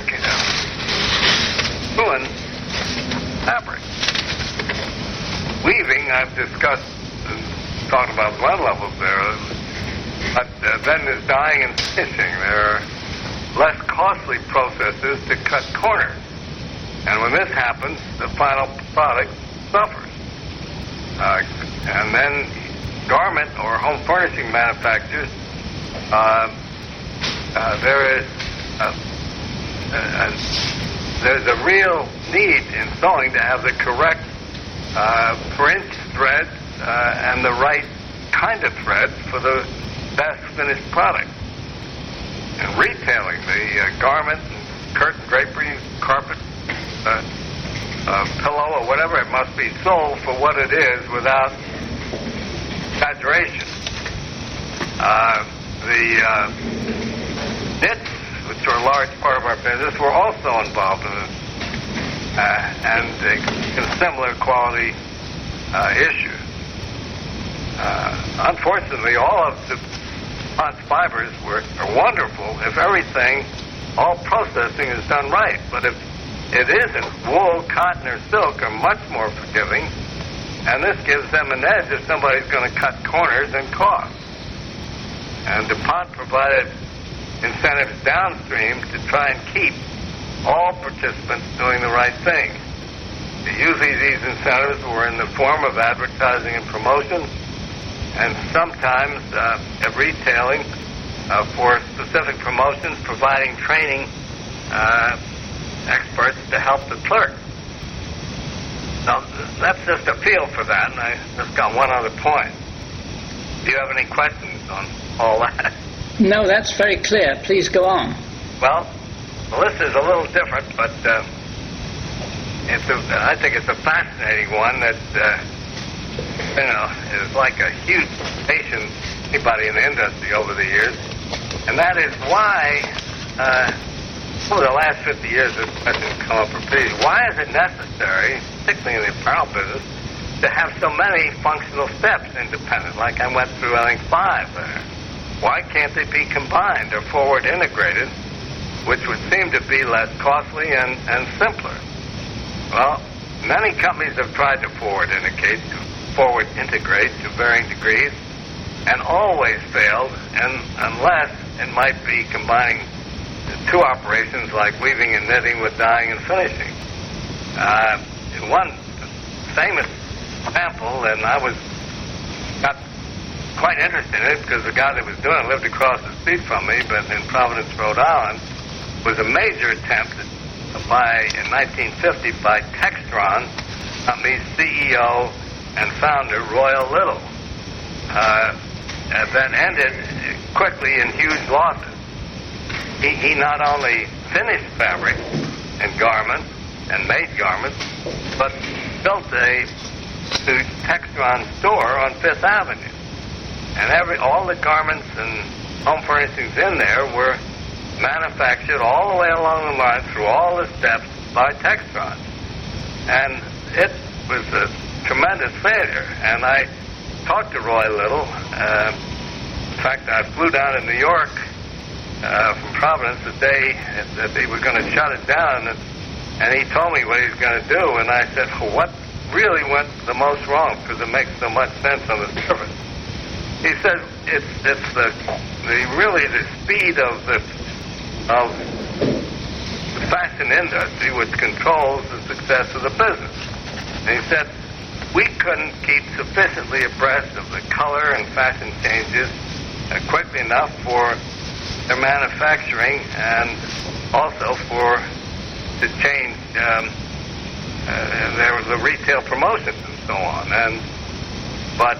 ruin fabric. Weaving, I've discussed, talked about blend levels there, but then there's dyeing and finishing. There are less costly processes to cut corners. And when this happens, the final product suffers. And then garment or home furnishing manufacturers, there's a real need in sewing to have the correct per inch thread and the right kind of thread for the best finished product. And retailing, the garment, curtain drapery, carpet, pillow, or whatever, it must be sold for what it is without exaggeration. The knits, which are a large part of our business, were also involved in this, and in similar quality issues. Unfortunately, all of the DuPont's fibers are wonderful if everything, all processing is done right. But if it isn't, wool, cotton, or silk are much more forgiving, and this gives them an edge if somebody's going to cut corners and cost. And DuPont provided incentives downstream to try and keep all participants doing the right thing. Usually these incentives were in the form of advertising and promotion, and sometimes at retailing for specific promotions, providing training experts to help the clerk. Now, that's just a feel for that, and I just got one other point. Do you have any questions on all that? No, that's very clear. Please go on. Well, the list is a little different, but I think it's a fascinating one that, is like a huge patient anybody in the industry over the years. And that is why, over the last 50 years, this question has come up repeatedly. Why is it necessary, particularly in the apparel business, to have so many functional steps independent? Like I went through, I think, 5 there. Why can't they be combined or forward integrated which would seem to be less costly and simpler. Well, many companies have tried to forward integrate to varying degrees, and always failed, unless it might be combining two operations like weaving and knitting with dyeing and finishing. One famous example, and I got quite interested in it because the guy that was doing it lived across the street from me, but in Providence, Rhode Island, was a major attempt in 1950 by Textron, company's CEO and founder, Royal Little. That ended quickly in huge losses. He not only finished fabric and garments and made garments, but built a Textron store on Fifth Avenue. And all the garments and home furnishings in there were manufactured all the way along the line through all the steps by Textron. And it was a tremendous failure. And I talked to Roy Little. In fact, I flew down to New York from Providence the day that they were going to shut it down, and he told me what he was going to do, and I said, well, what really went the most wrong, because it makes so much sense on the surface. He said it's the speed of the fashion industry which controls the success of the business. And he said we couldn't keep sufficiently abreast of the color and fashion changes quickly enough for their manufacturing and also to change the retail promotions and so on. But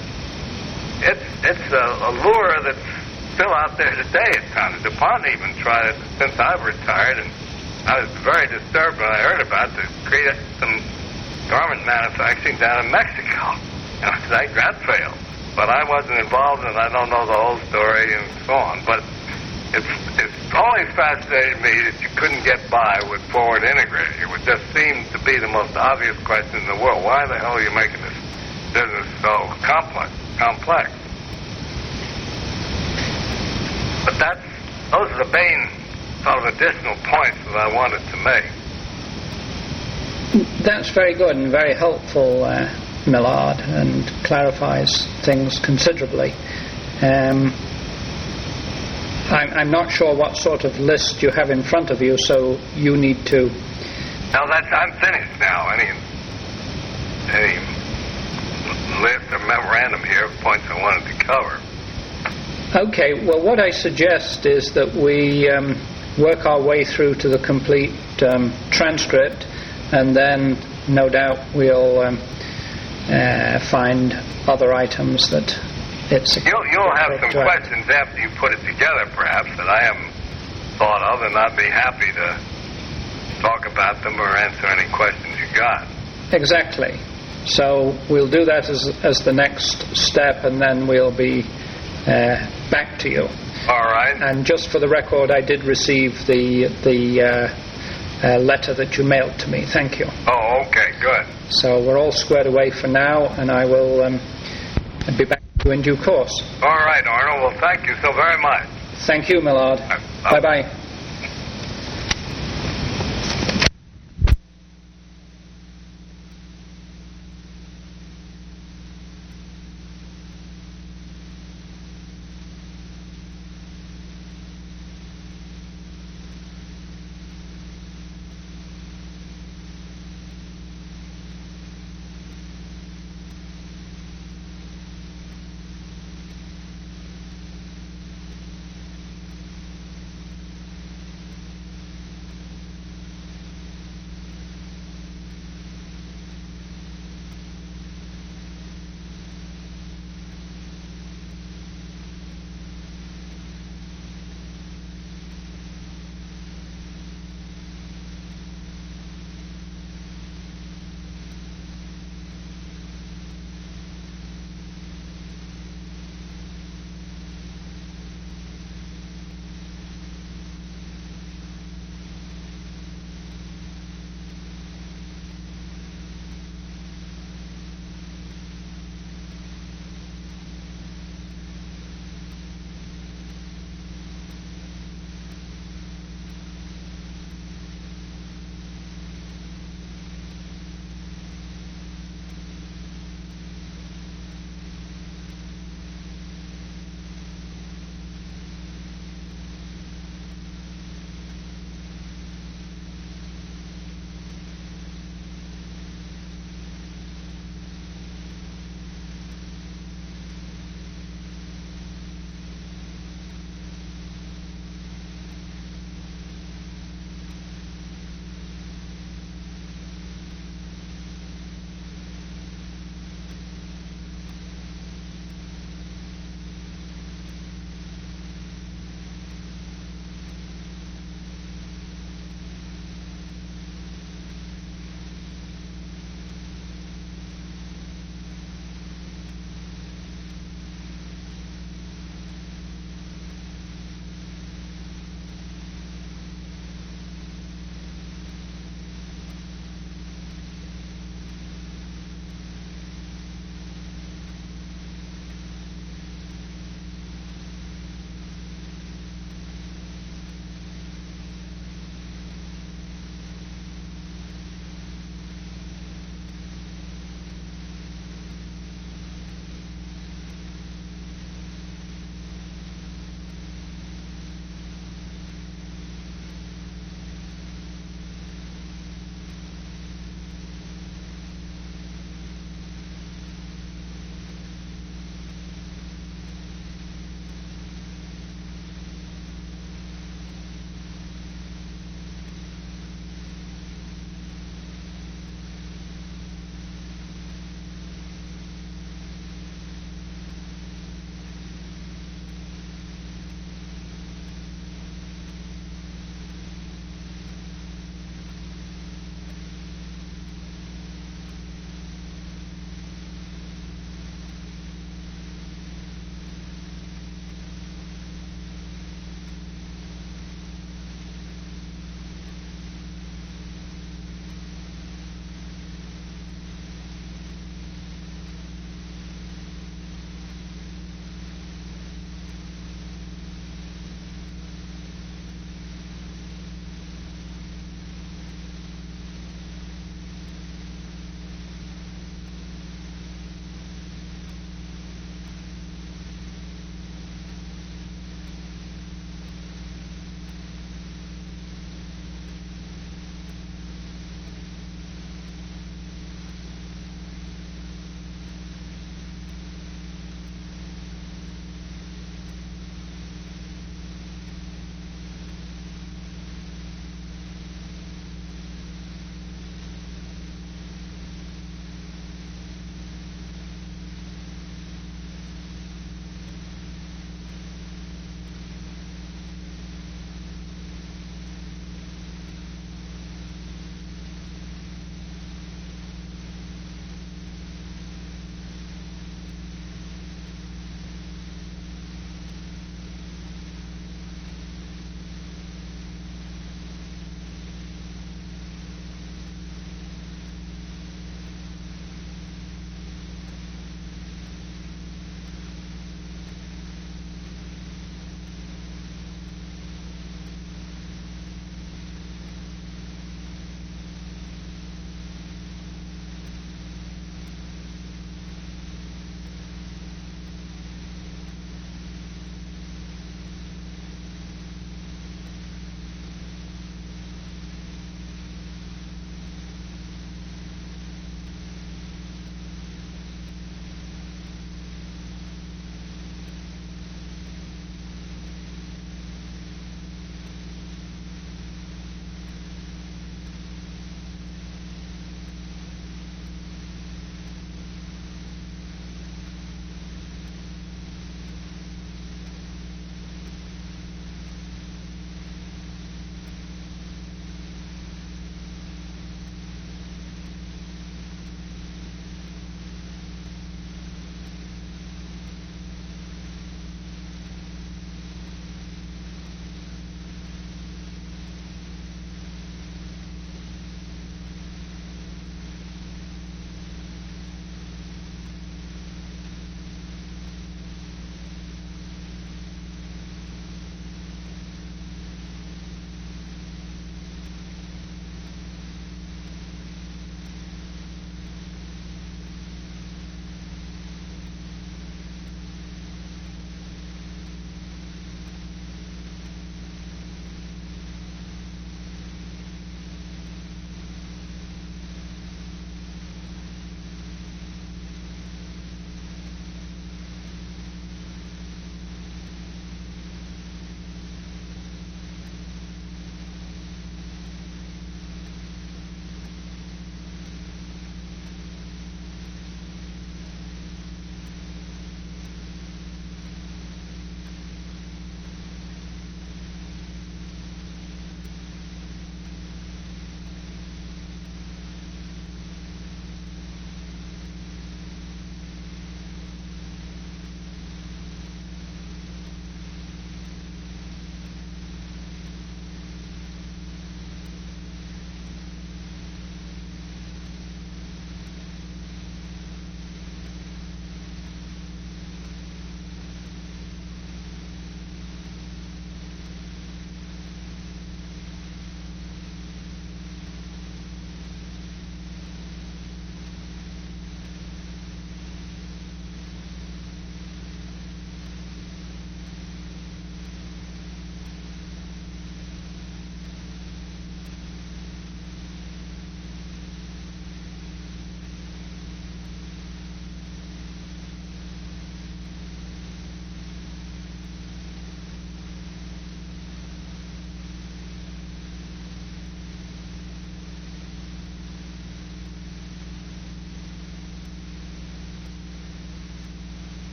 it's a lure that's still out there today at times. DuPont even tried it since I've retired, and I was very disturbed when I heard about it, to create some garment manufacturing down in Mexico. And I think that failed. But I wasn't involved, and I don't know the whole story and so on. But it's always fascinated me that you couldn't get by with forward integrating. It would just seem to be the most obvious question in the world. Why the hell are you making this business so complex? But those are the main sort of additional points that I wanted to make. That's very good and very helpful, Millard, and clarifies things considerably. I'm not sure what sort of list you have in front of you, so you need to... No, I'm finished now. Any list or memorandum here of points I wanted to cover. Okay, well, what I suggest is that we work our way through to the complete transcript, and then no doubt we'll find other items that it's... You'll have some questions after you put it together, perhaps, that I haven't thought of, and I'd be happy to talk about them or answer any questions you got. Exactly. So we'll do that as the next step, and then we'll be back to you. All right. And just for the record, I did receive the letter that you mailed to me. Thank you. Oh, okay, good. So we're all squared away for now, and I will be back to you in due course. All right, Arnold. Well, thank you so very much. Thank you, Millard. Bye-bye.